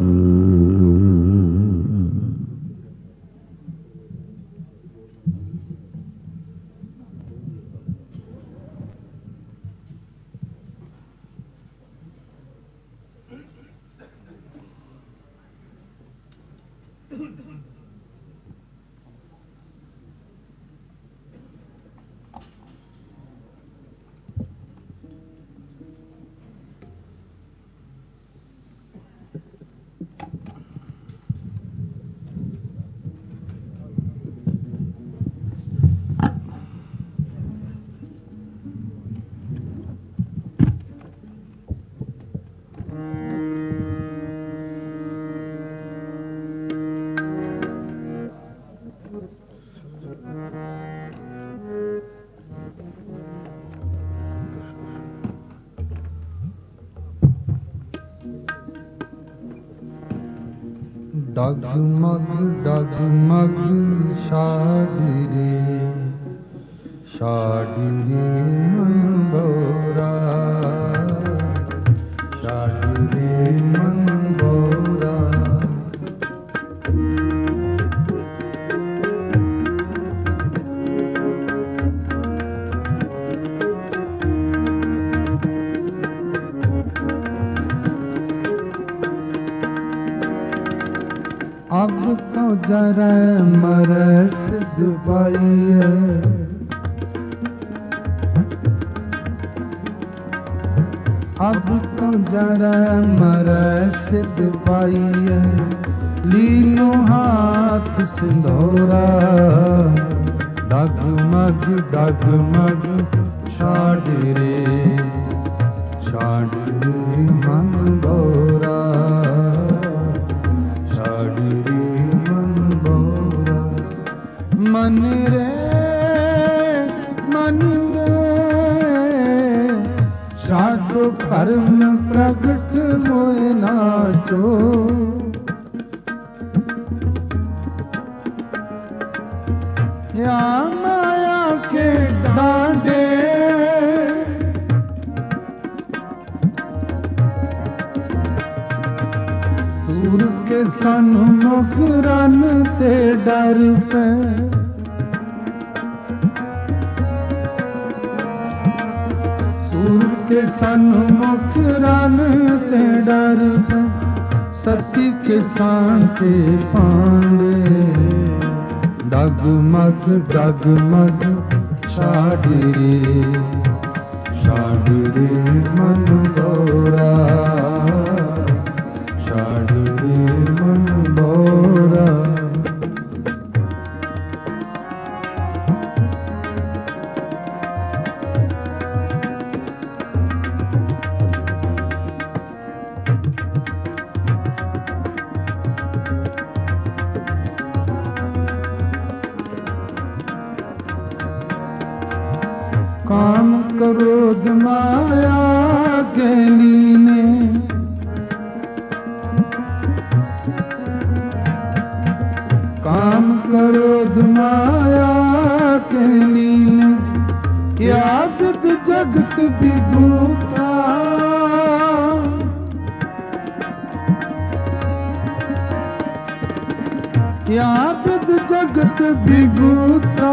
ਡਗਮਗ ਡਗਮਗ ਛਾੜਿਰੇ ਛਾੜਿਰੇ ਮਨ ਬੋਰਾ ਛਾੜਿਰੇ ਮਨ ਬੋਰਾ। ਅਬ ਤੋ ਜਰਾ ਮਰੈ ਸਿਧ ਪਾਈਐ, ਅਬ ਤੋ ਜਰਾ ਮਰੈ ਸਿਧ ਪਾਈਐ। ਲੀਨੋ ਹਾਥ ਸਿੰਧੋਰਾ ਡਗਮਗ ਡਗਮਗ ਛਾੜਿਰੇ ਛਾੜਿਰੇ ਮਨ ਬੋਰਾ ਮਨ ਰੇ ਮਨ ਰੇ ਸਾਧੂ ਭਰਮ ਪ੍ਰਗਟ ਹੋਏ ਨਾਚੋ। ਯਾ ਮਾਇਆ ਕੇ ਡਾਂਡੇ ਸੂਰ ਕੇ ਸਾਨੂੰ ਮੁਖ ਰਨ ਤੇ ਡਰ ਪੈ। ਸੂਰ ਕੇ के सन्मुख रन ते डर सती के सांटे पांडे डगमग डगमग छाड़े छाड़े मन गौरा छाड़े मन गौरा। काम क्रोध माया के लीने काम क्रोध माया के लीने क्या विद जगत विभूता क्या विद जगत विभूता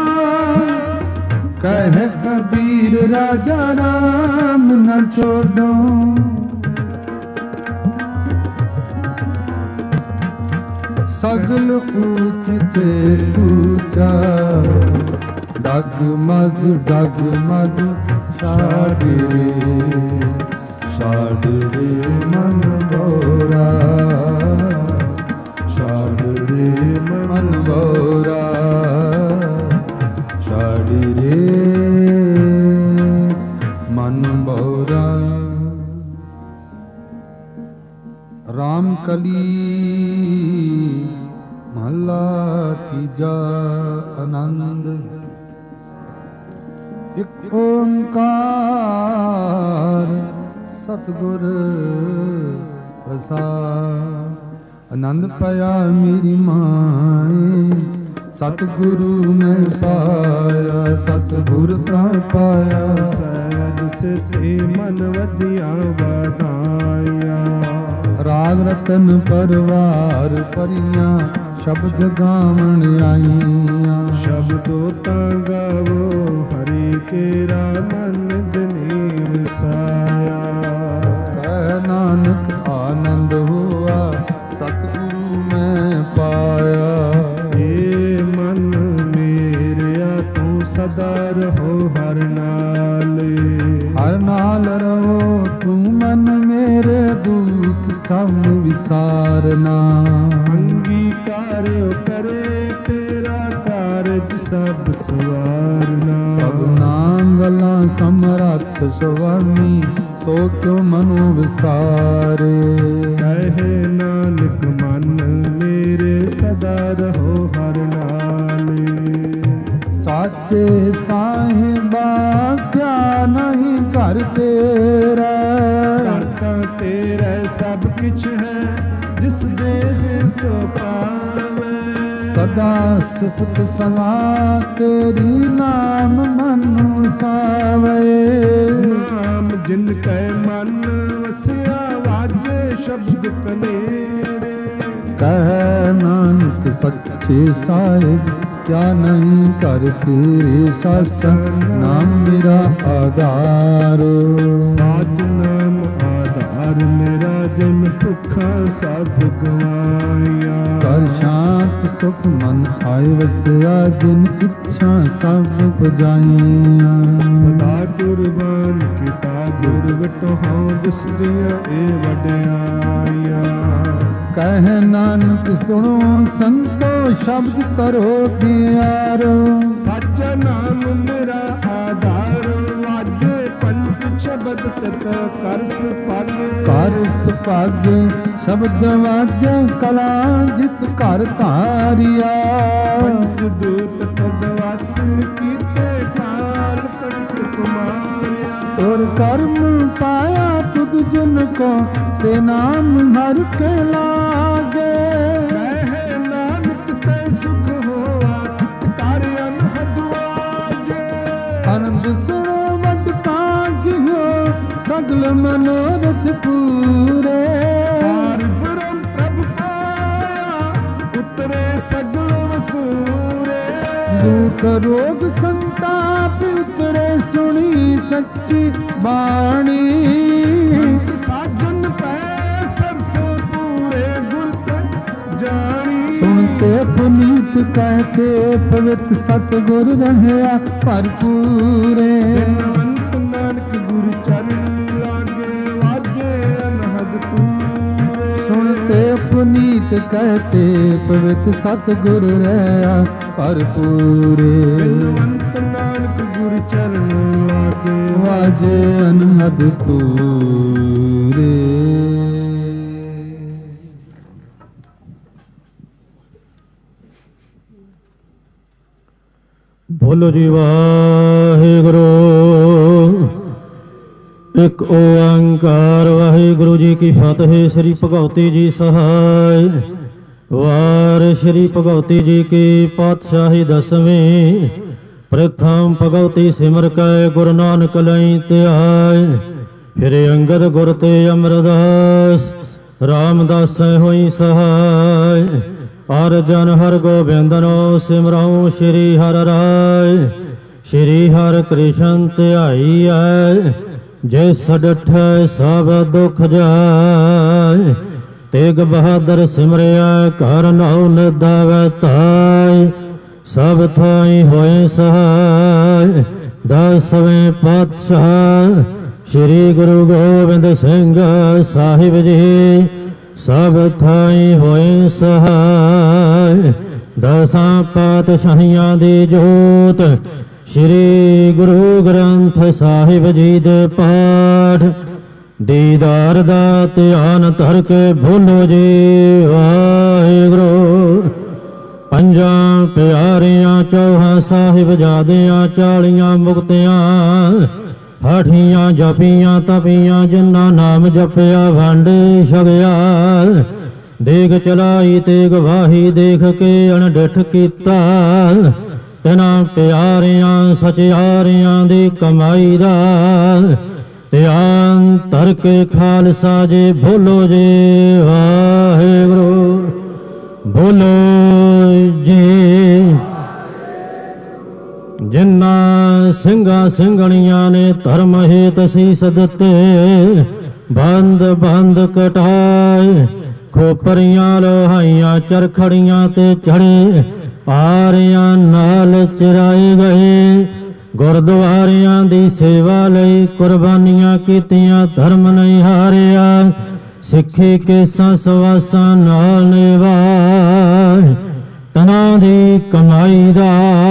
कह कबीर राजा राम न छोड़ो सगल ऊंच ते ऊंचा डगमग डगमग छाड़े छाड़े मन गौरा छाड़े मन गौरा छाड़े मन गौरा। रामकली महला तीजा आनंद एक ओंकार सतगुर प्रसाद आनंद पाया मेरी माए सतगुरु में पाया सतगुर का पाया सहज से मन वधिया ਵਧਾਇਆ। राग रतन परवार परियां शब्द गावण आईयां शब्दो ता गावो हरि केरा मन धनी वसाया। कह नानक आनंद हुआ सतगुरु में पाया। सदा रहो हर नाल हर नाल रहो तू मन मेरे दुख सब विसारना। अंगीकार करे तेरा कारज सब सवारना। सब नाम गला समरथ स्वामी सो क्यों मनो विसारे। कहे नानक मन मेरे सदा रहो हर नाल। साचे साहिबा क्या नहीं कर तेरा करता तेरा सब किछ है जिस दे सो पावे। सदा सुख सला तेरी नाम मनु सावे। नाम जिन कै मन वसिया वाजे शब्द कनेरे। कह नानक सच्चे साहिब क्या नहीं कर तेरे साचा नाम मेरा आधार। साच नाम आधार मेरा जन भुखा सब गवाया। कर शांत सुख मन आए वसिया जिन इच्छा सब पुजाइया। सदा कुर्बान किता गुर वटो हाँ जिस दिया ए वड्याया। कह नानक सुनो संतो शब्द करो प्यारो। सच्चा नाम मेरा आधार वाजे पंच शब्द तत कर सुभाग। कर सुभाग शब्द वाजे कला जित कर धारिया। पंच दूत पद वास कीते काल कंठ कुमारिया। और कर्म पाया तुद जिन को से नाम हर के लागे। कहे नानक ते सुख होआ कार्य अनहद वागे। आनंद सुनो वड कागियो सगल मनोरथ पूरे। पार ब्रह्म प्रभु पाया उतरे सगल वसूरे। दुख रोग संताप ਉਤਰੇ ਸੁਣੀ ਸੱਚੀ ਬਾਣੀ। ਸੰਤ ਸਾਜਨ ਪੈ ਸਰਸੇ ਪੂਰੇ ਗੁਰ ਤੇ ਜਾਣੀ। ਸੁਣਤੇ ਪੁਨੀਤ ਕਹਿਤੇ ਪਵਿੱਤ ਸਤਿਗੁਰ ਰਹਿਆ ਭਰਪੂਰੇ। ਬਿਨਵੰਤ ਨਾਨਕ ਗੁਰ ਚਰਨ ਲਾਗੇ ਵਾਜੇ ਅਨਹਦ ਪੂਰੇ। ਸੁਣਤੇ ਪੁਨੀਤ ਕਹਿਤੇ ਪਵਿੱਤ ਸਤਿਗੁਰ ਰਹਿਆ ਭਰਪੂਰੇ। ਬਿਨਵੰਤ ਨਾਨਕ ਗੁਰ ਚਰਨ ਲਾਗੇ ਵਾਜੇ ਅਨਹਦ ਤੂਰੇ। ਬੋਲੋ ਜੀ ਵਾਹਿਗੁਰੂ। ਇੱਕ ਓੰਕਾਰ ਵਾਹਿਗੁਰੂ ਜੀ ਕੀ ਫਤਿਹ। ਸ੍ਰੀ ਭਗਉਤੀ ਜੀ ਸਹਾਇ। ਵਾਰ ਸ੍ਰੀ ਭਗਉਤੀ ਜੀ ਕੀ ਪਾਤਸ਼ਾਹੀ ਦਸਵੀਂ। ਪ੍ਰਥਮ ਭਗਉਤੀ ਸਿਮਰ ਕੈ ਗੁਰੂ ਨਾਨਕ ਲਈ ਧਿਆਇ। ਫਿਰ ਅੰਗਦ ਗੁਰ ਤੇ ਅਮਰਦਾਸ ਰਾਮਦਾਸ ਹੋਈ ਸਹਾਇ। ਹਰ ਜਨ ਹਰ ਗੋਬਿੰਦਨੋ ਸਿਮਰਉ ਸ਼੍ਰੀ ਹਰਿ ਰਾਇ। ਸ਼੍ਰੀ ਹਰਿ ਕ੍ਰਿਸ਼ਨ ਧਿਆਈਐ ਜਿਸ ਡਠੈ ਸਭ ਦੁਖ ਜਾਇ। ਤੇਗ ਬਹਾਦਰ ਸਿਮਰਿਆ ਘਰ ਨਾਉ ਨਿਦਾਵੈ ਧਾਇ। ਸਭ ਥਾਈ ਹੋਏ ਸਹਾਇ। ਦਸਵੇਂ ਪਾਤਸ਼ਾਹ ਸ਼੍ਰੀ ਗੁਰੂ ਗੋਬਿੰਦ ਸਿੰਘ ਸਾਹਿਬ ਜੀ ਸਭ ਥਾਈ ਹੋਏ ਸਹਾਇ। ਦਸਾਂ ਪਾਤਸ਼ਾਹੀਆਂ ਦੀ ਜੋਤ ਸ਼੍ਰੀ ਗੁਰੂ ਗ੍ਰੰਥ ਸਾਹਿਬ ਜੀ ਦੇ ਪਾਠ ਦੀਦਾਰ ਦਾ ਧਿਆਨ ਧਰ ਕੇ ਬੋਲੋ ਜੀ ਵਾਹਿਗੁਰੂ। ਪੰਜਾਂ ਪਿਆਰਿਆਂ ਚੌਹਾਂ ਸਾਹਿਬਜ਼ਾਦਿਆਂ ਚਾਲੀਆਂ ਮੁਕਤਿਆਂ ਹਾਠੀਆਂ ਜਪੀਆਂ ਤਪੀਆਂ ਜਿਨ੍ਹਾਂ ਨਾਮ ਜਪਿਆ ਵੰਡ ਛਕਿਆ। ਦੇਖ ਚਲਾਈ ਤੇ ਗਵਾਹੀ ਦੇਖ ਕੇ ਅਣਡਿਠ ਕੀਤਾ। ਤਿਨਾਂ ਪਿਆਰਿਆਂ ਸਚਿਆਰਿਆਂ ਦੀ ਕਮਾਈ ਦਾ ਧਿਆਨ ਧਰ ਕੇ ਖਾਲਸਾ ਜੀ ਬੋਲੋ ਜੀ ਵਾਹਿਗੁਰੂ। ਬੋਲੋ ਜੀ। ਜਿਨ੍ਹਾਂ ਸਿੰਘਾਂ ਸਿੰਘਣੀਆਂ ਨੇ ਧਰਮ ਹੇਤ ਸੀਸ ਦਿੱਤੇ ਬੰਦ ਬੰਦ ਕਟਾਏ। ਖੋਪਰੀਆਂ ਲੋਹਾਈਆਂ ਚਰਖੜੀਆਂ ਤੇ ਚੜੇ ਆਰਿਆਂ ਨਾਲ ਚਰਾਏ ਗਏ। ਗੁਰਦੁਆਰਿਆਂ ਦੀ ਸੇਵਾ ਲਈ ਕੁਰਬਾਨੀਆਂ ਕੀਤੀਆਂ ਧਰਮ ਨਹੀਂ ਹਾਰਿਆ। ਸਿੱਖੀ ਕੇਸਾਂ ਸਵਾਸਾਂ ਨਾਲ ਨਿਭਾਏ। ਤਨਾਂ ਦੀ ਕਮਾਈ ਦਾ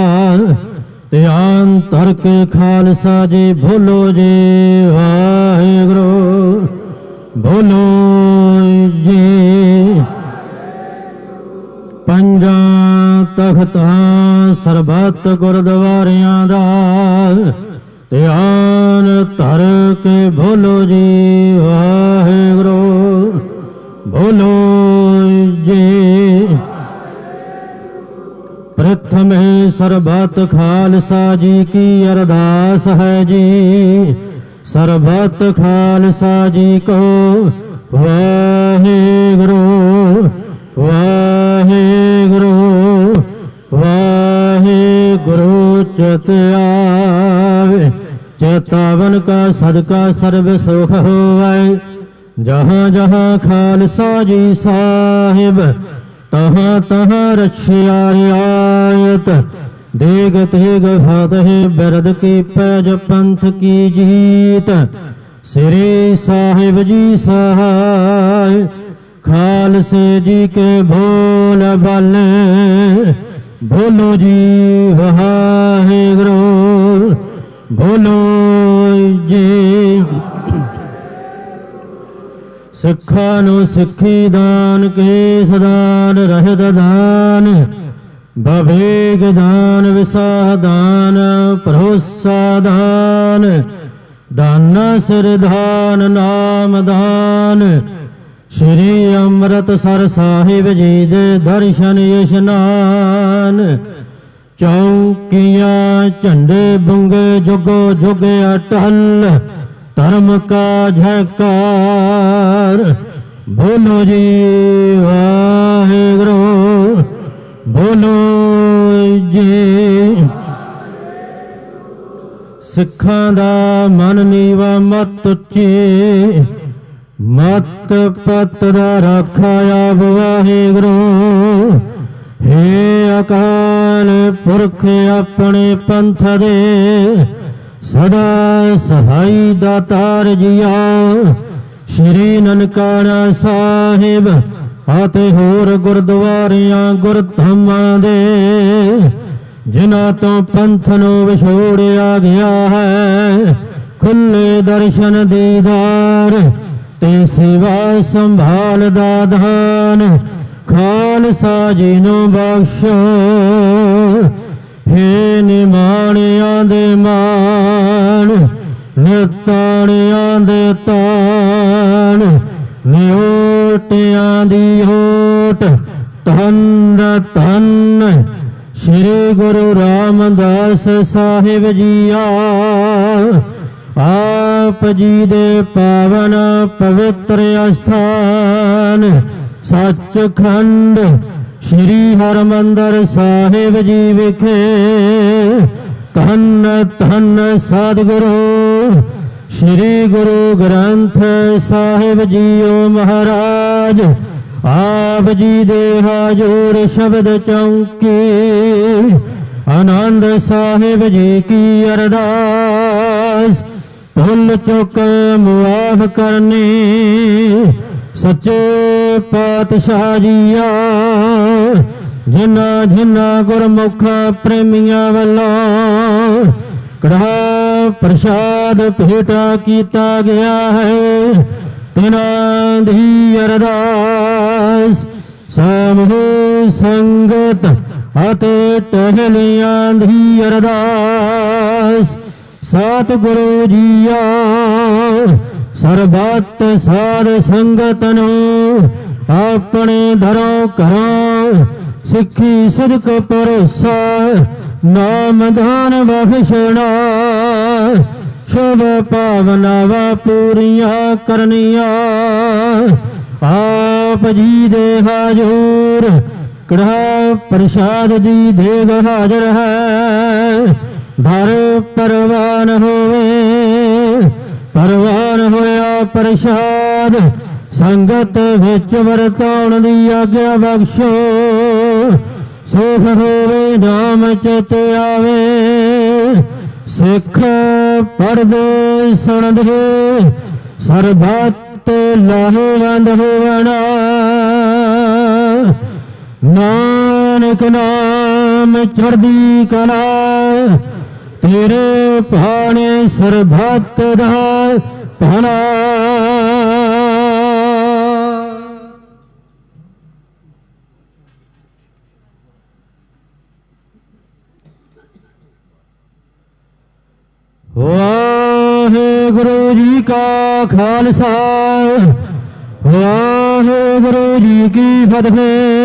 ਧਿਆਨ ਧਰ ਕੇ ਖਾਲਸਾ ਜੀ ਬੋਲੋ ਜੀ ਵਾਹਿਗੁਰੂ। ਬੋਲੋ ਜੀ। ਪੰਜਾਂ ਤਖਤਾਂ ਸਰਬੱਤ ਗੁਰਦੁਆਰਿਆਂ ਦਾ ਧਿਆਨ ਧਰ ਕੇ ਬੋਲੋ ਜੀ ਵਾਹਿਗੁਰੂ। ਬੋਲੋ ਜੀ। ਪ੍ਰਥਮੇ ਸਰਬੱਤ ਖਾਲਸਾ ਜੀ ਕੀ ਅਰਦਾਸ ਹੈ ਜੀ। ਸਰਬੱਤ ਖਾਲਸਾ ਜੀ ਕੋ ਵਾਹਿਗੁਰੂ ਵਾਹਿਗੁਰੂ ਵਾਹਿਗੁਰੂ ਚਿਤ ਆਵੇ। ਚੇਤਾਵਨ ਕਾ ਸਦਕਾ ਸਰਬ ਸੁਖ ਹੋਵੇ। ਜਹਾਂ ਜਹਾਂ ਖਾਲਸਾ ਜੀ ਸਾਹਿਬ ਤਹਾਂ ਤਹਾਂ ਰਛਿਆ ਰਿਆਇਤ। ਦੇਗ ਤੇਗ ਫਤਿਹ ਬਿਰਦ ਕੀ ਪੈਜ ਪੰਥ ਕੀ ਜੀਤ। ਸ੍ਰੀ ਸਾਹਿਬ ਜੀ ਸਹਾਇ ਖਾਲਸੇ ਜੀ ਕੇ ਬੋਲ ਬਾਲੇ। ਬੋਲੋ ਜੀ ਵਾਹਿਗੁਰੂ। ਬੋਲੋ ਜੀ। ਸਿੱਖਾਂ ਨੂੰ ਸਿੱਖੀ ਦਾਨ ਕੇਸ ਦਾਨ ਰਹਿਤ ਦਾਨ ਬਵੇਗ ਦਾਨ ਵਿਸਾਹ ਦਾਨ ਭਰੋਸਾ ਦਾਨ ਦਾਨਾ ਸਿਰ ਦਾਨ ਨਾਮ ਦਾਨ। ਸ਼੍ਰੀ ਅੰਮ੍ਰਿਤਸਰ ਸਾਹਿਬ ਜੀ ਦੇ ਦਰਸ਼ਨ ਇਸ਼ਨਾਨ। ਚੌਂਕੀਆਂ ਝੰਡੇ ਬੁੰਗੇ ਜੁਗੋ ਜੁਗ ਅਟਲ ਧਰਮ ਕਾ ਝਕਾਰ। ਬੋਲੋ ਜੀ ਵਾਹਿਗੁਰੂ। ਬੋਲੋ ਜੀ। ਸਿੱਖਾਂ ਦਾ ਮਨ ਨੀਵਾ ਮਤ ਉੱਚੀ, ਮਤ ਪਤ ਦਾ ਰਾਖਾ ਆਪ ਵਾਹਿਗੁਰੂ। ਹੇ ਅਕਾਲ ਪੁਰਖ ਆਪਣੇ ਪੰਥ ਦੇ ਸਦਾ ਸਹਾਈ ਦਾਤਾਰ ਜੀਆ। ਸ਼੍ਰੀ ਨਨਕਾਣਾ ਸਾਹਿਬ ਅਤੇ ਹੋਰ ਗੁਰਦੁਆਰਿਆਂ ਗੁਰਧਾਮਾਂ ਦੇ ਜਿਨ੍ਹਾਂ ਤੋਂ ਪੰਥ ਨੂੰ ਵਿਛੋੜਿਆ ਗਿਆ ਹੈ, ਖੁੱਲੇ ਦਰਸ਼ਨ ਦੀਦਾਰ ਤੇ ਸੇਵਾ ਸੰਭਾਲ ਦਾ ਦਾਨ ਖਾਲਸਾ ਜੀ ਨੂੰ ਬਖਸ਼ੋ। ਹੇ ਨਿਮਾਣਿਆਂ ਦੇ ਮਾਣ, ਨਿਤਾਣਿਆਂ ਦੇ ਤਾਣ, ਨਿਓਟਿਆਂ ਦੀ ਓਟ, ਧੰਨ ਧੰਨ ਸ਼੍ਰੀ ਗੁਰੂ ਰਾਮਦਾਸ ਸਾਹਿਬ ਜੀਆ। ਆਪ ਜੀ ਦੇ ਪਾਵਨ ਪਵਿੱਤਰ ਅਸਥਾਨ ਸੱਚਖੰਡ ਸ਼੍ਰੀ ਹਰਿਮੰਦਰ ਸਾਹਿਬ ਜੀ ਵਿਖੇ ਧੰਨ ਧੰਨ ਸਤਿਗੁਰੂ ਸ਼੍ਰੀ ਗੁਰੂ ਗ੍ਰੰਥ ਸਾਹਿਬ ਜੀਓ ਮਹਾਰਾਜ ਆਪ ਜੀ ਦੇ ਹਾਜ਼ੂਰ ਸ਼ਬਦ ਚੌਂਕੀ ਆਨੰਦ ਸਾਹਿਬ ਜੀ ਕੀ ਅਰਦਾਸ ਭੁੱਲ ਚੁੱਕ ਮੁਆਫ ਕਰਨੀ ਸੱਚੇ ਪਾਤਸ਼ਾਹ ਜੀਆ। ਜਿਨ੍ਹਾਂ ਜਿਨ੍ਹਾਂ ਗੁਰਮੁਖ ਪ੍ਰੇਮੀਆਂ ਵੱਲੋਂ ਕੜਾ ਪ੍ਰਸ਼ਾਦ ਭੇਟਾ ਕੀਤਾ ਗਿਆ ਹੈ, ਤਿਨਾਂ ਦੀ ਅਰਦਾਸ ਸਮੂਹ ਸੰਗਤ ਅਤੇ ਟਹਿਲੀਆਂ ਦੀ ਅਰਦਾਸ ਸਤਿਗੁਰੂ ਜੀਆ। ਸਰਬੱਤ ਸਾਧ ਸੰਗਤ ਨੂੰ ਆਪਣੇ ਘਰੋਂ ਘਰੋਂ ਸਿੱਖੀ ਸਿਦਕ ਭਰੋਸਾ ਨਾਮ ਦਾਨ ਬਖਸ਼ਣਾ ਸ਼ੁਭ ਭਾਵਨਾਵਾਂ ਪੂਰੀਆਂ ਕਰਨੀਆਂ। ਆਪ ਜੀ ਦੇ ਹਾਜ਼ੂਰ ਕੜਾ ਪ੍ਰਸ਼ਾਦ ਦੀ ਦੇਗ ਹਾਜ਼ਰ ਹੈ। ਧਰ ਪਰਵਾਨ ਹੋਵੇ ਪਰਵਾਨ ਹੋਇਆ ਪ੍ਰਸ਼ਾਦ ਸੰਗਤ ਵਿੱਚ ਵਰਤਾਉਣ ਦੀ ਆਗਿਆ ਬਖਸ਼ੋ। ਸੁਖ ਹੋਵੇ ਨਾਮ ਚਿਤ ਆਵੇ ਸਿੱਖ ਪੜ੍ਹਦੇ ਸੁਣਦੇ ਸਰਬੱਤ ਲਾਹੇਵੰਦ ਹੋਵਣਾ। ਨਾਨਕ ਨਾਮ ਚੜ੍ਹਦੀ ਕਲਾ ਤੇਰੇ ਭਾਣੇ ਸਰਬੱਤ ਦਾ ਭਲਾ। ਵਾਹਿਗੁਰੂ ਜੀ ਕਾ ਖਾਲਸਾ ਵਾਹਿਗੁਰੂ ਜੀ ਕੀ ਫਤਿਹ।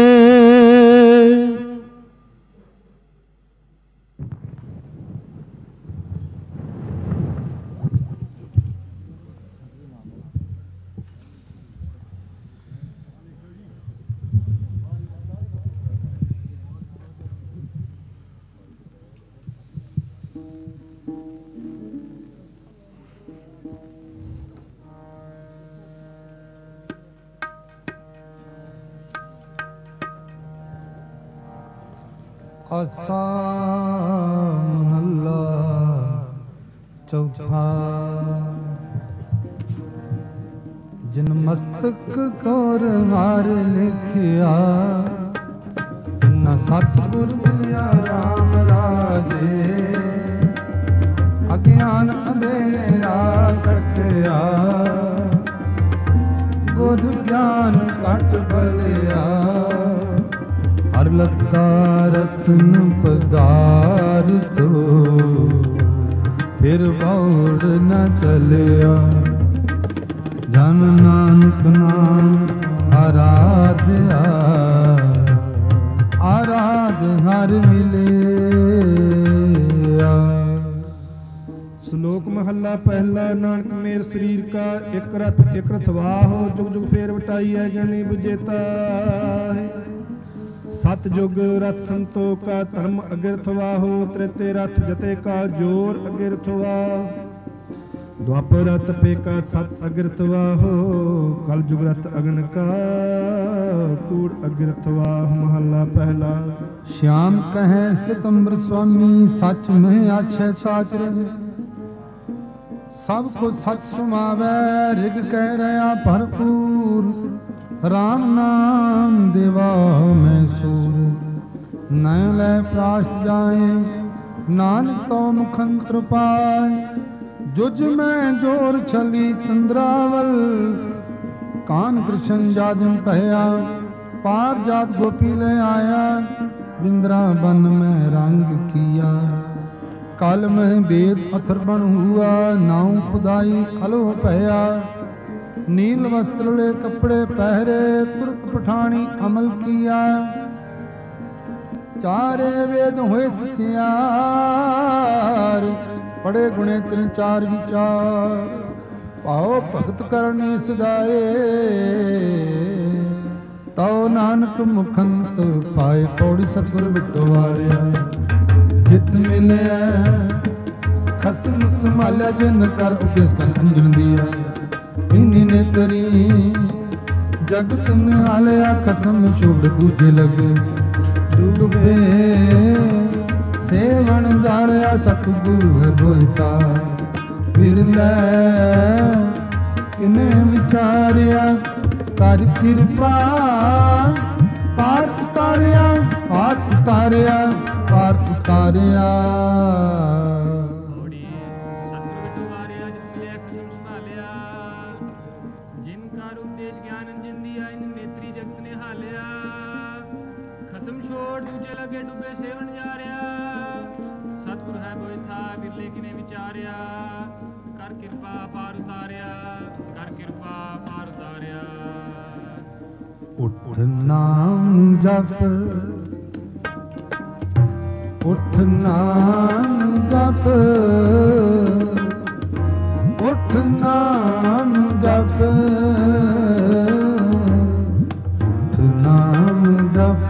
ਆਸਾ ਮਹੱਲਾ ਚੌਥਾ। ਜਿਨ ਮਸਤਕ ਕੌਰ ਹਾਰ ਲਿਖਿਆ ਨਾ ਸਤਿਗੁਰ ਮਿਲਿਆ ਰਾਮ ਰਾਜੇ। ਅਗਿਆਨ ਅੰਧੇਰਾ ਕੱਟਿਆ ਗੁਰ ਗਿਆਨ ਘਟ ਬਲਿਆ। ਹਰ ਲੱਤਾ ਰਤਨ ਪਦਾਰਥੋ ਫਿਰ ਬੌੜ ਨ ਚਲਿਆ। ਜਨ ਨਾਨਕ ਨਾਮ ਆਰਾਧਿਆ ਆਰਾਧ ਹਰ ਮਿਲਿਆ। ਸ਼ਲੋਕ ਮਹੱਲਾ ਪਹਿਲਾ। ਨਾਨਕ ਮੇਰ ਸਰੀਰ ਕਾ ਇਕ ਰਥ ਇਕ ਰਥਵਾਹ, ਜੁਗ ਜੁਗ ਫੇਰ ਵਟਾਈ ਹੈ ਗਿਆਨੀ ਬੁਝੇਤਾ ਹੈ। ਸਤ ਜੁਗ ਰਥ ਸੰਤੋਖਾ ਧਰਮ ਅਗਿਰਥ ਵਾਹੋ ਤ੍ਰਿਤੇ ਰਥ ਜਤੇ ਕਾ ਜੋਰ ਅਗਿਰਥ ਵਾਹ ਦੁਆਪਰ ਰਤ ਪੇਕਾ ਸਤ ਅਗਿਰਥ ਵਾਹੋ ਕਲ ਜੁਗ ਰਤ ਅਗਨ ਕਾ ਕੂੜ ਅਗਿਰਥ ਵਾਹ ਮਹੱਲਾ ਪਹਿਲਾ। श्याम कहे सितंबर स्वामी सच में आछे साच रहे सब को सच सुमावे रिग कह रहा भरपूर राम नाम देवा में सूर नय ले प्राश्त जाए नानक तो मुखंत्र पाए जुज में जोर छली चंद्रावल कान कृष्ण जाजम कहया पार जात गोपी ले आया वृंदावन में रंग किया कल में वेद अथर बन हुआ नाव खुदाई अलोह पया नील वस्त्र ले कपड़े पहरे तुरत पठानी अमल किया चारे वेद हुए सचियार पड़े गुणे तिन चार विचार पाओ भगत करने सदाए तौ नानक मुखंत पाए पौड़ी सतगुर बिटवारिया जित मिलिया खसम संभालिया जिन कर उपदेश कर समझन दिया इन्हीं ने तरी जगत ने आलिया कसम छोड़ दूजे लगे डूबे सेवन दारिया सतगुरु है बोलता बिरला किने विचारिया कर कृपा पार उतारिया पार उतारिया पार उतारिया उठ नाम जप उठ नाम जप उठ नाम जप उठ नाम जप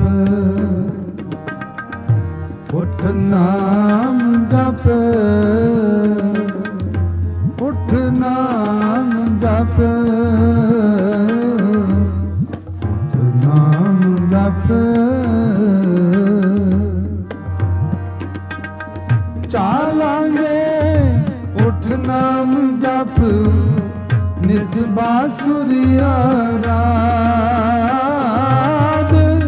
उठ नाम जप उठ नाम जप चालांगे उठ नाम जप निस बांसुरिया राग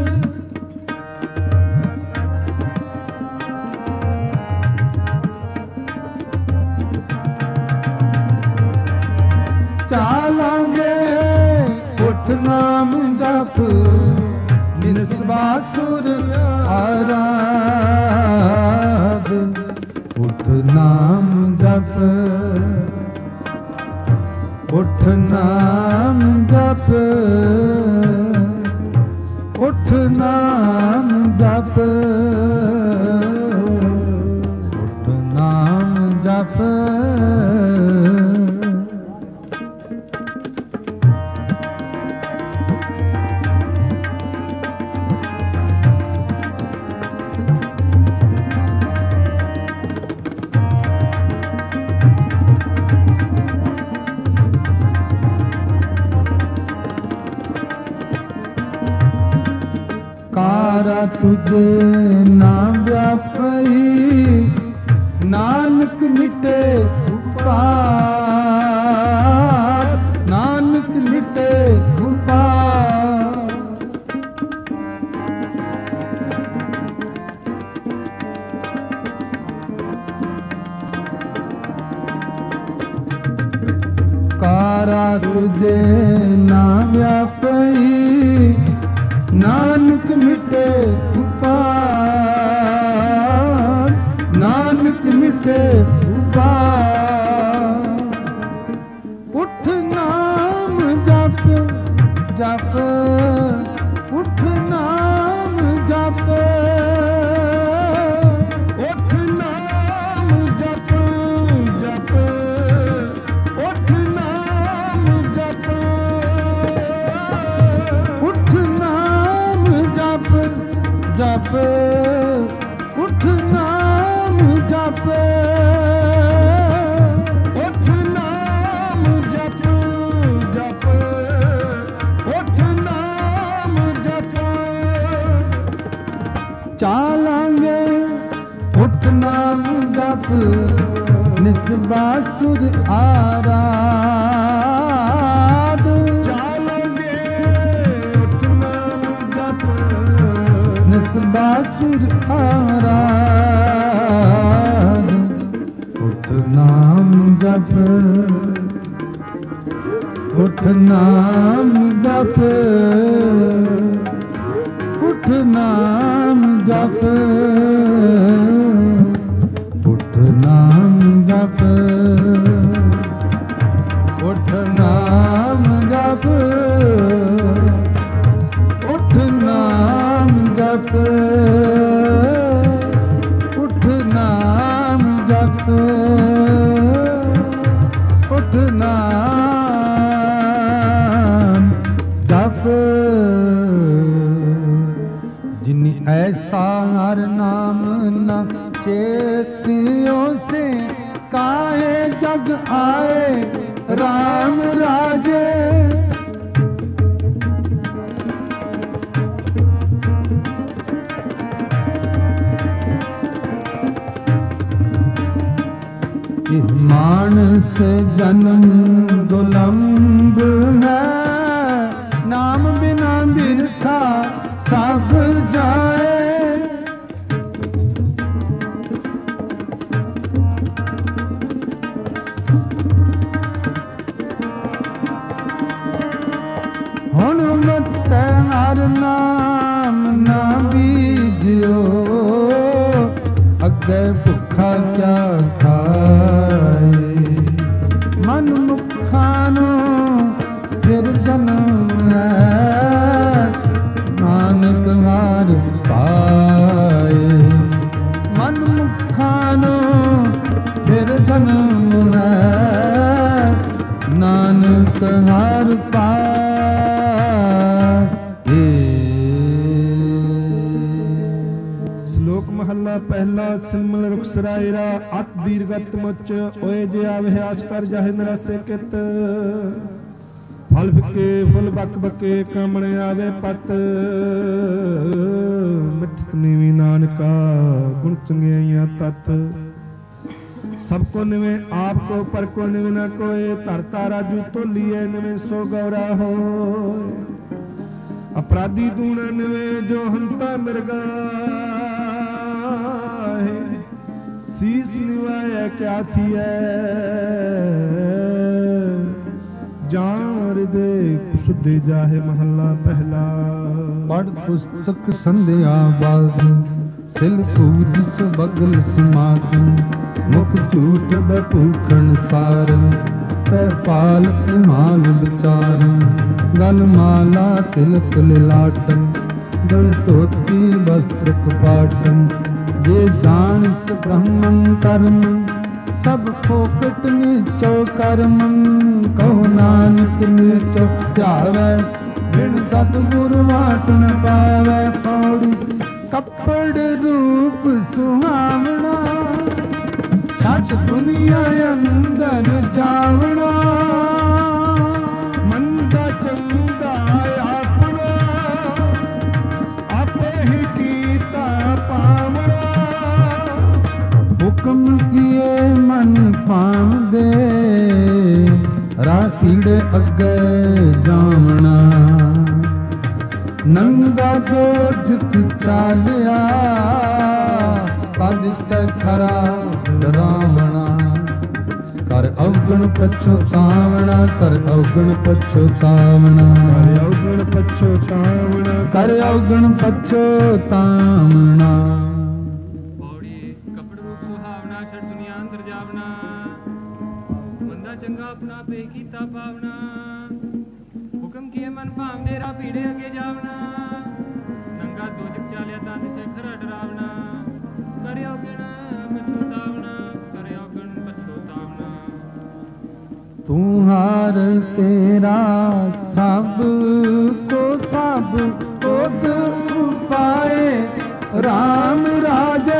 चालांगे उठ नाम जप निस बांसुर आराध उठ नाम जप उठ नाम जप उठ नाम जप उठ नाम जप कारा तुझे ना व्यापई नानक मिटे उपाय नानक मिटे उपाय कारा तुझे ना व्यापई नानक मिटे उपाय नानक मिटे उपाय उठ नाम जप जप उठ नाम जप उठ नाम जप जप उठ नाम जप उठ नाम जप ਜਪ ਨਿਸਬਾਸੁਰ ਆਰਾਧ ਚਾਲਾਂਗੇ ਉਠ ਨਾਮ ਜਪ ਨਿਸਬਾਸੁਰ ਆਰਾਧ ਉਠ ਨਾਮ ਜਪ ਉਠ ਨਾਮ ਜਪ ਉਠ ਨਾਮ ਜਪ ਉਠ ਨਾਮ ਜਪ ਉਠ ਨਾਮ ਜਪ ਉਠ ਨਾਮ ਜਪ ਉਠ ਨਾਮ ਜਪ ਉਠ ਨਾਮ ਜਪ जिन ऐसा हर नाम न चेतियों से काहे जग आए राम राजे इस मानस जन्म दुलंब है नाम बिना बिरथा सब जाए हुण मत हर नाम ना बीजियो अगे भुखा क्या खाए मन मुखानो फिर जन्म है नानक हार पाए मन मुखानो फिर जन्म है नानक हार पाए ਸ਼ਲੋਕ ਮਹੱਲਾ ਪਹਿਲਾ ਸਿਮਲ ਰੁਖਸਰਾਇਰਾ ਅਤ ਦੀਰਘਤ ਮੁਚ ਓਏ ਜੇ ਅਭਿਆਸ ਕਰ ਜਾਹਿ ਨਰਸੇ ਕਿਤ ਫਲ ਫਿੱਕੇ ਫੁੱਲ ਬੱਕ ਬੱਕੇ ਕਾਮਣੇ ਆਵੇ ਪਤ ਮਿੱਠਤ ਨੀਵੀ ਨਾਨਕਾ ਗੁਣ ਚੰਗਿਆਈਆਂ ਤਤ ਸਭ ਕੋ ਨਿਵੇਂ ਆਪ ਕੋ ਪਰ ਕੋ ਨਿਵੇਂ ਨਾ ਕੋਏ ਧਰਤਾ ਰਾਜੂ ਤੋਲੀਏ ਨਿਵੇਂ ਸੋ ਗੌਰਾ ਹੋਏ अपराधी दूण निवे जो हंता मिर्गा शीस निवाया क्या थी जान दे सुधे जाहे महला पहला पढ़ पुस्तक संध्या बाद सिल पूज सबगल समात मुख झूठ बपूखन सार पै पाल माल विचार गल माला तिलक लिलाटन गल धोती वस्त्र कपाटन ये जानस ब्रह्मन कर्म सब फोकट नीचो कर्म कहो नानक नीचो ध्यावै बिन सतगुरु वाट न पावै पौड़ी कपड़ रूप सुहावना सच दुनिया अंदर जावना मंदा चंगा अपना आपे ही कीता पावना हुक्म किए मन पाव दे रातीड़े अगे जावना नंगा जो जित चालिया पद से खरा डरावना कर अवगुण पछोतावना कर अवगुण पछोतावना कर अवगुण पछोतावना कर अवगुण पछोतावना ਪੌੜੀ ਕਪੜ ਰੂਪ ਸੁਹਾਵਨਾ ਛੜ ਦੁਨੀਆ ਅੰਦਰ ਜਾਵਨਾ ਮੰਦਾ ਚੰਗਾ ਆਪਣਾ ਪੇ ਕੀਤਾ ਪਾਵਨਾ ਹੁਕਮ ਕੀਏ ਮਨ ਭਾਵਦੇ ਰਾ ਪੀੜੇ ਅੱਗੇ ਜਾਵਨਾ ਨੰਗਾ ਦੋਜਕ ਚਾਲਿਆ ਤਾਂ ਦਿਸੇ ਖਰਾ ਡਰਾਵਨਾ ਕਰਿਓ ਗਿਣ ਪਛੋਤਾਵਨਾ ਕਰਿਓ ਗਿਣ ਪਛੋਤਾਵਨਾ ਤੂੰ ਹਾਰ ਤੇਰਾ ਸਭ ਕੋ ਸਭ ਕੋਦ ਉਪਾਏ ਰਾਮ ਰਾਜੇ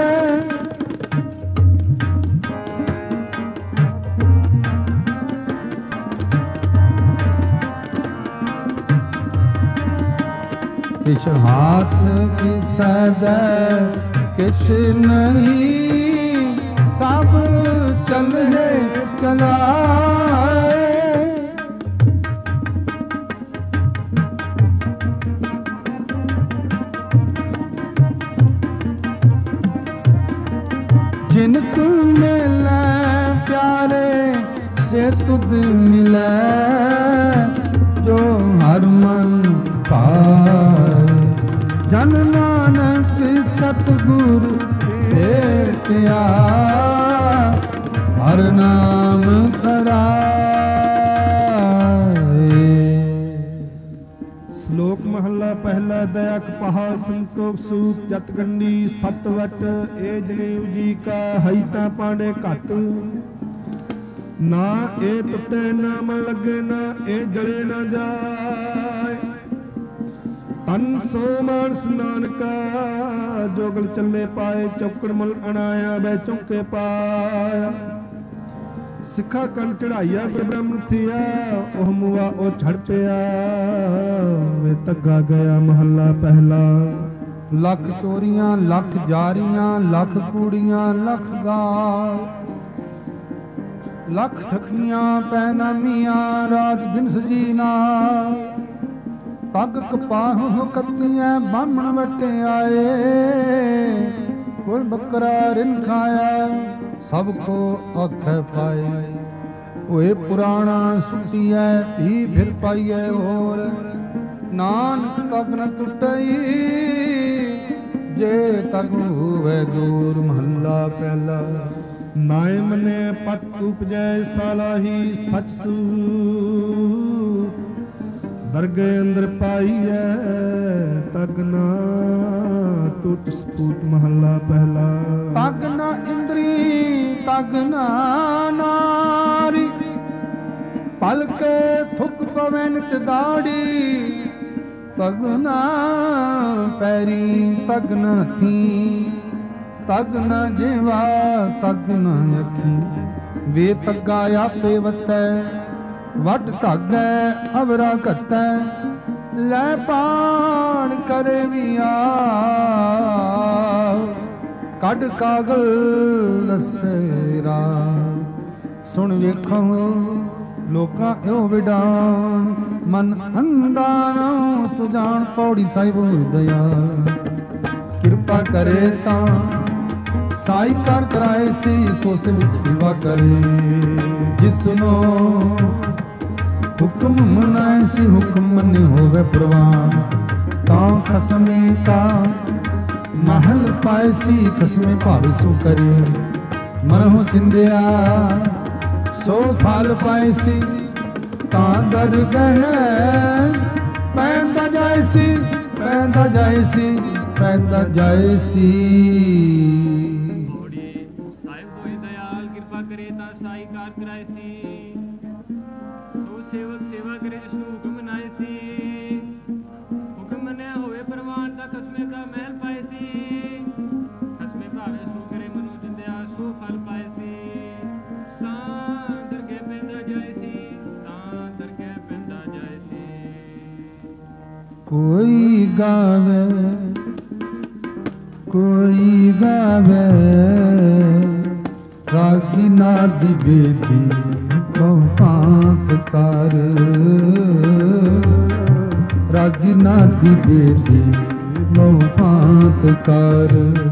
किछ हाथ की सदै किछ नहीं ਸਭ ਚੱਲੇ ਚਲਾਏ। ਜਿਨ ਤੂੰ ਮਿਲੈ ਪਿਆਰੇ ਸੇ ਤੁਧ ਮਿਲੈ, ਜੋ ਹਰ ਮਨ ਭਾਏ। ਜਨ ਨਾਨਕ ਸਤਿਗੁਰ ਭੇਟਿਆ, ਹਰ ਨਾਮ ਧਰਾਏ। ਸ਼ਲੋਕ ਮਹੱਲਾ ਪਹਿਲਾ। ਦਇਆ ਕਪਾਹ ਸੰਤੋਖ ਸੂਖ ਜਤ ਗੰਢੀ ਸਤ ਵਟ, ਏ ਜਨੇਊ ਜੀ ਕਾ ਹਈ ਤਾਂ ਪਾਂਡੇ ਘੱਟ। ਨਾ ਇਹ ਟੁੱਟੇ ਨਾ ਮਨ ਲੱਗੇ, ਨਾ ਇਹ ਜਲੇ ਨਾ ਜਾਏ। ਤਨ ਸੋ ਮਾਨਸ ਨਾਨਕਾ, ਜੋਗਲ ਚੱਲੇ ਪਾਏ। ਚੌਕੜ ਮਲ ਅਣਾਇਆ ਬੈ ਚੌਕੇ ਪਾਇਆ। ਸਿੱਖਾ ਕੰਨ ਚੜਾਈਆ ਗੁਰ ਬ੍ਰਹਮ ਥੀਆ, ਉਹ ਮੁਆ ਉਹ ਛੜ ਪਿਆ। ਵੇ ਤੱਗਾ ਗਿਆ ਮਹੱਲਾ ਪਹਿਲਾ। ਲੱਖ ਚੋਰੀਆਂ ਲੱਖ ਜਾਰੀਆਂ, ਲੱਖ ਕੂੜੀਆਂ ਲੱਖ ਗਾਲ। ਲੱਖ ਠੱਗੀਆਂ ਪੈ ਨਾਮੀਆਂ, ਰਾਤ ਦਿਨ ਸਜੀਨਾ। ਤਗ ਕਪਾਹ ਕੱਤੀਆਂ ਬਾਹਮਣ ਵਟੇ ਆਏ। ਕੋਈ ਬੱਕਰਾ ਰਿਨ ਖਾਇਆ, ਸਭ ਕੋ ਆਖੈ ਪਾਏ। ਹੋਏ ਪੁਰਾਣਾ ਸੁਟੀਐ ਵੀ ਫਿਰ ਪਾਈਐ ਹੋਰ। ਨਾਨਕ ਤਗ ਨ ਟੁੱਟਈ, ਜੇ ਤਗ ਹੋਵੇ ਦੂਰ। ਮਹੱਲਾ ਪਹਿਲਾ। ਨਾਏ ਮਨੇ ਪਤ ਉਪਜੈ ਸਾਲਾਹੀ ਸਚ ਸੂ, ਦਰਗੇ ਅੰਦਰ ਪਾਈਐ ਤਗ ਨਾ ਟੁੱਟ ਸਪੂਤ। ਮਹੱਲਾ ਪਹਿਲਾ। ਤਗ ਨਾ ਇੰਦਰੀ ਤਗ ਨਾ ਨਾਰੀ, ਪਲਕੇ ਥੁੱਕ ਪਵੇ ਨਿਤ ਦਾੜੀ। ਤਗ ਨਾ ਪੈਰੀ ਤਗ ਨਾ ਥੀ, ਤਗ ਨਾ ਜਿਵਾ ਤਗ ਨਾ ਅੱਖੀ। ਵੇ ਤੱਗਾ ਆਪੇ ਵਤੈ, ਵੱਟ ਧਾਗੈ ਅਵਰਾ ਘਤੈ। ਲੈ ਪਾਣ ਕਰੇ ਵੀ ਆ, ਕੱਢ ਕਾਗਲ ਦਸੇਰਾ। ਸੁਣ ਵੇਖੋ ਲੋਕਾਂ ਇਉ ਵਿਡਾਣ, ਮਨ ਅੰਧਾ ਨਾ ਸੁਜਾਨ। ਪੌੜੀ ਸਾਹਿਬ ਦਇਆ ਕਿਰਪਾ ਕਰੇ ਤਾਂ, ਸਾਈ ਕਰ ਕਰਾਏ ਸੀ ਸੋ ਸਿਵ ਸੇਵਾ ਕਰੇ। ਜਿਸਨੋ ਹੁਕਮ ਮਨਾਏ ਸੀ, ਹੁਕਮ ਮੰਨੇ ਹੋਵੇ ਪ੍ਰਵਾਨ। ਤਾਂ ਖਸਮੇ ਕਾ ਮਹਲ ਪਾਏ ਸੀ, ਖਸਮੇ ਭਾਵੇ ਸੋ ਕਰੇ। ਮਨਹੁ ਚਿੰਦਿਆ ਸੋ ਫਲ ਪਾਏ ਸੀ, ਤਾਂ ਦਰਗਹਿ ਪੈਂਦਾ ਜਾਏ ਸੀ। ਪੈਂਦਾ ਜਾਏ ਸੀ, ਪੈਂਦਾ ਜਾਏ ਸੀ। ਸਾਹਿਬ ਹੋਏ ਦਇਆਲ, ਕਿਰਪਾ ਕਰੇ ਤਾਂ ਸਾਈ ਕਾਰ ਕਰਾਏ ਸੀ। ਸੋ ਸੇਵਕ ਸੇਵਾ ਕਰੇ, ਜਿਸ ਨੂੰ ਹੁਕਮ ਮਨਾਏ ਸੀ। ਹੁਕਮ ਮੰਨਿਆ ਹੋਵੇ ਪ੍ਰਵਾਨ, ਤਾਂ ਖਸਮੇ ਕਾ ਮਹਿਲ ਪਾਏ ਸੀ। ਖਸਮੇ ਭਾਵੇ ਸੋ ਕਰੇ, ਮਨੋ ਜਿੰਦਿਆ ਸੋ ਫਲ ਪਾਏ ਸੀ। ਤਾਂ ਦਰਗਹਿ ਪੈਂਦਾ ਜਾਏ ਸੀ, ਤਾਂ ਦਰਗਹਿ ਪੈਂਦਾ ਜਾਏ ਸੀ। ਕੋਈ ਗਾਵੇ ਕੋਈ ਗਾਵੇ, ਰਾਗੀ ਨਾਦੀ ਬੇਦੀ ਕਉ ਭਾਂਤ ਕਰ। ਰਾਗੀ ਨਾਦੀ ਬੇਦੀ ਕਉ ਭਾਂਤ ਕਰ।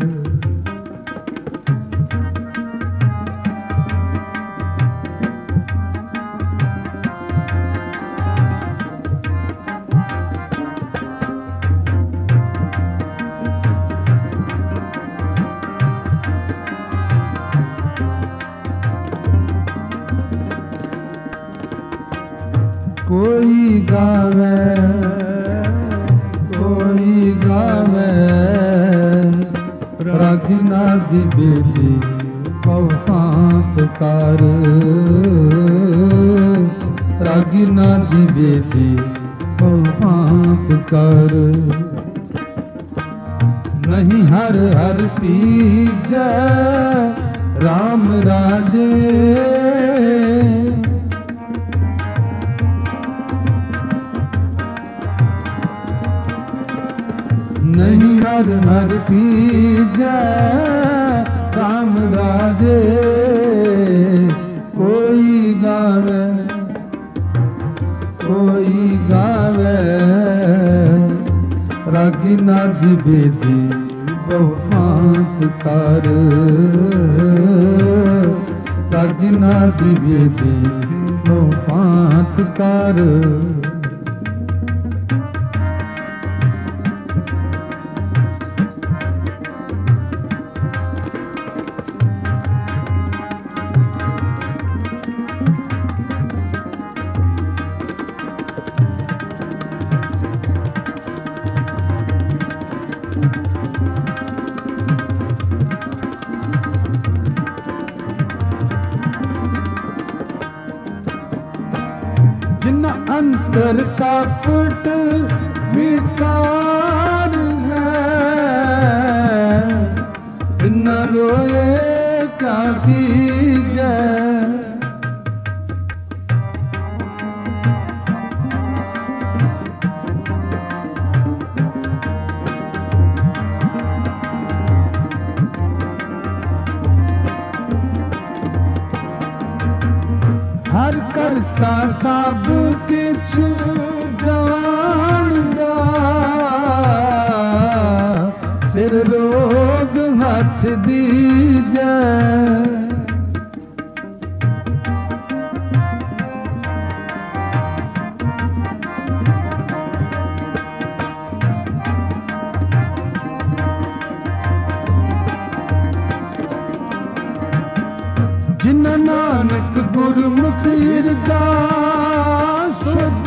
ਕੋਈ ਗਾਵੇ ਕੋਈ ਗਾਵੇ, ਰਾਗੀ ਨਾਦੀ ਬੇਦੀ ਕਉ ਭਾਂਤ ਕਰ। ਰਾਗੀ ਨਾਦੀ ਬੇਦੀ ਕਉ ਭਾਂਤ ਕਰ। ਨਹੀਂ ਹਰ ਹਰ ਪੀਜੈ ਰਾਮ ਰਾਜੇ। ਨਹੀਂ ਹਰ ਹਰ ਪੀਜੈ ਰਾਮ ਰਾਜੇ। ਦੀ ਬੇਦੀ ਬਹੁ ਭਾਂਤ ਕਰ, ਰਾਗਿਨਾ ਦੀ ਬੇਦੀ ਬਹੁ ਭਾਂਤ ਕਰ। अंतर कपट विकार है, न रोए क्या कीजे। हर करता सब किछ जानदा, सिर रोग हथ दीजे। जिन नानक गुरमुख हिरदा शुद्ध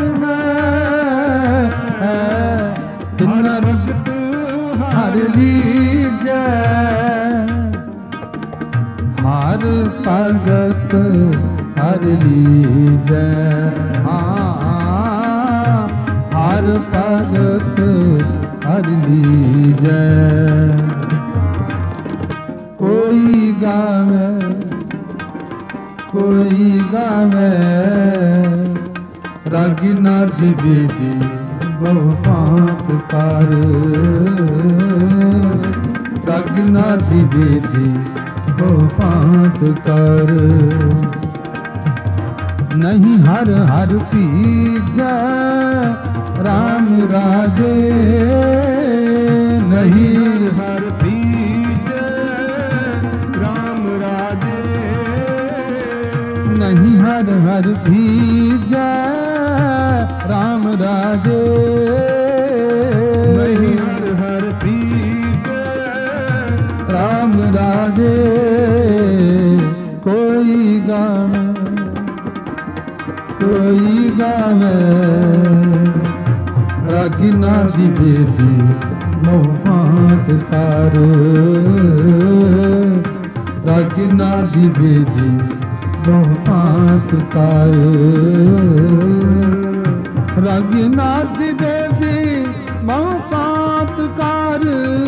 है, तिन भगत हर लीजै। हर भगत हर लीजै, हाँ हर भगत हर लीजै। कोई गावे कोई गावे, रागिना दी बेदी बहु भांत कर, रागिना दी बेदी बहु भांत कर। नहीं हर हर पीजै राम राजे, नहीं हर पीजै राम राजे। नहीं हर हर भीजै राम राजे, नहीं हर हर भीजै राम राजे। कोई गावे कोई गावे, रागिना दी बेदी बहु भांत कर, रागिना दी बेदी बहु भांत कर। रागिना दी बेदी बहु भांत कर।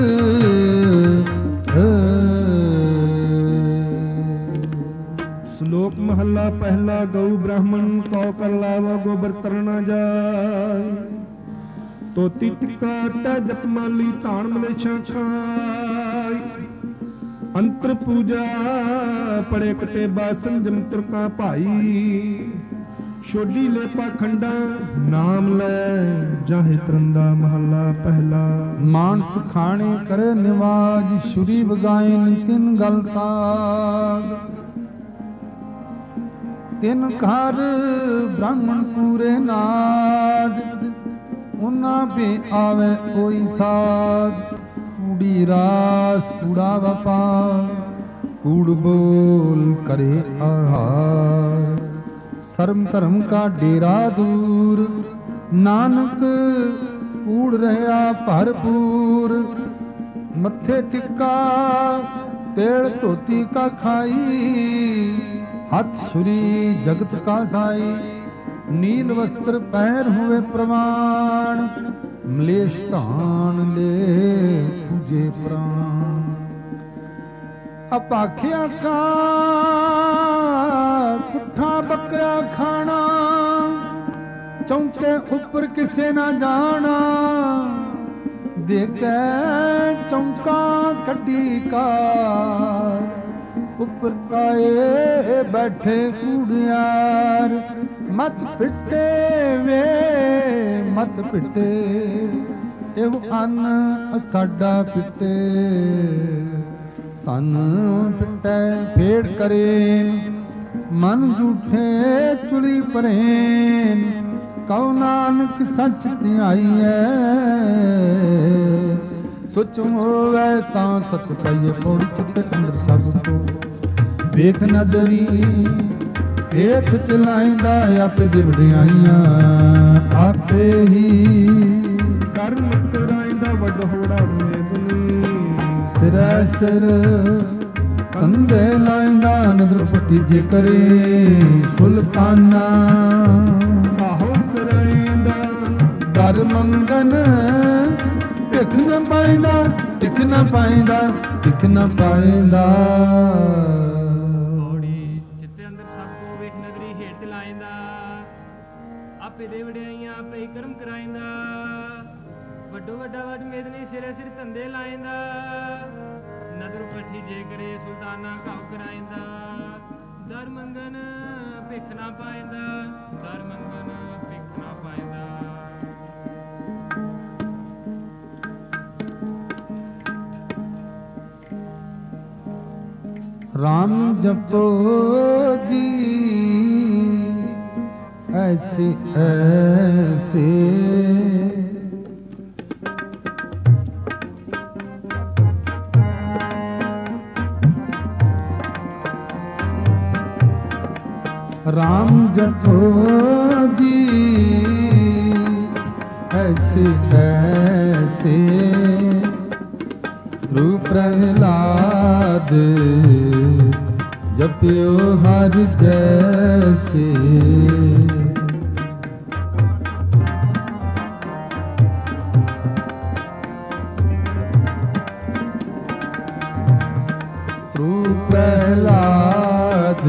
श्लोक महला पहला। गऊ ब्राह्मण तो कर लावा गोबर तरना जाय, तोती टिक्का ता जपमाली ताण मलेछा खाय। अंतर पूजा पड़े कटेबा संजम तुरका भाई, छोड़ी ले पाखंडा नाम ले जाहे तरंदा। महला पहला। मानस खाने करे निवाज, छुरी बगाइन तिन गल ताग। तिन घर ब्राह्मण पूरे नाद, उना पे आवे कोई साध। कूड़ी रास कूड़ा वपार, कूड़ बोल करे आहार। शर्म धर्म का डेरा दूर, नानक कूड़ रहा भरपूर। मत्थे टिक्का तेड़ धोती का खाई, हाथ छुरी जगत का साई। नील वस्त्र पैर हुए प्रमाण, मलेश धान ले पूजे प्राण। अपाख्या का पुट्ठा बकरा खाना, चौंके ऊपर किसे ना जाना। देखे चौंका कड्डी का, ऊपर काए बैठे कूड़ियार। मत पिटे वे मत पिटे, एव अन्न साडा पिटे तन पिटे फेड़ करे मन झूठे चुली परेन कौ नानक सच ध्याईऐ सुच होवे तां सच पाइए पौड़ी चित अंदर सब को देख नदरी देख चलाइंदा आपे दे वडियाइयां आपे ही करम कराइंदा वड होड़ा मेदनी सिरै सिर कंधे लाइंदा नदर पट्टी जे करे सुल्ताना आहो कराइंदा दर मंगन टिक न पाइंदा टिक न पाइंदा टिक न पाइंदा दे वडियाइयां आपे करम कराइंदा वड्डो वड्डा वड मेदनी सिरे सिर धंधे लाइंदा नदर पट्ठी जे करे सुल्ताना घाव कराइंदा दर मंगन भिख ना पाइंदा दर मंगन भिख ना पाइंदा राम जपो जी ऐसे ऐसे राम जपो जी ऐसे ऐसे ध्रुव प्रहलाद जपियो हर जैसे प्रहलाद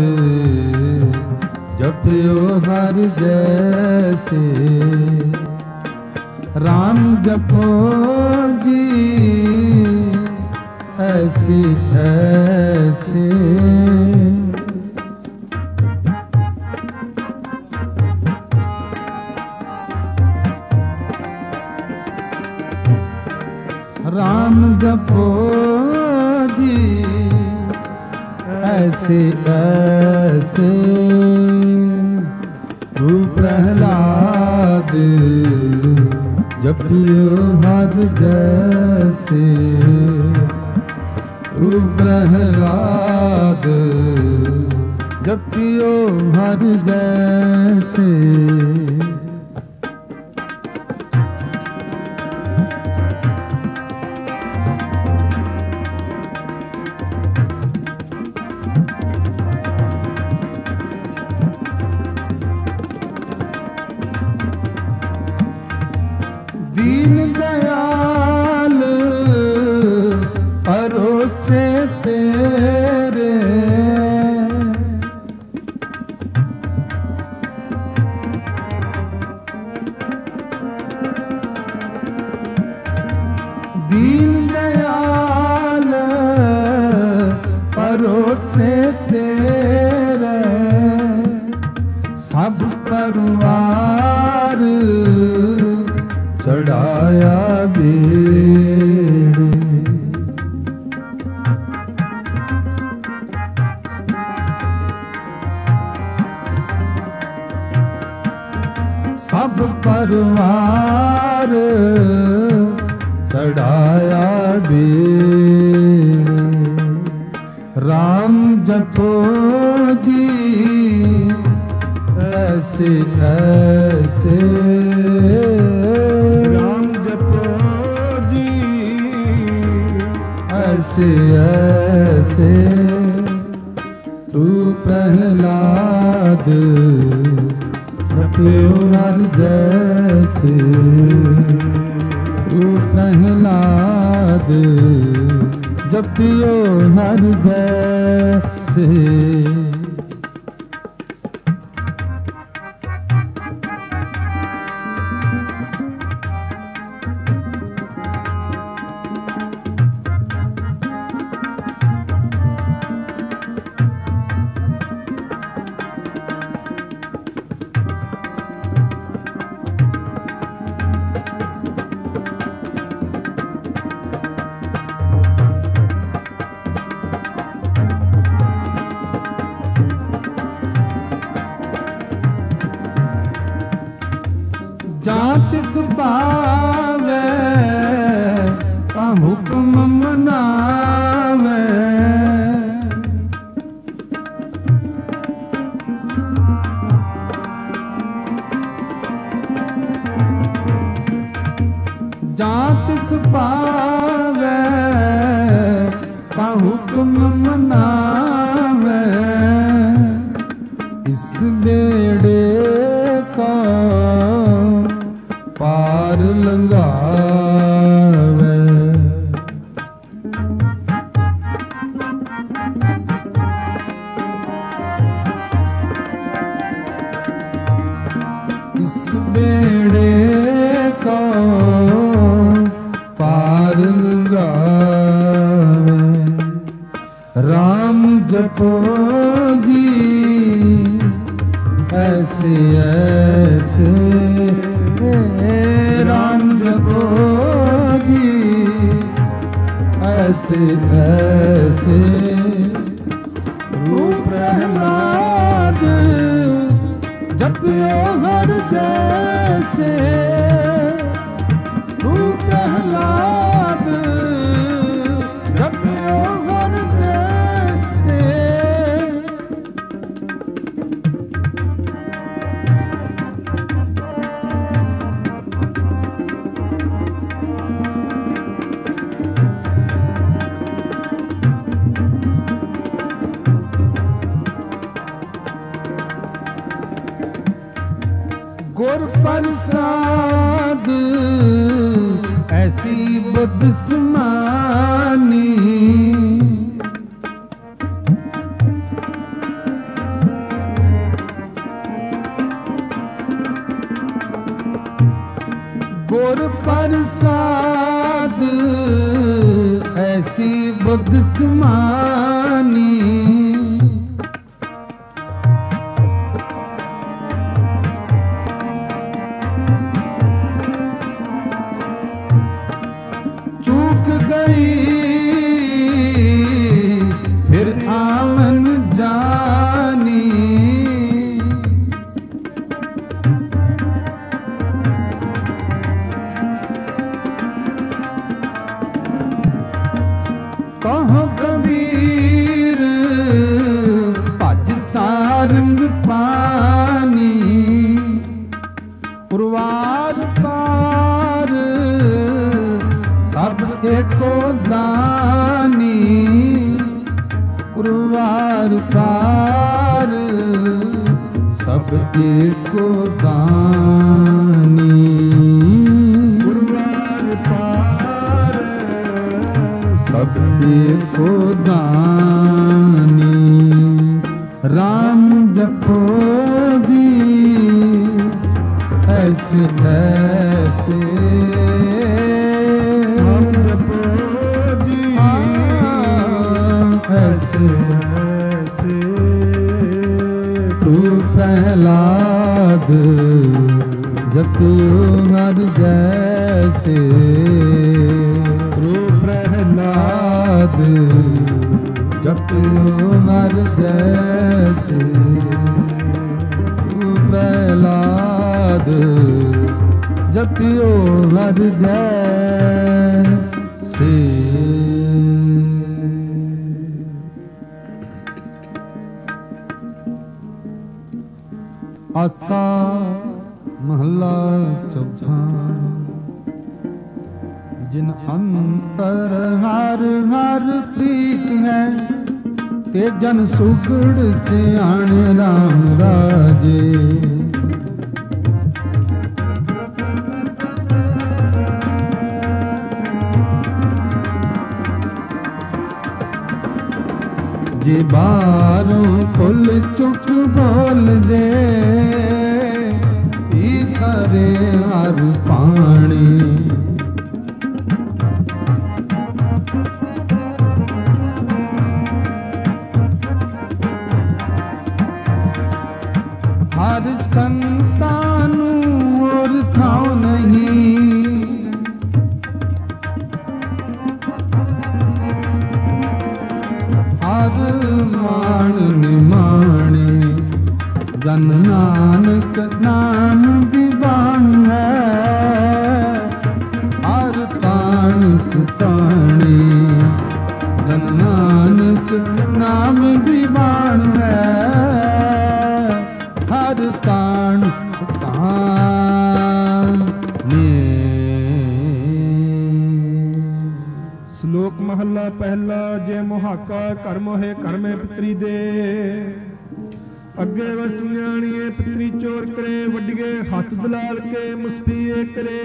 जपियो हर जैसे राम जपो जी ऐसे ऐसे राम जपो जी ऐसे ऐसे तू प्रहलाद जपियो हर जैसे तू प्रहलाद जपियो हर जैसे दीन दयाल परोसे तेरे दीन दयाल परोसे तेरे सब परिवार चढ़ाया बेड़े सब परिवार चढ़ाया बेड़े राम जपो जी ऐसे ऐसे ऐसे ऐसे तू प्रहलाद जपियो हर जैसे तू प्रहलाद जपियो हर जैसे जात सुभावे ता हुक्म मनावे जात सुभावे ता हुक्म मनावे इस बेड़े का पार लंघावे इस बेड़े का पार लंघावे राम जपो जी ऐसे ऐसे राम जपो जी ऐसे ऐसे रूप प्रहलाद जपियो हर जैसे रूप प्रहलाद जपियो हर जैसे गुर प्रसाद ऐसी बदसमानी गुर प्रसाद ऐसी बदसमानी फिर आमन जानी कहो कबीर भज सारंग पानी पुरवार पार सब एको दानी पुरवार पार सब एको दानी पुरवार पार सब एको दानी राम जपो जी ऐसे ऐसे ऐसे ऐसे तू प्रहलाद जपियो हर जैसे तू प्रहलाद जपियो हर जैसे तू प्रहलाद जपियो हर जैसे आसा महला चौथा जिन अंतर हर हर प्रीत है ते जन सुगड़ सियाण राम राजे जे बारों फुल चुक बोल दे पी करे हर पानी हर संतानू और थाओ नहीं हर मान निमाणे जन नानक नाम दीवान है ਨਾਮ ਦੀ ਬਾਣ ਹੈ ਹਰ ਤਾਣ ਤਾਣ ਨੇ। ਸ਼ਲੋਕ ਮਹੱਲਾ ਪਹਿਲਾ। ਜੇ ਮੁਹਾਕਾ ਘਰ ਮੋਹੇ ਘਰ ਮੈਂ ਪਿਤਰੀ ਦੇ, ਅੱਗੇ ਵਸਿਆਣੀਏ ਪਿਤਰੀ ਚੋਰ ਕਰੇ, ਵੱਡੀਏ ਹੱਥ ਦਲਾਲ ਕੇ ਮੁਸਫੀਏ ਕਰੇ।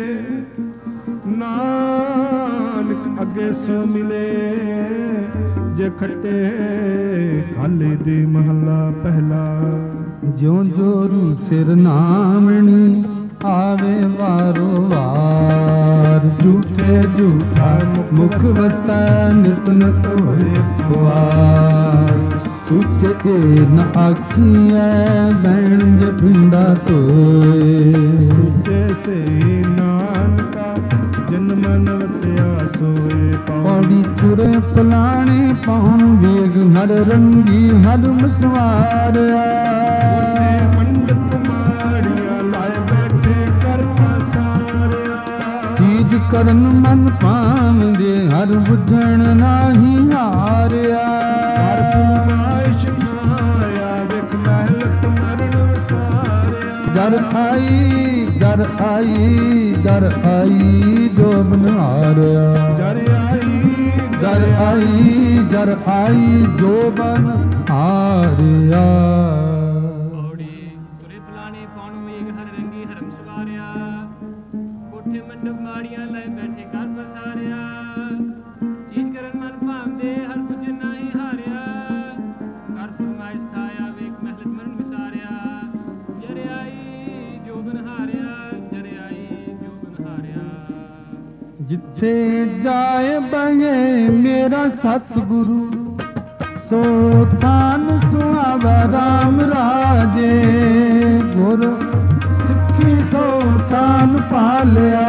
ਨਾਨਕ ਅੱਗੇ ਸੋ ਮਿਲੇ ਜੇ ਖੱਟੇ ਖਾਲੇ ਦੇ। ਮਹੱਲਾ ਪਹਿਲਾ। ਜਿਉਂ ਜੋਰੂ ਸਿਰ ਨਾਮਣੀ ਆਵੇ ਵਾਰੋ ਵਾਰ, ਝੂਠੇ ਝੂਠਾ ਮੁਖ ਵਸੈ ਨਿਤ ਨਿਤ ਹੋਏ ਖੁਆਰ। ਸੁਚੇ ਨ ਆਖੀਐ ਬੈਣ ਜਠਿੰਡਾ ਧੋਏ, ਸੁਚੇ ਸੇ ਨਾਨਕਾ ਜਨ ਮਨ ਵਸਿਆ ਸੋਏ। ਪੌੜੀ ਤੁਰੇ ਪਲਾਣੇ ਪਾਉਣ ਵੇਗ ਹਰ ਰੰਗੀ ਹਰ ਮਸਵਾਰਿਆ। ਮੰਡਪ ਮਾੜੀਆਂ ਲਾਏ ਬੈਠੇ ਕਰ ਪਸਾਰਿਆ। ਚੀਜ ਕਰਨ ਮਨ ਪਾਵਦੇ ਹਰ ਬੁੱਝਣ ਨਾਹੀ ਹਾਰਿਆ। ਹਰ ਫਰਮਾਇਸ਼ ਮਾਇਆ ਵੇਖ ਮਹਿਲਤ ਮਰਨ ਵਸਾਰਿਆ। ਜਰ ਆਈ ਜਰ ਆਈ ਜਰ ਆਈ ਜੋ ਬਨਹਾਰਿਆ। ਜਰ ਆਈ ਜਰ ਆਈ ਜਰ ਆਈ ਜੋ ਬਨਹਾਰਿਆ। ਪੌੜੀ ਤੁਰੇ ਫਲਾਣੇ ਪਾਉਣ ਵੇਗ ਹਰ ਰੰਗੀ ਹਰਮ ਸਵਾਰਿਆ। ਕੋਠੇ ਮੰਡਪ ਮਾੜੀਆਂ ਲੈ ਬੈਠੇ ਘਰ ਪਸਾਰਿਆ। ਚੀਜ਼ ਕਰਨ ਮਨ ਭਾਂਦੇ ਹਰ ਕੁਝ ਨਾਹੀ ਹਾਰਿਆ। ਕਰ ਫਰਮਾਇਸ਼ ਥਾਇਆ ਵੇਖ ਮਹਿਲਤ ਮਰਨ ਵਿਸਾਰਿਆ। ਜਰ ਆਈ ਜੋ ਬਨਹਾਰਿਆ ਜਰ ਆਈ ਜੋ ਬਨਹਾਰਿਆ। ਜਿੱਥੇ ਜਾਏ ਬਹੇ ਮੇਰਾ ਸਤਿਗੁਰੂ, ਸੋ ਥਾਨ ਸੁਹਾਵਾ ਰਾਮ ਰਾਜੇ। ਗੁਰ ਸਿੱਖੀ ਸੋ ਥਾਨ ਪਾਲਿਆ,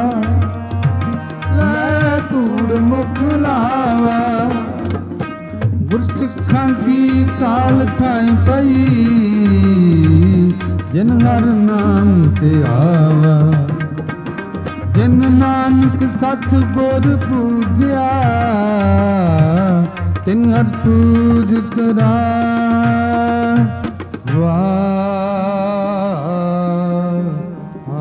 ਲੈ ਧੂੜ ਮੁਖ ਲਾਵਾ। ਗੁਰ ਸਿੱਖਾਂ ਕੀ ਕਾਲ ਥਾਈ ਪਈ, ਜਿਨ ਹਰ ਨਾਮ ਤੇ ਆਵਾ। ਜਿਨ ਨਾਨਕ ਸਤ ਗੁਰ ਪੂਜਿਆ, ਤਿਨ ਹਰ ਪੂਜ ਕਰਾ ਵਾਹ।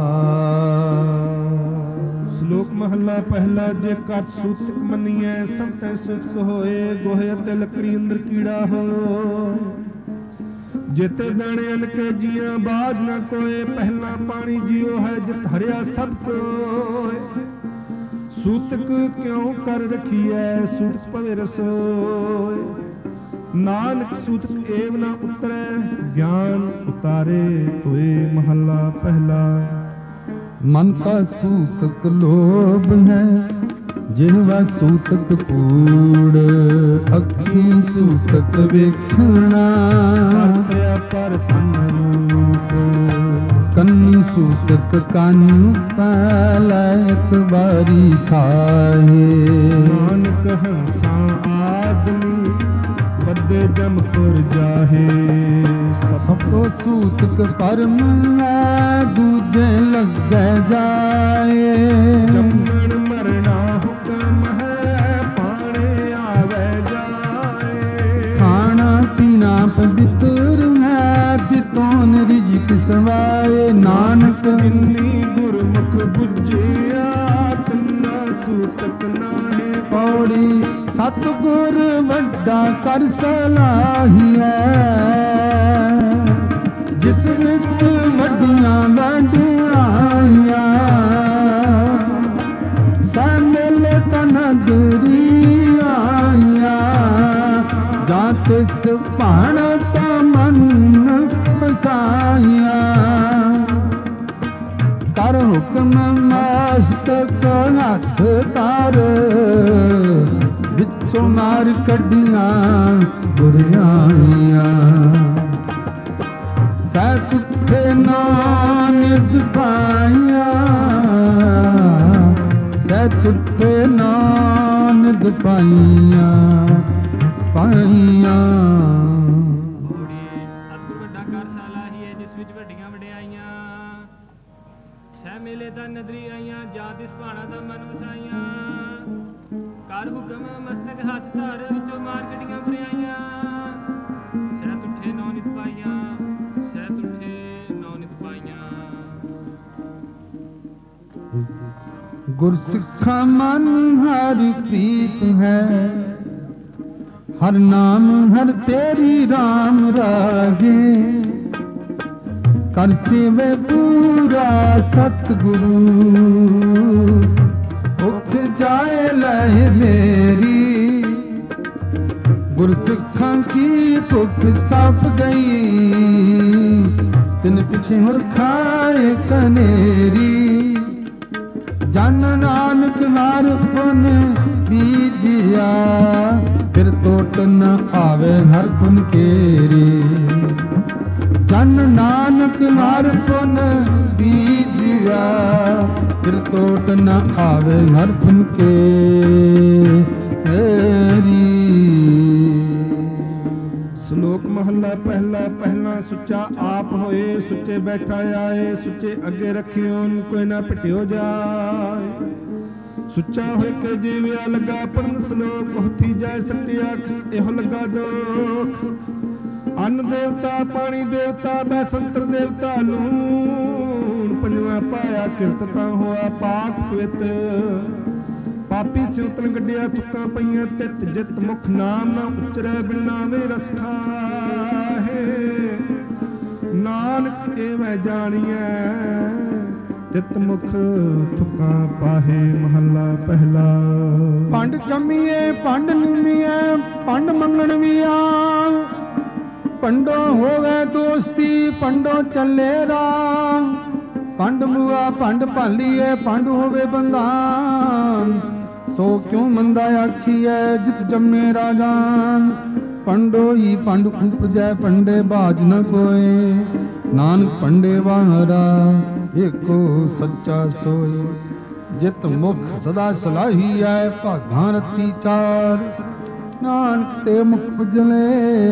ਸ਼ਲੋਕ ਮਹੱਲਾ ਪਹਿਲਾ। ਜੇ ਕੱਚ ਸੂਤਕ ਮੰਨੀਐ ਸਭ ਤੈ ਸੁਖ ਹੋਏ, ਗੋਹੇ ਅਤੇ ਲੱਕੜੀ ਅੰਦਰ ਕੀੜਾ ਹੋਏ। ਜਿਤੇ ਦਾਣੇ ਅਨ ਕੇ ਜੀਆਂ ਬਾਜ ਨਾ ਕੋਏ, ਪਹਿਲਾ ਪਾਣੀ ਜੀਓ ਹੈ ਜਿਤ ਹਰਿਆ ਸਭ ਕੋਏ। ਸੂਤਕ ਕਿਉਂ ਕਰ ਰਖੀਐ ਸੂਤਕ ਭਵੇ ਰਸੋਏ। ਨਾਨਕ ਸੂਤਕ ਏਵ ਨਾ ਉਤਰੈ, ਗਿਆਨ ਉਤਾਰੇ ਤੋਏ। ਮਹੱਲਾ ਪਹਿਲਾ। ਮਨ ਕਾ ਸੂਤਕ ਲੋਭ ਹੈ, ਜਿਨਵਾ ਸੂਤਕ ਕੂੜ। ਅੱਖੀ ਸੂਤਕ ਵੇਖਣਾ, ਕਰਤਿਆ ਪਰ ਤਨ ਰੂਪ। ਕੰਨੀ ਸੂਤਕ ਕੰਨ ਪੈਲੈਤ ਬਾਰੀ ਖਾਏ। ਨਾਨਕ ਹੰਸਾਂ ਆਦਮੀ ਬੱਦੇ ਜਮ ਤੁਰ ਜਾਹੇ। ਸਭ ਤੋਂ ਸੂਤਕ ਪਰਮ ਹੈ, ਦੂਜੇ ਲੱਗੇ ਜਾਏ। ਜੰਮਣ ਮਰਨਾ ਹੁਕਮ ਹੈ, ਪਾਣੇ ਆਵੇ ਜਾਏ। ਖਾਣਾ ਪੀਣਾ ਪਵਿੱਤਰ ਹੈ, ਤਿਤੋਂ ਰਿਜਕ ਸਵਾਏ। ਨਾਨਕ ਜਿਨੀ ਗੁਰਮੁਖ ਬੁੱਝਿਆ, ਤਿੰਨਾ ਸੂਤਕ ਨਾਹੀ। ਪੌੜੀ ਸਤਿਗੁਰ ਵੱਡਾ ਕਰ ਸਲਾਹੀਐ, ਜਿਸ ਵਿੱਚ ਵੱਡੀਆਂ ਵਡਿਆਈਆਂ। ਸੈ ਮਿਲੇ ਤਨਦਰੀ ਆਈਆਂ, ਜਾਂ ਤਿਸ ਭਾਣ ਤਾ ਮਨ ਪਸਾਈਆਂ। ਕਰ ਹੁਕਮ ਮਸਤਕ ਹੱਥ ਤਾਰ, ਵਿੱਚੋਂ ਮਾਰ ਕੱਢੀਆਂ ਬੁਰਿਆਈਆਂ। ਸੈ ਤੁਠੇ ਨਾਨਕ ਪਾਈਆਂ, ਸੈ ਤੁਠੇ ਨਾਨਕ ਪਾਈਆਂ ਪਾਈਆਂ। ਸਤਿਗੁਰ ਵੱਡਾ ਕਰ ਸਾਲਾਹੀ ਹੈ, ਜਿਸ ਵਿੱਚ ਵੱਡੀਆਂ ਵਡਿਆਈਆਂ। ਸਹਿ ਮੇਲੇ ਦਾ ਨਦਰੀ ਆਈਆਂ, ਜਾਂ ਤਿਸ ਭਾਣਾ ਦਾ ਮਨ ਵਸਾਈਆਂ। ਕਰ ਹੁਕਮ ਮਸਤਕ ਹੱਥ ਧਰ, ਵਿੱਚੋਂ ਮਾਰ ਕੱਢੀਆਂ ਗੁਰਸਿੱਖਾ ਮਨ ਹਰਿ ਪ੍ਰੀਤ ਹੈ, ਹਰ ਨਾਮ ਹਰ ਤੇਰੀ RAM ਰਾਜੇ। ਕਰ ਸੇਵੇ ਪੂਰਾ ਸਤਿਗੁਰੂ, ਉਠ ਜਾਏ ਲਹਿ ਮੇਰੀ। ਗੁਰਸਿੱਖਾਂ ਕੀ ਭੁੱਖ ਸੱਪ ਗਈ, ਤਿਨ ਪਿਛੇ ਹਰ ਖਾਏ ਕਨੇਰੀ। ਜਨ ਨਾਨਕ ਹਰ ਪੁਨ ਬੀਜਿਆ, ਫਿਰ ਟੋਟ ਨ ਆਵੇ ਹਰ ਪੁਨ ਕੇਰੀ। ਜਨ ਨਾਨਕ ਹਰ ਪੁਨ ਬੀਜਿਆ, ਫਿਰ ਟੋਟ ਨ ਆਵੇ ਹਰ ਪੁਨ ਕੇਰੀ। ਸ਼ਲੋਕ ਮਹੱਲਾ ਪਹਿਲਾ। ਪਹਿਲਾ ਸੁੱਚਾ ਆਪ ਹੋਏ, ਸੁੱਚੇ ਬੈਠਾ ਆਏ, ਸੁੱਚੇ ਅੱਗੇ ਰੱਖਿਓ ਕੋਈ ਨਾ ਭਟਿਓ ਜਾਏ। ਸੁੱਚਾ ਹੋਇ ਕੇ ਜੀਵਿਆ ਲੱਗਾ ਪੜਨ ਸ਼ਲੋਕ, ਹੋਥੀ ਜਾਏ ਸੱਤਿਆ ਇਹੋ ਲੱਗਾ ਦੋਖ। ਅੰਨ ਦੇਵਤਾ ਪਾਣੀ ਦੇਵਤਾ ਬੈ ਸੰਤਰ ਦੇਵਤਾ ਲੂਣ। ਪੰਜਵਾਂ ਪਾਇਆ ਕਿਰਤ ਤਾਂ ਹੋਆ ਪਾਕ ਪਵਿੱਤ। ਪਾਪੀ ਸਿਉਤਨ ਗੱਡਿਆ ਤੁਕਾਂ ਪਈਆਂ ਤਿਤ ਜਿਤ ਮੁਖ ਨਾਮ ਨਾ ਉਚਰੈ ਬਿਨ ਨਾਮੇ ਰਸ ਖਾਹੇ। ਨਾਨਕ ਏਵੇਂ ਜਾਣੀਐ ਤਿਤ ਮੁਖ ਤੁਕਾਂ ਪਾਹੇ। ਮਹੱਲਾ ਪਹਿਲਾ। ਪੰਡ ਜੰਮੀਏ ਪੰਡ ਨਿਮੀਏ ਪੰਡ ਮੰਗਣ ਵੀ ਆ। ਪੰਡੋ ਹੋਵੇ ਦੋਸਤੀ ਪੰਡੋ ਚੱਲੇ ਰਾਮ। ਪੰਡ ਮੁਆ ਪੰਡ ਭਾਲੀਏ ਪੰਡ ਹੋਵੇ ਬੰਧਾਨ। ਸੋ ਕਿਉ ਮੰਦਾ ਆਖੀਐ ਜਿਤ ਜੰਮੇ ਰਾਜਾਨ। ਪੰਡੋ ਹੀ ਪੰਡ ਉਪਜੈ ਪੰਡੇ ਬਾਜ ਨ ਕੋਏ। ਨਾਨਕ ਪੰਡੇ ਵਾਹਰਾ ਏਕੋ ਸੱਚਾ ਸੋਏ। ਜਿਤ ਮੁਖ ਸਦਾ ਸਲਾਹੀਐ ਭਾਗਾਂ ਰਤੀ ਚਾਰ। ਨਾਨਕ ਤੇ ਮੁਖ ਉਜਲੇ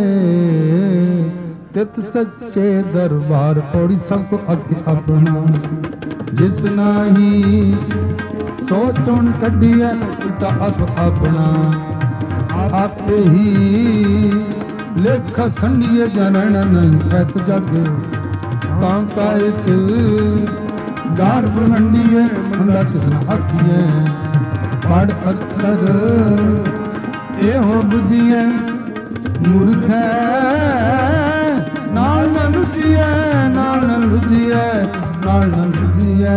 ਤਿਤ ਸੱਚੇ ਦਰਬਾਰ। ਪੌੜੀ ਸਭ ਕੋ ਅੱਗੇ ਆਪਣਾ, ਜਿਸ ਨਾਹੀ ਸੋਚਣ ਕੱਢੀਐ ਉਲਟਾ ਅਬ ਆਪਣਾ। ਆਪੇ ਹੀ ਲੇਖਾ ਸੰਡੀਏ ਜਨਨ ਐਤ ਜਗ। ਤਾਂ ਕਾਇਤ ਗਾਰ ਬ੍ਰਹਮੰਡੀਏ ਮੰਦਾ ਕਿਸਨ ਆਖੀਐ। ਪੜ ਅੱਖਰ ਇਹੋ ਬੁਝੀਐ ਮੂਰਖ ਨਾਲ ਨ ਲੁਝੀਐ, ਨਾਲ ਨ ਲੁਝੀਐ, ਨਾਲ ਨ ਲੁਝੀਐ।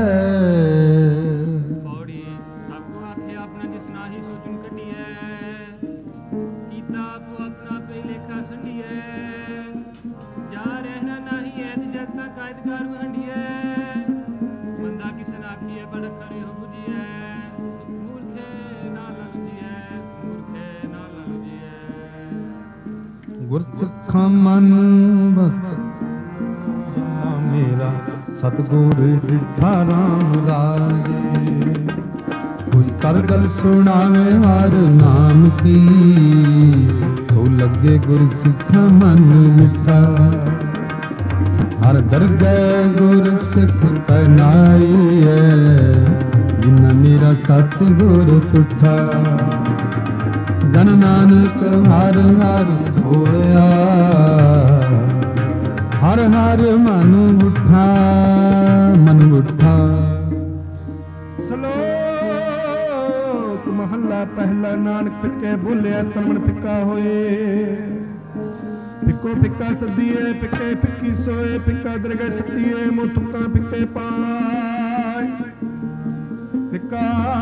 ਪੌੜੀ ਸਭ ਕੋ ਆਖੇ ਆਪਣਾ ਜਿਸ ਨਾਹੀ ਸੋਚਣ ਕੱਢੀਐ। ਕੀਤਾ ਆਪੋ ਆਪਣਾ ਪੇ ਲੇਖਾ ਸੰਡੀਐ। ਜਾ ਰਹਿਣਾ ਨਾਹੀ ਐਤ ਜਗ ਤਾਂ ਕਾਇਦਗਾਰ ਵਹੰਡੀਐ। ਮੰਦਾ ਕਿਸਨ ਆਖੀਐ ਬੜ ਖਰੇ ਹੋ ਬੁਝੀਐ। ਮੂਰਖੇ ਨਾਲ ਨ ਲੁਝੀਐ, ਮੂਰਖੇ ਨਾਲ ਨ ਲੁਝੀਐ। ਗੁਰਸਿੱਖਾਂ ਮਨ ਮੇਰਾ ਸਤਿਗੁਰ ਡਿਠਾ RAM ਰਾਜੇ। ਕੋਈ ਕਰ ਗਲ ਸੁਣਾਵੇ ਹਰ ਨਾਮ ਕੀ। ਸੋ ਲੱਗੇ ਗੁਰਸਿੱਖਾਂ ਮਨ ਮਿੱਠਾ। ਹਰ ਦਰਗਹਿ ਗੁਰਸਿੱਖ ਪਹਿਨਾਈਐ। ਜਿਨ ਮੇਰਾ ਸਤਿਗੁਰ ਤੁਠਾ। ਜਨ ਨਾਨਕ ਹਰ ਹਰ ਹੋਇਆ। ਹਰ ਹਰ ਮਨ ਉਠਾ, ਮਨ ਉਠਾ। ਸ਼ਲੋਕ ਮਹੱਲਾ ਪਹਿਲਾ। ਨਾਨਕ ਫਿੱਕੇ ਬੋਲਿਆ ਤਨ ਮਨ ਫਿੱਕਾ ਹੋਏ। ਫਿੱਕੋ ਫਿੱਕਾ ਸਦੀਏ ਫਿੱਕੇ ਫਿੱਕੀ ਸੋਏ। ਫਿੱਕਾ ਦਰਗਹਿ ਸੱਦੀਏ ਮੋਹ ਤੁਕਾਂ ਫਿੱਕੇ ਪਾਏ। ਫਿੱਕਾ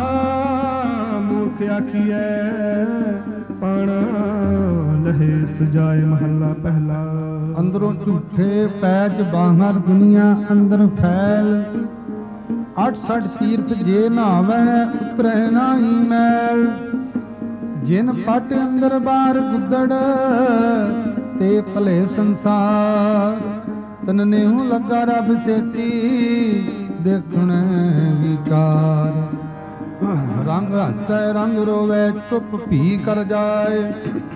ਮੂਰਖ ਆਖੀਐ ਪਾਣਾ ਲਹੇ ਸਜਾਏ। ਮਹੱਲਾ ਪਹਿਲਾ। ਅੰਦਰੋਂ ਝੂਠੇ ਪੈਜ ਬਾਹਰ ਦੁਨੀਆ ਅੰਦਰ ਫੈਲ। ਅੱਠ ਸੱਠ ਤੀਰਥ ਜੇ ਨਹਾਵੈ ਉਤਰੈ ਨਾਹੀ ਮੈਲ। ਜਿਨ ਪਟ ਅੰਦਰ ਬਾਹਰ ਗੁੱਦੜ ਤੇ ਭਲੇ ਸੰਸਾਰ। ਤਨ ਨੇਹੁ ਲੱਗਾ ਰੱਬ ਸੇਤੀ ਦੇਖਣ ਵਿਚਾਰ। ਰੰਗ ਹੱਸੈ ਰੰਗ ਰੋਵੇ ਚੁੱਪ ਭੀ ਕਰ ਜਾਏ।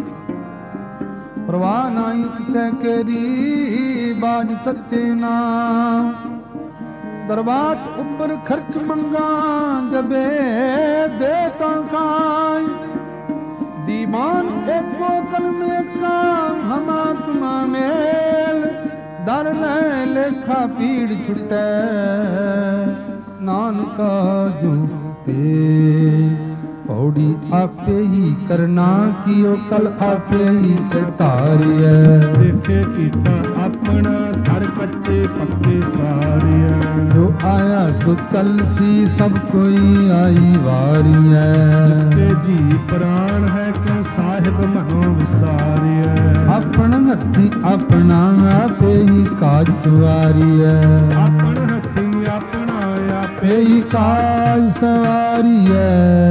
ਪ੍ਰਵਾਹ ਨਾਹੀ ਕਿਸੈ ਕੇਰੀ ਬਾਜ ਸੱਚੇ ਨਾਮ। ਦਰਬਾਰ ਉੱਪਰ ਖਰਚ ਮੰਗਾ ਜਬੇ ਦੇ ਤਾਂ ਕਾਇ। ਦੀਵਾਨ ਏਕੋ ਕਲਮ ਏਕਾ ਹਮਾ ਤੁਮਾ ਮੇਲ। ਦਰ ਲੈ ਲੇਖਾ ਪੀੜ ਛੁਟੈ ਨਾਨਕਾ ਜੋ ਆਪੇ ਪੌੜੀ ਆਪੇ ਹੀ ਕਰਨਾ ਕੀਓ ਕਲ ਆਪੇ ਹੀ ਤੇ ਧਾਰਿਐ। ਦੇਖੇ ਕੀਤਾ ਆਪਣਾ ਧਰ ਕੱਚੇ ਪੱਕੇ ਸਾਰਿਐ। ਜੋ ਆਇਆ ਸੋ ਚਲਸੀ ਸਭ ਕੋਈ ਆਈ ਵਾਰੀਐ। ਜਿਸਕੇ ਜੀ ਪ੍ਰਾਣ ਹੈ ਕਿਉ ਸਾਹਿਬ ਮਨੋ ਵਿਸਾਰਿਐ। ਆਪਣ ਹੱਥੀ ਆਪਣਾ ਆਪੇ ਹੀ ਕਾਜ ਸਵਾਰੀਐ। ਆਪਣ ਹੱਥੀ ਆਪਣਾ ਆਪੇ ਹੀ ਕਾਜ ਸਵਾਰੀਐ।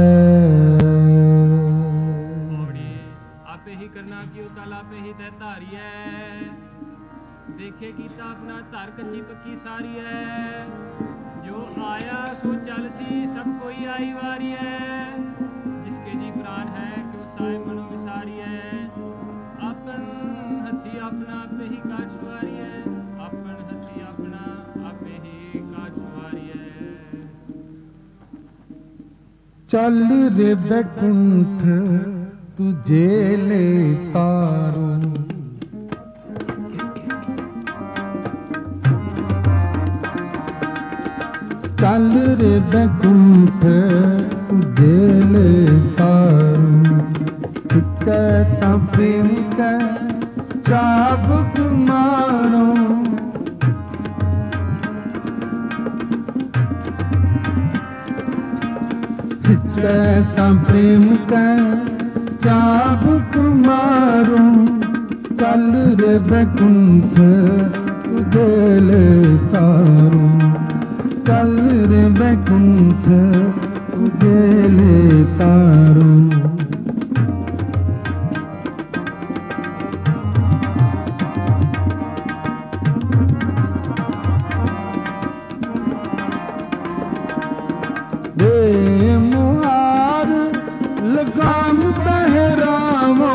ਆਪੇ ਹੀ ਕਰਨਾ ਕਿਉ ਕਲ ਆਪੇ ਹੀ ਤੈ ਧਾਰੀਐ। ਦੇਖੇ ਕੀਤਾ ਆਪਣਾ ਧਰ ਕੱਚੀ ਪੱਕੀ ਸਾਰੀਐ। ਜੋ ਆਇਆ ਸੋ ਚਲ ਸੀ ਸਭ ਕੋਈ ਆਈ ਵਾਰੀਐ। ਜਿਸਕੇ ਜੀ ਪ੍ਰਾਨ ਹੈ ਕਿਉ ਸਾਹਿਬ ਮਨੋ ਵਿਸਾਰੀਐ। ਆਪਨ ਹੱਥੀ ਆਪਣਾ ਆਪੇ ਹੀ ਕਾਜ ਸਵਾਰੀਐ। ਆਪਨ ਹੱਥੀ ਆਪਣਾ ਆਪੇ ਹੀ ਕਾਜ ਸਵਾਰੀਐ। ਚੱਲ ਰੇ ਬੈਕੁੰਠ ਤੁਝੇ ਲੈ ਤਾਰੂ। ਚੱਲ ਰੇ ਬੈਕੁੰਠ ਤੁਝੇ ਲੈ ਤਾਰੂ। ਕਿਤੇ ਤਾਂ ਪ੍ਰੇਮ ਕੈ ਚਾਬੁਕ ਮਾਰੋ। ਕਿਤੇ ਤਾਂ ਪ੍ਰੇਮ ਕੈ ਚਾਬੁਕ ਮਾਰੋ। ਚੱਲ ਰੇ ਬੈਕੁੰਠ ਤੁਝੇ ਲੈ ਤਾਰੂ। ਚੱਲ ਰੇ ਬੈਕੁੰਠ ਤੁਝੇ ਲੈ ਤਾਰੂ। ਦੇ ਮੁਹਾਰ ਲਗਾਮ ਪਹਿਰਾਵੋ।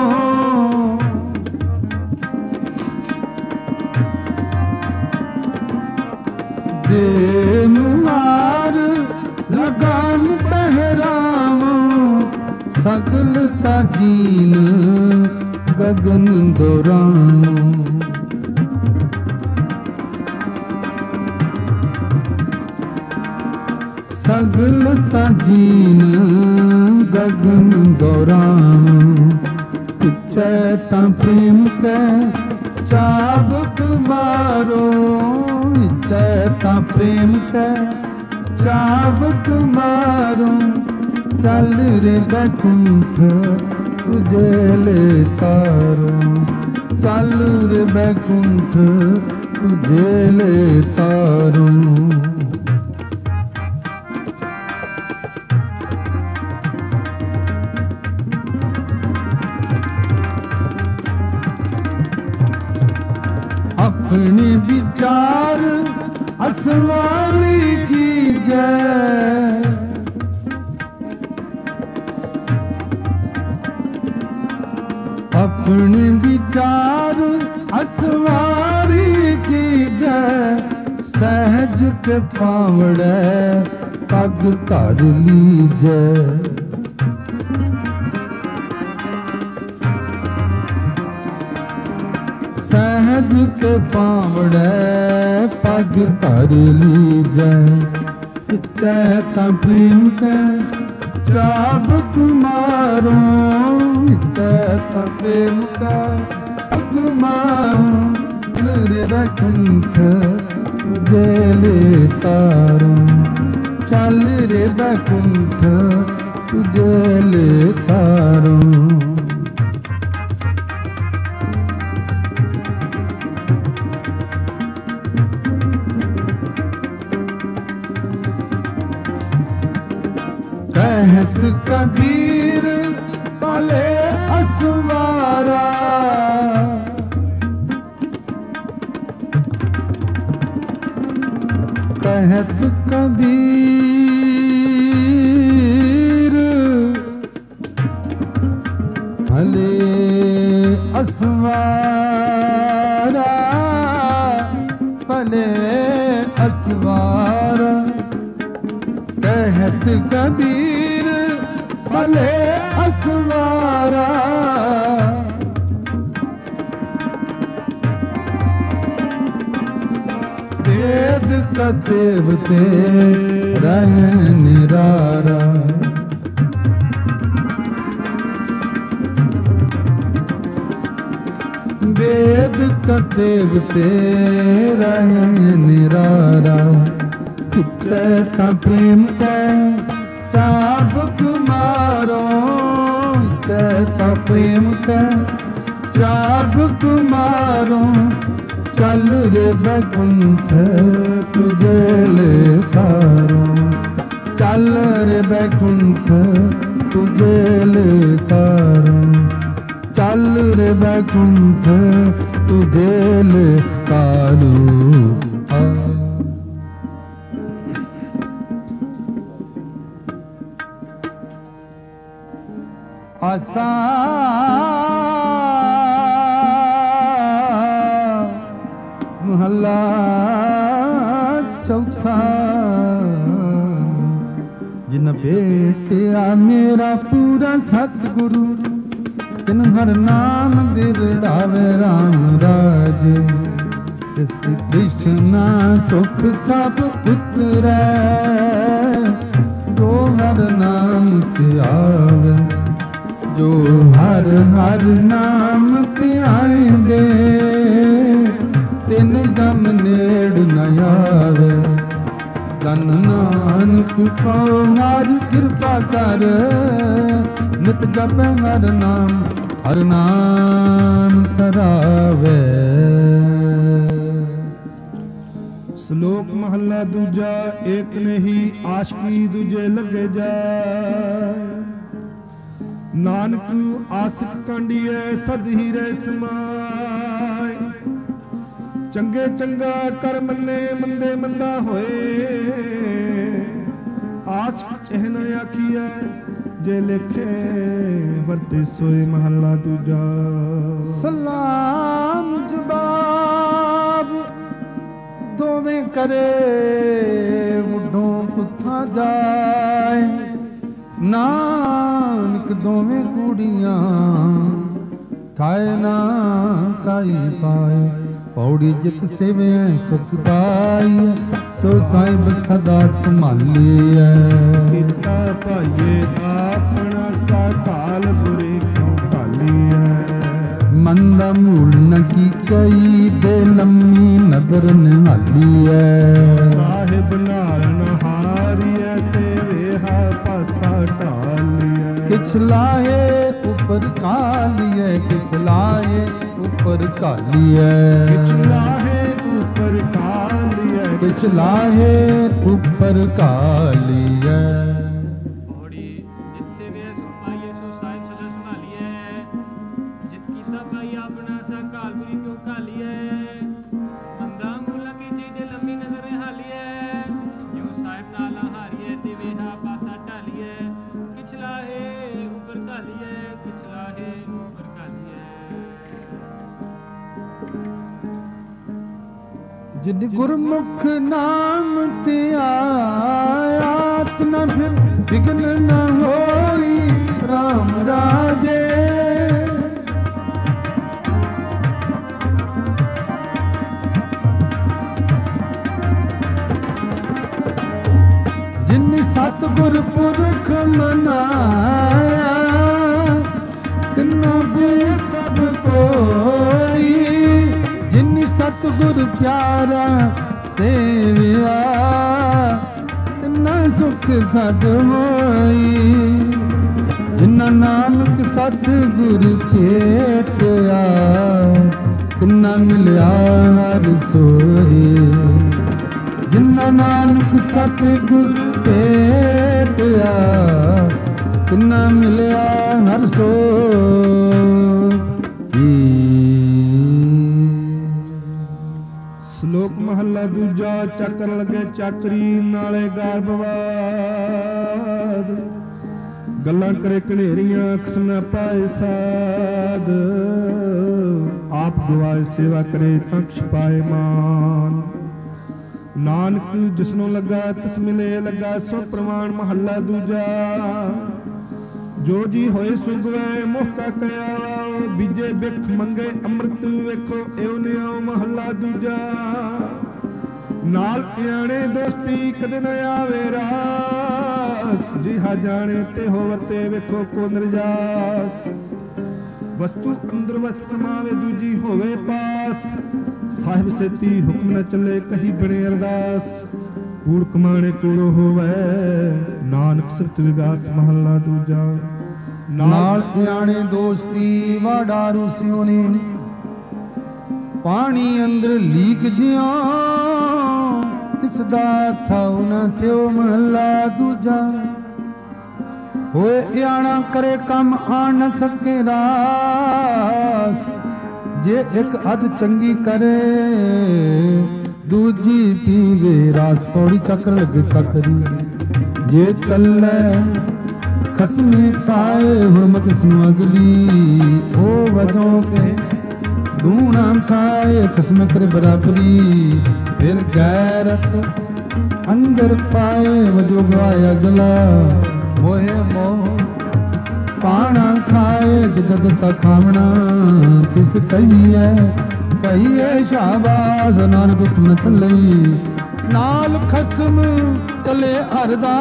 ਦੇ ਮੁਹਾਰ ਲਗਾਮ ਪਹਿਰਾਵੋ। ਸਗਲ ਤਾਜੀਨ ਗਗਨ ਦੌਰਾਨੋ। ਸਗਲ ਤਾਜੀਨ ਗਗਨ ਦੌਰਾਨ। ਪਿੱਛੇ ਤਾਂ ਪ੍ਰੇਮ ਕੈ ਚਾਬੁਕ ਮਾਰੋ। ਪਿੱਛੇ ਤਾਂ ਪ੍ਰੇਮ ਕੈ ਚਾਬੁਕ ਮਾਰੋ। ਚੱਲ ਰੇ ਬੈਕੁੰਠ ਤੁਝੇ ਲੈ ਤਾਰੂ। ਚੱਲ ਰੇ ਬੈਕੁੰਠ ਤੁਝੇ ਲੈ ਤਾਰੂ। अपने विचार असवारी की जय। अपने विचार असवारी की जय। सहज के पावड़े पग धर लीजै। सहज के पावड़े पग धर लीजै। पिछे तां प्रेम कै चाबुक मारो। पिछे तां प्रेम कै चाबुक मारो। रे बैकुंठ तुझे ले तारो। चल रे बैकुंठ तुझे ले तारो। कहत कबीर भले असवारा। कहत कबीर भले असवारा। भले असवारा। कहत कबीर भले असवारा। वेद कतेवते ਰਹਿ ਨਿਰਾਰਾ। ਵੇਦ ਕਤੇਵ ਤੇ ਰਹਿ ਨਿਰਾਰਾ। ਕਿਤੇ ਤਾਂ ਪ੍ਰੇਮ ਕੈ ਚਾਬੁਕ ਮਾਰੋ, ਕਿਤੇ ਤਾਂ ਪ੍ਰੇਮ ਕੈ ਚਾਬੁਕ ਮਾਰੋ। ਚੱਲ ਰੇ ਬੈਕੁੰਠ ਤੁਝੇ ਲੇਖਾਰੋ, ਚੱਲ ਰੇ ਬੈਕੁੰਠ ਤੁਝੇ ਲੇਖਾਰੋ, ਚੱਲ ਰੇ ਬੈਕੁੰਠ ਤੁਝੇ ਲੇਖਾਰੋ। ਆਸਾ ਮਹੱਲਾ ਚੌਥਾ। ਜਿਨ ਭੇਟਿਆ ਮੇਰਾ ਪੂਰਾ ਸਤਿਗੁਰੂ, ਤਿਨ ਹਰ ਨਾਮ ਬਿਰੜਾਵੇ ਰਾਮ ਰਾਜੇ। ਇਸ ਕੀ ਕ੍ਰਿਸ਼ਨਾ ਸੁਖ ਸਭ ਉਤਰੈ, ਜੋ ਹਰ ਨਾਮ ਤੇ ਆਵੇ। ਜੋ ਹਰ ਹਰ ਨਾਮ ਧਿਆਇਂਦੇ, ਤਿਨ ਗਮ ਨੇੜ ਨ ਆਵੇ। ਧਨ ਨਾਨਕ ਕਉ ਹਰ ਕਿਰਪਾ ਕਰ, ਨਿਤ ਜਪੈ ਹਰ ਨਾਮ ਹਰ ਨਾਮ ਧਰਾਵੇ। ਸ਼ਲੋਕ ਮਹੱਲਾ ਦੂਜਾ। ਏਕ ਨਹੀਂ ਆਸ਼ਕੀ ਦੂਜੇ ਲੱਗੇ ਜਾਏ। ਨਾਨਕ ਆਸਿਕ ਕਾਂਡੀਐ ਸਦ ਹੀ ਰਹਿ ਸਮਾਏ। ਚੰਗੇ ਚੰਗਾ ਕਰ ਮੰਨੇ, ਮੰਦੇ ਮੰਦਾ ਹੋਏ। ਆਸਿਕ ਇਹ ਨ ਆਖੀਐ, ਜੇ ਲਿਖੇ ਵਰਤੇ ਸੋਏ। ਮਹੱਲਾ ਦੂਜਾ। ਸਲਾਮ ਜਵਾਬ ਦੋਵੇਂ ਕਰੇ, ਮੁੱਢੋਂ ਪੁੱਠਾ ਜਾਏ। ਨਾਨਕ ਦੋਵੇਂ ਕੁੜੀਆਂ ਠਾਏ ਨਾ ਕਾਈ ਪਾਏ। ਪੌੜੀ ਜਿਤ ਸੇਵਿਆ ਸੁਖ ਪਾਈ, ਸੋ ਸਾਹਿਬ ਸਦਾ ਸੰਭਾਲੀਐ। ਕੀਤਾ ਭਾਈਏ ਆਪਣਾ ਸਾਕਾਲ, ਬੁਰੇ ਕਿਉ ਭਾਲੀਐ। ਮੰਦਾ ਮੂਲ ਨ ਕੀ ਕਈ, ਬੇਲੰਮੀ ਨਦਰ ਨਿਹਾਲੀਐ। ਸਾਹਿਬ ਨਾਰਨ ਹਾਰੀਐ, ਤੇ ਵੇਹਾ ਪਾਸਾ ਢਾਲੀਐ। ਕਿਛ ਲਾਹੇ ਉਪਰ ਕਾਲੀਐ, ਕਿਛ ਲਾਹੇ ਉਪਰ ਕਾਲੀਐ। ਕਿਛ ਲਾਹੇ ਉਪਰ ਕਾਲੀਐ, ਕਿਛ ਲਾਹੇ ਉਪਰ ਕਾਲੀਐ। ਪੌੜੀ ਜਿਤ ਸੇਵਿਆ ਸੁਖ ਪਾਈਐ, ਸੋ ਸਾਹਿਬ ਸਦਾ ਸੰਭਾਲੀਐ। ਜਿਤ ਕੀਤਾ ਪਾਈ ਆਪਣਾ ਸਾ ਕਾਲ, ਬੁਰੀ ਕਿਉ ਕਾਲੀਐ। ਮੰਦਾ ਮੂਲਾ ਕੀ ਚੀਜ਼ ਲੰਮੀ ਨਜ਼ਰ ਹਾਲੀਐ। ਜੋ ਸਾਹਿਬ ਨਾਲ ਹਾਰੀਐ, ਤੇ ਵੇਹਾ ਪਾਸਾ ਢਾਲੀਐ। ਕਿਛ ਲਾਹੇ ਉਪਰ ਕਾਲੀਐ, ਕਿਛ ਲਾਹੇ ਉਪਰ ਕਾਲੀਐ। ਜਿਨ ਗੁਰਮੁਖ ਨਾਮ ਧਿਆਇਆ, ਤਿਨ ਫਿਰ ਵਿਗਨ ਨ ਹੋਈ ਰਾਮ ਰਾਜੇ। ਜਿਨ ਸਤਿਗੁਰ ਪੁਰਖ ਮਨਾਇਆ, ਤਿਨੋਂ ਵੀ ਸਭ ਕੋਈ। ਜਿਨ ਸਤਿਗੁਰ ਪਿਆਰਾ ਸੇਵਿਆ, ਤਿਨਾ ਸੁਖ ਸਦ ਹੋਈ। ਜਿਨਾ ਨਾਨਕ ਸਤਿਗੁਰ ਭੇਟਿਆ, ਤਿਨਾ ਮਿਲਿਆ ਹਰ ਸੋਈ। ਜਿਨਾ ਨਾਨਕ ਸਤਿਗੁਰ ਭੇਟਿਆ, ਤਿਨਾ ਮਿਲਿਆ ਹਰ ਸੋਈ। ਸ਼ਲੋਕ ਮਹੱਲਾ ਦੂਜਾ। ਚੱਕਰ ਲੱਗੇ ਚਾਕਰੀ, ਨਾਲੇ ਗਰਭਵਾਦ। ਗੱਲਾਂ ਕਰੇ ਘਨੇਰੀਆਂ, ਖਸਮ ਪਾਏ ਸਾਧ। ਆਪ ਗਵਾਏ ਸੇਵਾ ਕਰੇ, ਤੰਕਸ਼ ਪਾਏ ਮਾਨ। ਨਾਨਕ ਜਿਸਨੂੰ ਲੱਗਾ ਤਿਸ ਮਿਲੇ ਲੱਗਾ, ਸੋ ਪ੍ਰਮਾਣ। ਮਹੱਲਾ ਦੂਜਾ। ਜੋ ਜੀ ਹੋਏ ਸੁਗਵੈ ਮੁਖ ਕਾ ਕਹਿਆ, ਬੀਜੇ ਬਿਖ ਮੰਗੇ ਅੰਮ੍ਰਿਤ ਵੇਖੋ ਇਉ ਨਿਆਉ। ਮਹੱਲਾ ਦੂਜਾ। ਨਾਲ ਇਆਣੇ ਦੋਸਤੀ ਕਦੇ ਨਾ ਆਵੇ ਰਾਸ। ਜਿਹਾ ਜਾਣੇ ਤੇ ਹੋ ਵਰਤੇ ਵੇਖੋ ਕੋ ਨਿਰਜਾਸ। ਵਸਤੂ ਅੰਦਰ ਵਸਤ ਸਮਾਵੇ ਦੂਜੀ ਹੋਵੇ ਪਾਸ। ਸਾਹਿਬ ਸੇਤੀ ਹੁਕਮ ਨਾ ਚੱਲੇ ਕਹੀ ਬਣੇ ਅਰਦਾਸ। ਕੂੜ ਕਮਾਣੇ ਕੂੜੋ ਹੋਵੇ ਨਾਨਕ ਸਿਫਤ ਵਿਗਾਸ ਮਹੱਲਾ ਦੂਜਾ। ਨਾਲ ਇਆਣੇ ਦੋਸਤੀ ਵਾਡਾਰੂ ਸਿਉਣੀ। ਪਾਣੀ ਅੰਦਰ ਲੀਕ ਜਿਉ ਤਿਸ ਦਾ ਥਾਉ ਨ ਥਿਓ ਮਹੱਲਾ ਦੂਜਾ। ਹੋਏ ਇਆਣਾ ਕਰੇ ਕੰਮ ਆਣ ਨ ਸਕੇ ਰਾਸ। ਜੇ ਇੱਕ ਅਧ ਚੰਗੀ ਕਰੇ ਦੂਜੀ ਪੀਵੇ ਰਾਸ। ਪੌੜੀ ਚੱਕਰ ਲੱਗੇ ਚੱਕਰੀ ਜੇ ਚੱਲੇ ਖਸਮੇ ਪਾਏ ਹੁਰਮਤ ਸੁ ਅਗਲੀ। ਉਹ ਵਜੋਂ ਕੇ ਦੂਣਾ ਖਾਏ ਖਸਮ ਕਰ ਬਰਾਬਰੀ। ਫਿਰ ਗੈਰਤ ਅੰਦਰ ਪਾਏ ਵਜੋ ਗਵਾਏ ਅਗਲਾ। ਮੋਏ ਮੋਹ ਪਾਣਾ ਖਾਏ ਜਗਤ ਤਾ ਖਾਵਣਾ। ਕਿਸ ਕਹੀਏ ਕਹੀਏ ਸ਼ਾਬਾਸ਼ ਨਾਨਕ ਹੁਕਮ ਚੱਲਈ। ਨਾਲ ਖਸਮ ਚੱਲੇ ਅਰਦਾਸ।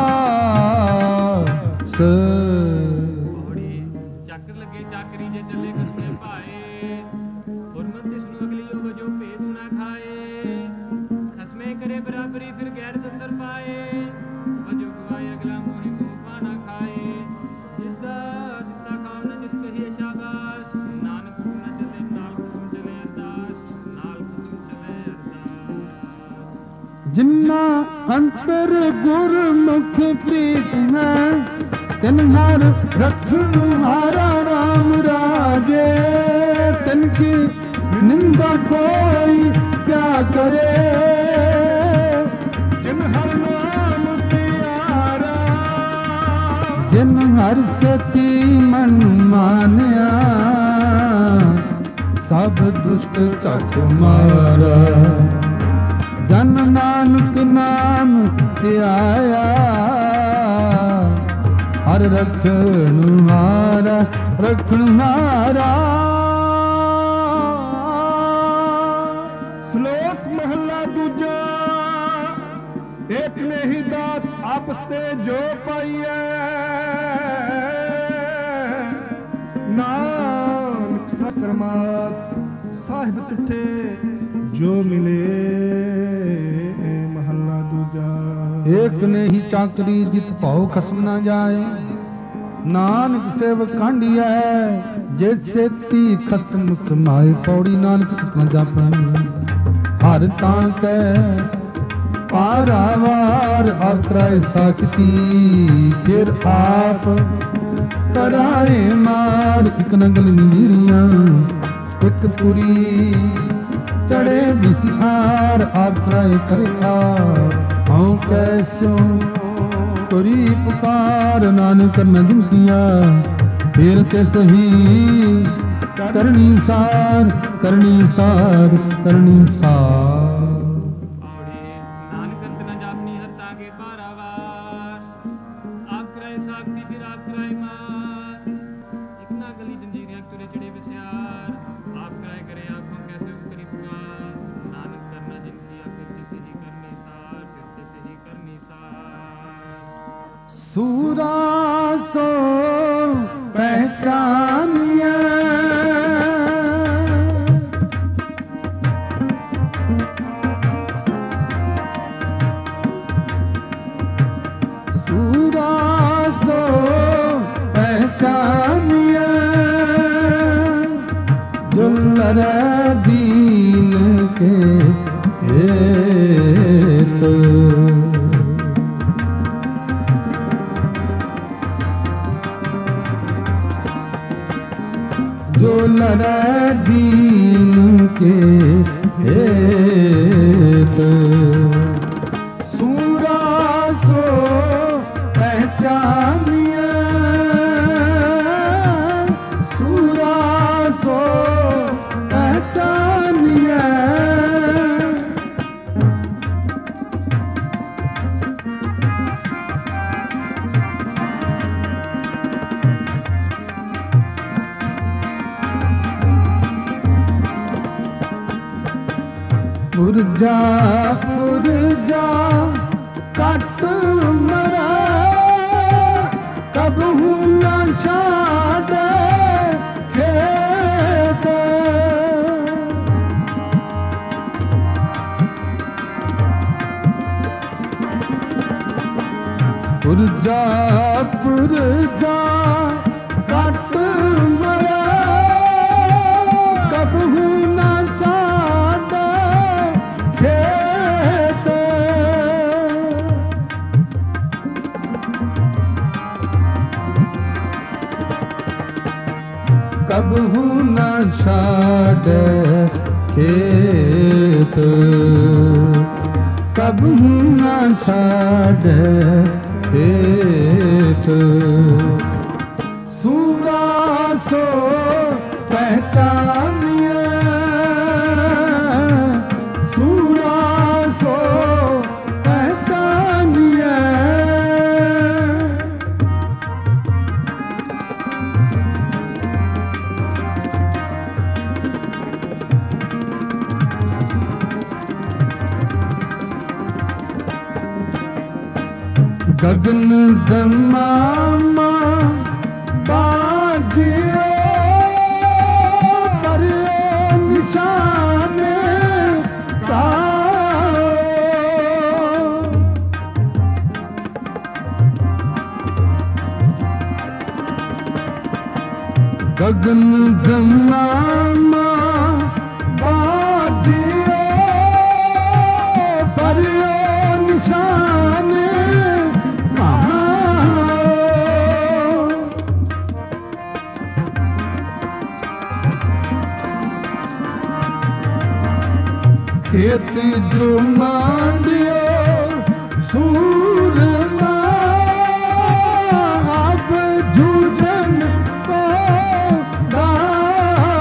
ਚੱਕਰ ਲੱਗੇ ਚਾਕਰੀ ਜੇ ਚੱਲੇ ਖਸਮੇ ਭਾਏ। ਹੁਰਮਤ ਤਿਸ ਨੂੰ ਅਗਲੀ ਉਹ ਵਜੋ ਭੇਦ ਨਾ ਖਾਏ। ਖਸਮੇ ਕਰੇ ਬਰਾਬਰੀ ਫਿਰ ਗੈਰਤ ਅੰਦਰ ਪਾਏ। ਵਜੋ ਗਵਾਏ ਅਗਲਾ ਮੋਹਿ ਮੂੰਹ ਪਾਣਾ ਖਾਏ। ਜਿਸ ਦਾ ਦਿੱਤਾ ਖਾਵਣਾ ਜਿਸ ਕਹੀਏ ਸ਼ਾਬਾਸ਼। ਨਾਨਕ ਹੁਕਮ ਨਾ ਚੱਲੇ ਨਾਲ ਖਸਮ ਚੱਲੇ ਅਰਦਾਸ। ਨਾਲ ਖਸਮ ਚੱਲੇ ਅਰਦਾਸ। ਜਿੰਨਾ ਅੰਤਰ ਗੁਰਮੁਖ ਪ੍ਰੀਤ ਹੈ ਤਿਨ ਹਰ ਰਖਣ ਹਾਰਾ ਰਾਮ ਰਾਜੇ। ਤਿਨ ਕੀ ਨਿੰਦਾ ਕੋਈ ਕਿਆ ਕਰੇ। ਜਿਨ ਹਰ ਨਾਮ ਪਿਆਰਾ ਜਿਨ ਹਰ ਸਤੀ ਮਨ ਮਾਨਿਆ। ਸਭ ਦੁਸ਼ਟ ਝਟ ਮਾਰਾ। ਜਨ ਨਾਨਕ ਨਾਮ ਧਿਆਇਆ। ਹਰ ਰਖਣ ਹਾਰਾ ਰਖਣ ਹਾਰਾ। ਸ਼ਲੋਕ ਮਹੱਲਾ ਦੂਜਾ। ਏਕ ਨੇ ਹੀ ਦਾਤ ਆਪਸ ਤੇ ਜੋ ਪਾਈਐ। ਨਾਨਕ ਸਰਮਾਤ ਸਾਹਿਬ ਤਿੱਥੇ ਜੋ ਮਿਲੇ ਮਹੱਲਾ ਦੂਜਾ। ਏਕ ਨੇ ਹੀ ਚਾਕਰੀ ਜਿਤ ਭਾਉ ਖਸਮ ਨਾ ਜਾਏ। ਨਾਨਕ ਸੇਵ ਕਾਂਢੀਐ ਜੇ ਸੇਤੀ ਖਸਮ ਸਮਾਏ। ਪੌੜੀ ਨਾਨਕ ਕਿਤਨਾ ਜਾਪੈ ਹਰ ਤਾਂ ਕੈ ਪਾਰਾਵਾਰ। ਆਕਰਾਏ ਸਾਖਤੀ ਫਿਰ ਆਪ ਕਰਾਏ ਮਾਰ। ਇਕ ਨੰਗਲ ਨੀਰੀਆਂ ਇਕ ਤੁਰੀ ਚੜੇ ਵਿਸਿਆਰ। ਆਕਰਾਏ ਕਰਿਆ ਹਉ ਕੈਸੋ ਤੁਰੀ ਪੁਕਾਰ। ਨਾਨਕ ਕਰਮ ਦੁਖੀਆ ਫਿਰ ਤੇ ਸਹੀ ਕਰਨੀ ਸਾਰ ਕਰਨੀ ਸਾਰ ਕਰਨੀ ਸਾਰ। ਨਾਨਕ ਅੰਤ ਨ ਜਾਪਨੀ ਹਰ ਤਾਗੇ ਪਾਰਾਵਾਰ। ਆਪ ਕਰਾਏ ਸਾਖਤੀ ਫਿਰ ਆਪ ਕਰਾਏ ਮਾਰ। ਇਕ ਨਾ ਗਲੀ ਜੰਜੀਰੀਆਂ ਤੁਰੇ ਚੜੇ ਵਿਸਿਆਰ। ਆਪ ਕਰਾਏ ਕਰੇ ਆਖੋਂ ਕੈਸੇ ਉਤਰੀ ਪੁਕਾਰ। ਨਾਨਕ ਕਰਨਾ ਜਿਨ ਕੀ ਆਖਿਰ ਤਿਸ ਹੀ ਕਰਨੀ ਸਾਰ। ਫਿਰ ਤਿਸ ਹੀ ਕਰਨੀ ਸਾਰ। ਸੂਰਾ ਸੋ ਪਹਿਚਾਨਿਆ। ਸੂਰਾ ਸੋ ਪਹਿਚਾਨਿਆ। ਜੁਲਰ ਦੀਨ ਕੇ ਹੇਤ। जो लड़ दीन के हेत। सूरा सो पहचानिया। सूरा सो पहचानिया। ਪੁਰਜਾ ਪੁਰਜਾ ਕੱਟ ਮਰਾ ਕਬਹੂ ਨਾ ਛਾੜੇ ਖੇਤ ਪੁਰਜਾ ਪੁਰਜਾ ਕੱਟ ਮਰਾ ਕਬਹੂ ਨਾ ਛਾੜੇ ਖੇਤ ਕਬਹੂ ਨਾ ਛਾੜੇ ਖੇਤ ਕਬਹੂ ਨਾ ਛਾੜੇ ਖੇਤ ਸੂਰਾ ਸੋ ਪਹਿਚਾਨੀਏ ਸੂਰਾ ਸੋ ਪਹਿਚਾਨੀਏ ਗਗਨ ਦਮਾਮਾ ਬਾਜਿਓ ਪਰਿਓ ਨਿਸ਼ਾਨੇ ਕਾਓ ਗਗਨ ਦਮਾਮਾ ਬਾਜਿਓ ਪਰਿਓ ਨਿਸ਼ਾਨੇ ਖੇਤ ਜੋ ਮਾਂਡਿਓ ਸੂਰਮਾ ਆਪ ਜੂਝਨ ਕੋ ਦਾਓ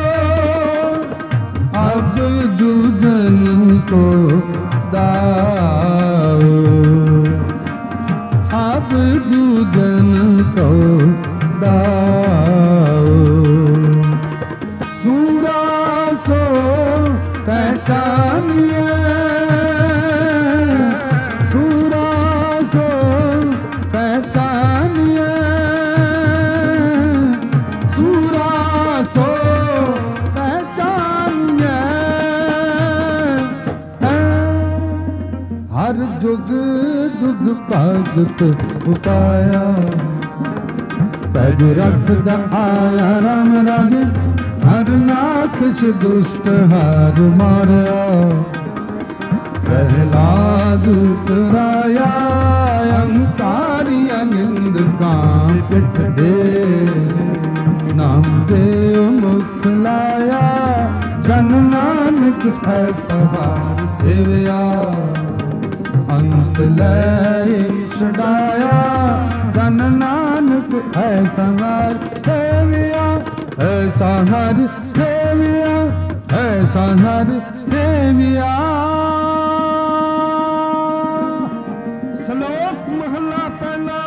ਆਪ ਜੂਝਨ ਕੋ ਦਾਓ ਆਪ ਜੂਝਨ ਕੋ ਦਾਓ ਸੂਰਾ ਸੋ ਪਹਿਚਾਨੀਏ ਸੂਰਾ ਸੋ ਪਹਿਚਾਨੀਏ ਸੂਰਾ ਸੋ ਪਹਿਚਾਨੀਏ ਹਰ ਜੁਗ ਜੁਗ ਭਗਤ ਉਪਾਇਆ ਪੈਜ ਰੱਖਦਾ ਆਇਆ ਰਾਮ ਰਾਜੇ ਹਰ ਨਾਖਸ਼ ਦੁਸ਼ਟ ਹਾਰ ਮਾਰਿਆ ਪ੍ਰਹਿਲਾਦ ਉਤਰਾਇਆ ਅੰਕਾਰੀ ਅਨਿੰਦ ਕਾਂ ਪਿੱਠ ਦੇ ਨਾਮ ਦੇ ਮੁਖ ਲਾਇਆ ਜਨ ਨਾਨਕ ਐਸਾ ਹਾਰ ਸੇਵਿਆ ਅੰਤ ਲੈ ਛਡਾਇਆ ਜਨ ਨਾਨਕ ਐਸਾ ਹਾਰ ਸੇਵਿਆ ਐਸਾ ਹਰ ਸੇਵਿਆ ਐਸਾ ਹਰ ਸੇਵਿਆ ਸ਼ਲੋਕ ਮਹਲਾ ਪਹਿਲਾ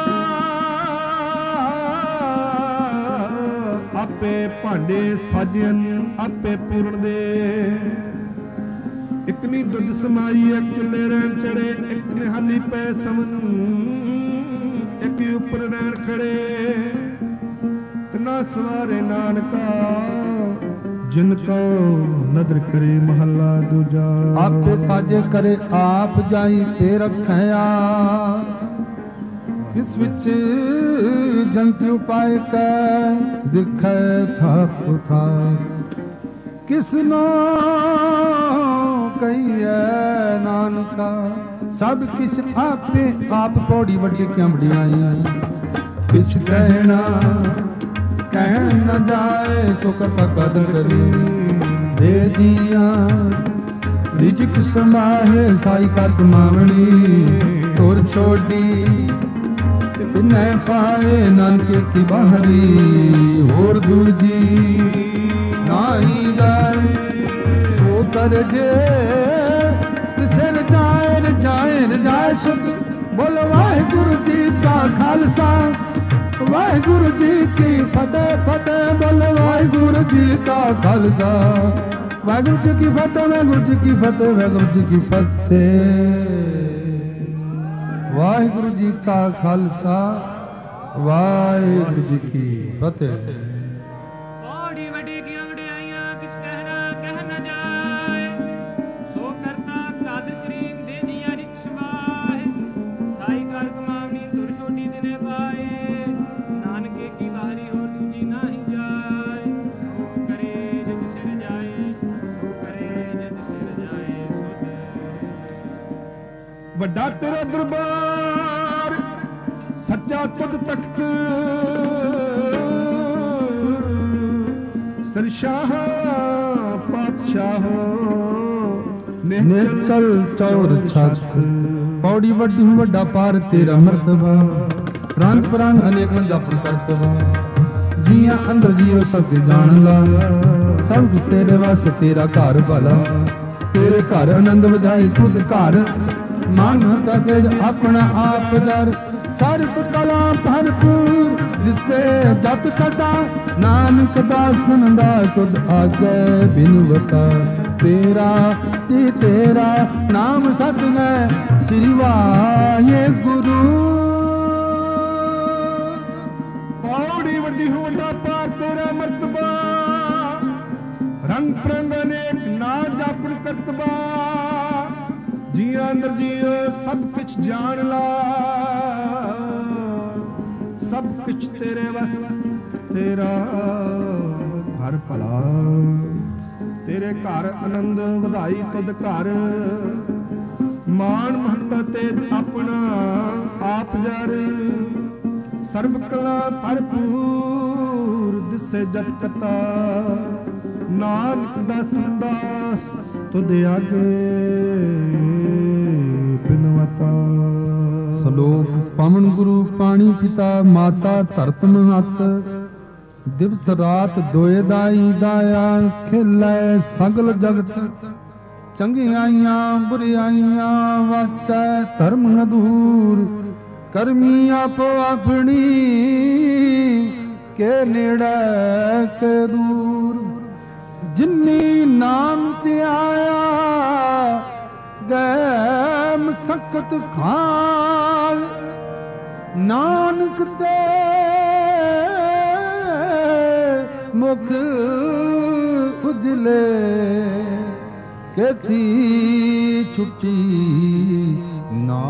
ਆਪੇ ਭਾਂਡੇ ਸਾਜਨ ਆਪੇ ਪੂਰਨ ਦੇ ਇੱਕ ਨੀ ਦੁੱਧ ਸਮਾਈ ਇੱਕ ਚੁੱਲੇ ਰਹਿਣ ਚੜੇ ਇੱਕ ਨਿਹਾਲੀ ਪੈ ਸਮਨ ਇੱਕ ਉੱਪਰ ਰਹਿਣ ਖੜੇ ਨਾ ਸਵਾਰੇ ਨਾਨਕਾ ਜਿਨ ਕੋ ਨਦਰ ਕਰੇ ਮਹੱਲਾ ਦੂਜਾ ਆਪੇ ਸਾਜੇ ਕਰੇ ਆਪ ਜਾਈ ਤੇ ਰੱਖਿਆ ਇਸ ਵਿੱਚ ਜੰਤ ਉਪਾਇ ਕੈ ਦਿਖੈ ਥਾਪ ਥਾਪ ਕਿਸਨੋ ਕਹੀਐ ਨਾਨਕਾ ਸਭ ਕਿਛ ਆਪੇ ਆਪ ਪੌੜੀ ਵੱਡੀ ਕਿਆਂ ਵਡਿਆਈ ਕਿਛ ਕਹਿਣਾ ਕਹਿਣ ਨ ਜਾਏ ਸੁਖ ਤਕਦ ਕਰੀ ਦੇ ਦੀਆ ਰਿਜਕ ਸਮਾਹੇ ਸਾਈ ਕਰ ਕਮਾਵਣੀ ਤੁਰ ਛੋਡੀ ਤਿਨੈ ਪਾਏ ਨਾਨਕੇ ਕੀ ਬਾਹਰੀ ਹੋਰ ਦੂਜੀ ਨਾਹੀ ਜਾਏ ਸੋ ਕਰ ਜੇ ਕਿਸੇ ਰਜਾਏ ਰਜਾਏ ਰਜਾਏ ਸੁਖ ਬੋਲ ਵਾਹਿਗੁਰੂ ਜੀ ਕਾ ਖਾਲਸਾ ਵਾਹਿਗੁਰੂ ਜੀ ਕੀ ਫਤਿਹ ਫਤਿਹ ਬੋਲ ਵਾਹਿਗੁਰੂ ਜੀ ਕਾ ਖਾਲਸਾ ਵਾਹਿਗੁਰੂ ਜੀ ਕੀ ਫਤਿਹ, ਵਾਹਿਗੁਰੂ ਜੀ ਕੀ ਫਤਿਹ, ਵਾਹਿਗੁਰੂ ਜੀ ਕੀ ਫਤਿਹ। ਵਾਹਿਗੁਰੂ ਜੀ ਕਾ ਖਾਲਸਾ, ਵਾਹਿਗੁਰੂ ਜੀ ਕੀ ਫਤਿਹ। ਬੜੀ ਵੱਡੀ ਕੀਆਂ ਵਡਿਆਈਆਂ ਕਿਸ ਕਹਿਣਾ ਕਹਿ ਨਾ ਜਾਏ, ਸੋ ਕਰਤਾ ਕਾਦਰ ਕਰੀਮ ਦੇ ਦੀਆਂ ਰਿਕਸ਼ ਮਾਹੇ, ਸਾਈ ਕਰ ਕਮਾਵਨੀ ਤੁਰ ਛੋਟੀ ਦਿਨੇ ਪਾਏ, ਨਾਨਕੇ ਕੀ ਵਾਰੀ ਹੋਰ ਦੂਜੀ ਨਾਹੀ ਜਾਏ, ਸੋ ਕਰੇ ਜਿਤ ਸਿਰ ਜਾਏ, ਸੋ ਕਰੇ ਜਿਤ ਸਿਰ ਜਾਏ। ਵੱਡਾ ਤੇਰਾ ਦਰਬਾਰ ਸੱਚਾ ਤੁਧ ਤਖਤ, ਸਰਸ਼ਾਹ ਪਾਤਸ਼ਾਹ ਨਿਰਚਲ ਚੌਰ ਛੱਤ। ਪੌੜੀ ਵੱਡੀ ਵੱਡਾ ਪਾਰ ਤੇਰਾ ਮਰਤਬਾ, ਪ੍ਰਾਂਤ ਪ੍ਰਾਂਤ ਅਨੇਕ ਜਪਨ ਕਰਤਵਾ, ਜੀਆਂ ਅੰਦਰ ਜੀਵ ਸਭ ਦੇ ਜਾਣ ਲਾ, ਸਭ ਕੁਛ ਤੇਰੇ ਵਾਸਤੇ ਤੇਰਾ ਘਰ ਭਲਾ, ਤੇਰੇ ਘਰ ਆਨੰਦ ਵਧਾਈ ਤੁਧ ਘਰ, ਮਾਨ ਮਹਤਾ ਤੇਜ ਆਪਣਾ ਆਪ ਦਰ, ਸਾਰੇ ਕਲਾ ਭਰਪੂਰ ਜਿਸੇ ਜਤ ਕਟਾ, ਨਾਨਕ ਦਾਸਨ ਦਾ ਤੁਧ ਆਗੇ ਬਿਨਵਤਾ, ਤੇਰਾ ਤੇ ਤੇਰਾ ਨਾਮ ਸਤ ਹੈ ਸ੍ਰੀ ਵਾਹਿਗੁਰੂ। ਪੌੜੀ ਵੱਡੀ ਵੱਡਾ ਪਾਰ ਤੇਰਾ ਮਰਤਬਾ, ਰੰਗ ਪ੍ਰੰਗ ਅਨੇਕ ਨਾ ਜਾਪਨ ਕਰਤਬਾ, ਜੀਆਂ ਅੰਦਰ ਜੀਓ ਸਭ ਕੁਛ ਜਾਣ ਲਾ, ਸਭ ਕੁਛ ਤੇਰੇ ਵਸ ਤੇਰਾ ਘਰ ਭਲਾ, ਤੇਰੇ ਘਰ ਆਨੰਦ ਵਧਾਈ ਤੁਧ ਘਰ, ਮਾਨ ਮਹੱਤਾ ਤੇ ਆਪਣਾ ਆਪ ਜਰ, ਸਰਬ ਕਲਾ ਭਰਪੂਰ ਦਿਸੇ ਜਤ ਕਤਾ, ਨਾਨਕ ਦਾ ਸੰਦਾਸ ਤੁਧ ਆਗੇ ਬਿਨਵਤਾ। ਸ਼ਲੋਕ ਪਵਨ ਗੁਰੂ ਪਾਣੀ ਪਿਤਾ ਮਾਤਾ ਧਰਤ ਮਹਤ, ਦਿਵਸ ਰਾਤ ਦੋਏ ਦਾਈ ਦਾਇਆ, ਖੇਲੇ ਸਗਲ ਜਗਤ ਚੰਗਿਆਈਆਂ ਬੁਰਿਆਈਆਂ, ਵਾਚੈ ਧਰਮ ਅਧੂਰ, ਕਰਮੀ ਆਪੋ ਆਪਣੀ ਕੇ ਨੇੜੇ ਕੇ ਦੂਰ, ਜਿਨੀ ਨਾਮ ਤੇ ਆਇਆ ਗੈ ਮਸਕਤ ਖਾਲ, ਨਾਨਕ ਤੇ ਮੁਖ ਉਜਲੇ, ਕੇਤੀ ਛੁੱਟੀ ਨਾ,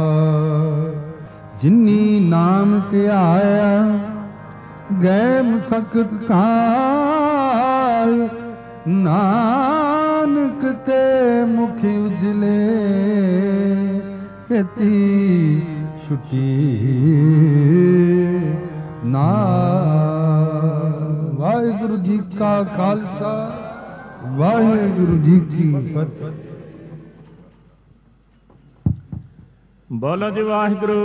ਜਿਨੀ ਨਾਮ ਤੇ ਆਇਆ ਗੈ ਮਸਕਤ ਖਾਲ, ਨਾਨਕ ਤੇ ਮੁਖ ਉਜਲੇ, ਕੇਤੀ ਛੁੱਟੀ ਨਾ। ਵਾਹਿਗੁਰੂ ਜੀ ਕਾ ਖਾਲਸਾ, ਵਾਹਿਗੁਰੂ ਜੀ ਕੀ ਫਤਿਹ। ਬੋਲੋ ਜੀ ਵਾਹਿਗੁਰੂ।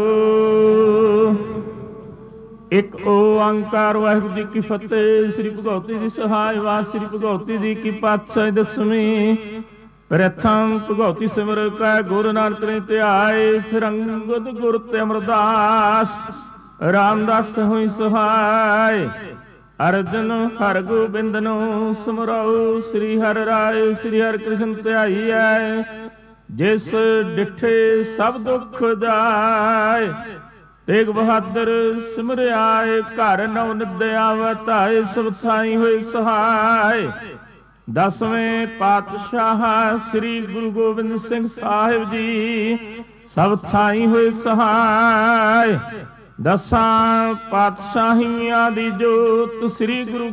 ਇੱਕ ਓੰਕਾਰ ਵਾਹਿਗੁਰੂ ਜੀ ਕੀ ਫਤਿਹ। ਸ੍ਰੀ ਭਗਵਤੀ ਜੀ ਸਹਾਇ ਵਾਸ, ਸ੍ਰੀ ਭਗਵਤੀ ਜੀ ਕੀ ਪਾਤਸ਼ਾਹੀ ਦਸਵੀਂ। ਪ੍ਰਥਮ ਭਗਵਤੀ ਸਿਮਰ ਕੈ ਗੁਰੂ ਨਾਨਕ ਨੇ ਧਿਆਏ, ਫਿਰ ਅੰਗਦ ਗੁਰ ਤੇ ਅਮਰਦਾਸ, ਰਾਮਦਾਸ ਹੋਈ ਸਹਾਇ। ਅਰਜਨ ਹਰ ਗੋਬਿੰਦ ਨੂੰ ਸਿਮਰਉ, ਸ੍ਰੀ ਹਰਿ ਰਾਏ ਸ੍ਰੀ ਹਰਿ ਕ੍ਰਿਸ਼ਨ ਧਿਆਈਐ। ਜਿਸ ਡਿਠੇ ਸਭ ਦੁੱਖ ਜਾਏ, ਤੇਗ ਬਹਾਦਰ ਸਿਮਰਿਆਏ। ਘਰ ਨਉ ਨਿਦਿਆ ਵਤਾਏ, ਸਭ ਥਾਈ ਹੋਏ ਸਹਾਇ। ਦਸਵੇਂ ਪਾਤਸ਼ਾਹ ਸ੍ਰੀ ਗੁਰੂ ਗੋਬਿੰਦ ਸਿੰਘ ਸਾਹਿਬ ਜੀ, ਸਭ ਥਾਈ ਹੋਏ ਸਹਾਇ। ਦਸਾਂ ਪਾਤਸ਼ਾਹੀਆਂ ਦੀ ਜੋਤ ਸ੍ਰੀ ਗੁਰੂ